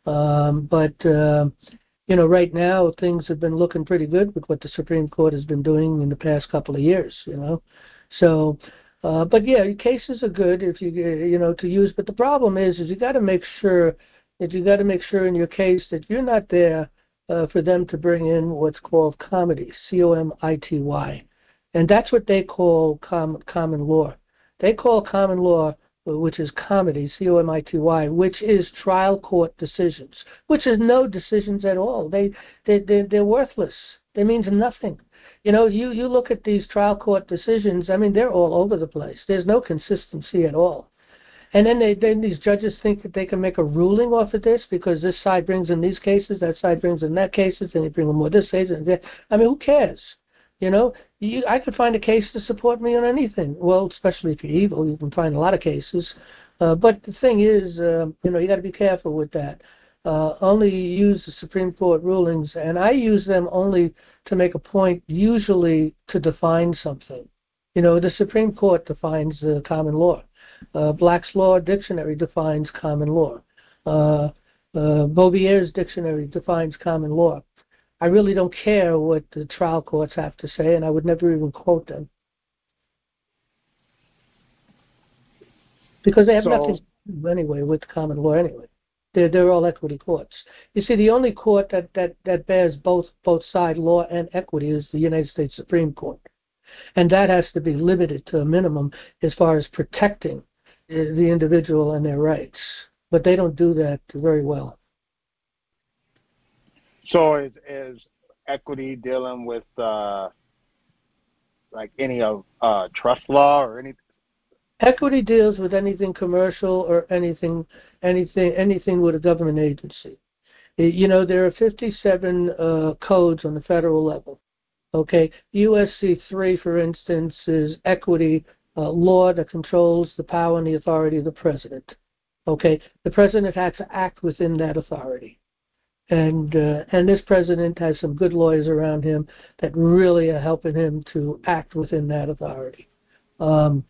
Um, but uh, you know, right now things have been looking pretty good with what the Supreme Court has been doing in the past couple of years. You know, so. Uh, but yeah, cases are good if you you know to use. But the problem is, is you got to make sure that you got to make sure in your case that you're not there uh, for them to bring in what's called comity, C O M I T Y, and that's what they call com- common law. They call common law, which is comity, C O M I T Y, which is trial court decisions, which is no decisions at all. They they they they're worthless. They means nothing. You know, you, you look at these trial court decisions, I mean, they're all over the place. There's no consistency at all. And then they then these judges think that they can make a ruling off of this because this side brings in these cases, that side brings in that cases, and they bring in more this case and that. I mean, who cares? You know, you, I could find a case to support me on anything. Well, especially if you're evil, you can find a lot of cases. Uh, but the thing is, uh, you know, you got to be careful with that. Uh, only use the Supreme Court rulings, and I use them only to make a point, usually to define something. You know, the Supreme Court defines uh, common law. Uh, Black's Law Dictionary defines common law. Uh, uh, Beaubier's dictionary defines common law. I really don't care what the trial courts have to say, and I would never even quote them. Because they have so, nothing to do anyway with common law anyway. They're, they're all equity courts. You see, the only court that, that, that bears both both side law and equity is the United States Supreme Court. And that has to be limited to a minimum as far as protecting the individual and their rights. But they don't do that very well. So is, is equity dealing with uh, like any of uh, trust law or any Equity deals with anything commercial or anything, anything, anything with a government agency. You know, there are fifty-seven uh, codes on the federal level. Okay, U S C three, for instance, is equity uh, law that controls the power and the authority of the president. Okay, the president has to act within that authority, and uh, and this president has some good lawyers around him that really are helping him to act within that authority. Um,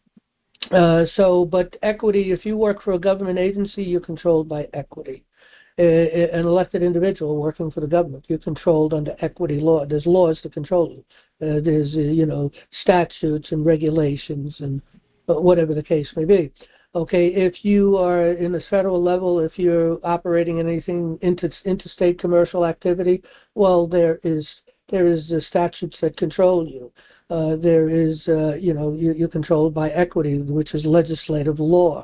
uh, so, but equity, if you work for a government agency, you're controlled by equity. Uh, an elected individual working for the government, you're controlled under equity law. There's laws to control you. Uh, there's, uh, you know, statutes and regulations and whatever the case may be. Okay, if you are in the federal level, if you're operating in anything inter- interstate commercial activity, well, there is there is uh, statutes that control you. Uh, there is, uh, you know, you, you're controlled by equity, which is legislative law.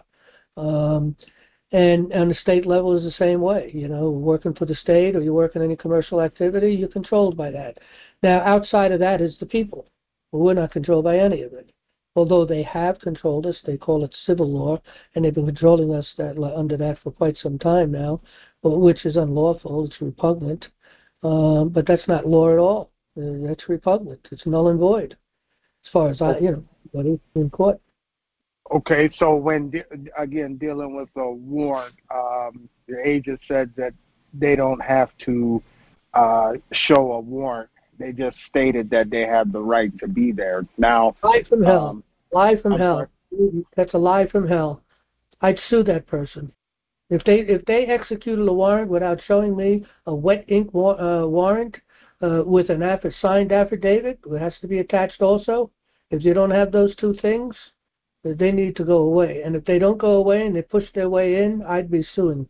Um, And on the state level is the same way. You know, working for the state or you work in any commercial activity, you're controlled by that. Now, outside of that is the people. We're not controlled by any of it. Although they have controlled us, they call it civil law, and they've been controlling us that, under that for quite some time now, which is unlawful. It's repugnant. Um, but that's not law at all. Uh, that's repugnant. It's null and void, as far as I, you know, but in court. Okay, so when, de- again, dealing with a warrant, um, the agent said that they don't have to uh, show a warrant. They just stated that they have the right to be there. Now, lie from hell. Um, lie from I'm hell. sorry? That's a lie from hell. I'd sue that person. If they if they executed a warrant without showing me a wet ink wa- uh, warrant uh, with an aff- signed affidavit, it has to be attached also. If you don't have those two things, they need to go away. And if they don't go away and they push their way in, I'd be suing.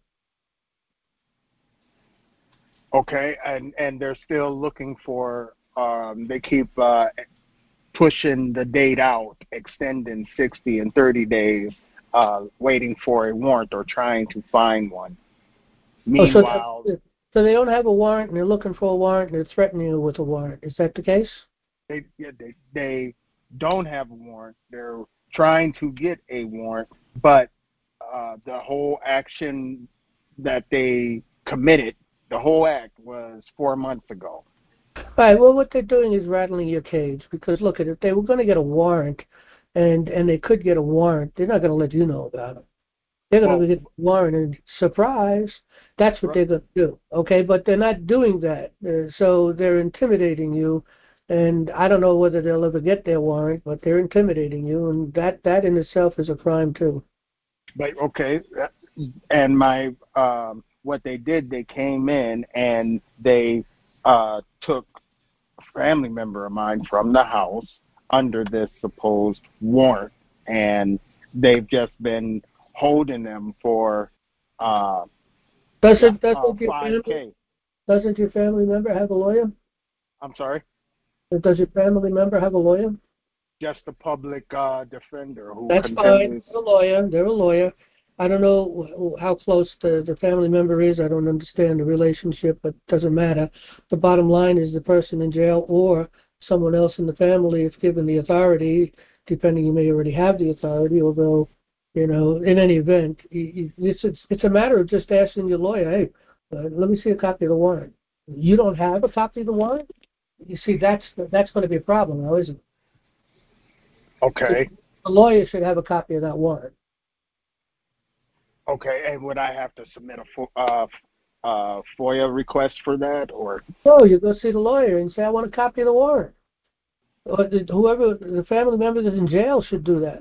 Okay, and, and they're still looking for, um, they keep uh, pushing the date out, extending sixty and thirty days, uh, waiting for a warrant or trying to find one. Meanwhile, oh, so, so they don't have a warrant and they're looking for a warrant and they're threatening you with a warrant. Is that the case? They, yeah, they, they don't have a warrant. They're trying to get a warrant, but uh, the whole action that they committed, the whole act was four months ago. Right. Well, what they're doing is rattling your cage because look at it. If they were going to get a warrant, and and they could get a warrant, they're not going to let you know about it. They're going to well, get a warrant and surprise. That's what right. they're going to do. Okay, but they're not doing that. Uh, so they're intimidating you, and I don't know whether they'll ever get their warrant, but they're intimidating you, and that that in itself is a crime too. But okay, and my um, what they did, they came in and they uh, took a family member of mine from the house under this supposed warrant, and they've just been holding them for uh, doesn't doesn't uh, your five K. family doesn't your family member have a lawyer? I'm sorry. Does your family member have a lawyer? Just a public uh, defender who That's continues. fine. They're a lawyer. They're a lawyer. I don't know how close the, the family member is. I don't understand the relationship, but it doesn't matter. The bottom line is the person in jail or someone else in the family, if given the authority, depending, you may already have the authority, although, you know, in any event, it's, it's, it's a matter of just asking your lawyer, hey, uh, let me see a copy of the warrant. You don't have a copy of the warrant? You see, that's that's going to be a problem now, isn't it? Okay. The lawyer should have a copy of that warrant. Okay, and would I have to submit a uh, uh, FOIA request for that, or? No, you go see the lawyer and say, I want a copy of the warrant. Or the, whoever, the family member that's in jail should do that.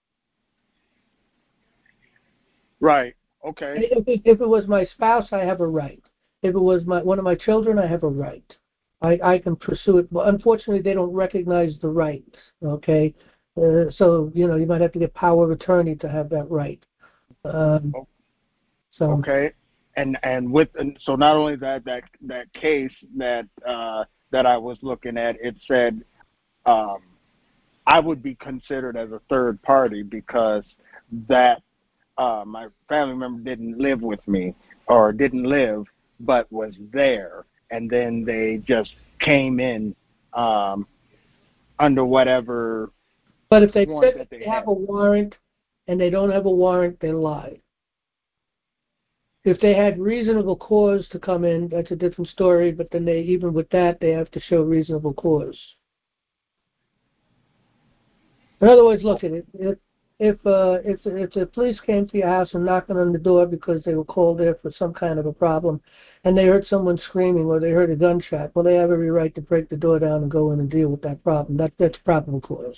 Right, okay. If it, if it was my spouse, I have a right. If it was my one of my children, I have a right. I, I can pursue it. But unfortunately, they don't recognize the right, okay? Uh, so, you know, you might have to get power of attorney to have that right. Um, so. Okay, and and with and so not only that that that case that uh, that I was looking at, it said um, I would be considered as a third party because that uh, my family member didn't live with me or didn't live, but was there, and then they just came in um, under whatever. But if they said that they they have had. a warrant and they don't have a warrant, they lie. If they had reasonable cause to come in, that's a different story, but then they, even with that, they have to show reasonable cause. In other words, look at it. If if uh, if if the police came to your house and knocking on the door because they were called there for some kind of a problem, and they heard someone screaming or they heard a gunshot, well, they have every right to break the door down and go in and deal with that problem. That that's probable cause.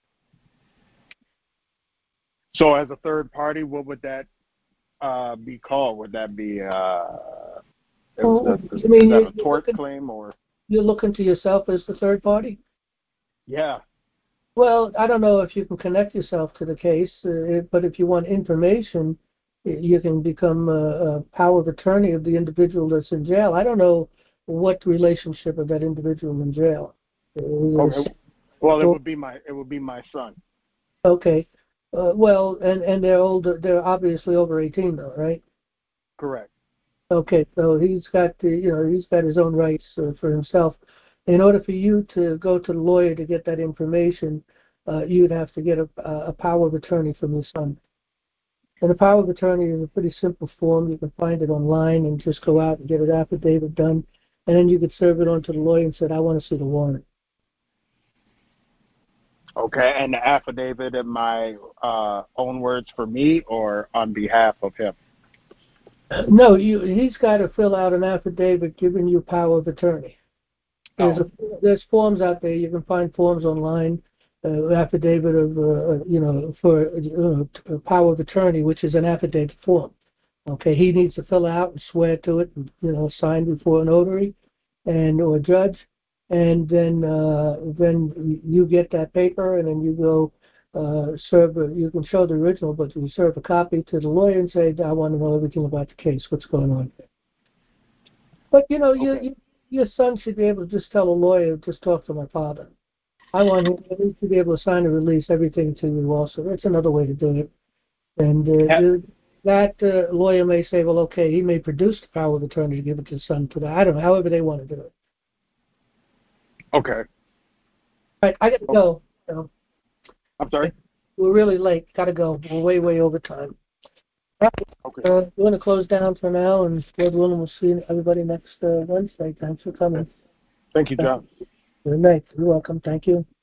So, as a third party, what would that uh, be called? Would that be uh, Well, is, is, I mean, is that you, a tort looking, claim or? You're looking to yourself as the third party? Yeah. Well, I don't know if you can connect yourself to the case, uh, but if you want information, you can become a, a power of attorney of the individual that's in jail. I don't know what relationship of that individual in jail. Okay. Well, it would be my it would be my son. Okay. Uh, well, and and they're older. They're obviously over eighteen, though, right? Correct. Okay, so he's got the, you know, he's got his own rights uh, for himself. In order for you to go to the lawyer to get that information, uh, you'd have to get a, a power of attorney from your son. And a power of attorney is a pretty simple form. You can find it online and just go out and get an affidavit done, and then you could serve it on to the lawyer and say, I want to see the warrant. Okay, and the affidavit in my uh, own words for me or on behalf of him? No, you, he's got to fill out an affidavit giving you power of attorney. There's, Oh. a, there's forms out there. You can find forms online, uh, affidavit of, uh, you know, for uh, power of attorney, which is an affidavit form. Okay, he needs to fill out and swear to it, and, you know, sign before a notary and or a judge, and then uh, then you get that paper, and then you go uh, serve. A, you can show the original, but you serve a copy to the lawyer and say, I want to know everything about the case. What's going on here? But you know, okay. you, you your son should be able to just tell a lawyer, just talk to my father. I want him to be able to sign a release, everything to you also. That's another way to do it. And uh, yeah. that uh, lawyer may say, well, okay, he may produce the power of attorney to give it to his son. To the, I don't know, however they want to do it. Okay. All right, I got to go. So. I'm sorry? We're really late. Got to go. We're way, way over time. Okay. Uh, we're going to close down for now, and Lord willing, we'll see everybody next uh, Wednesday. Thanks for coming. Thank you, John. Good night. You're welcome. Thank you.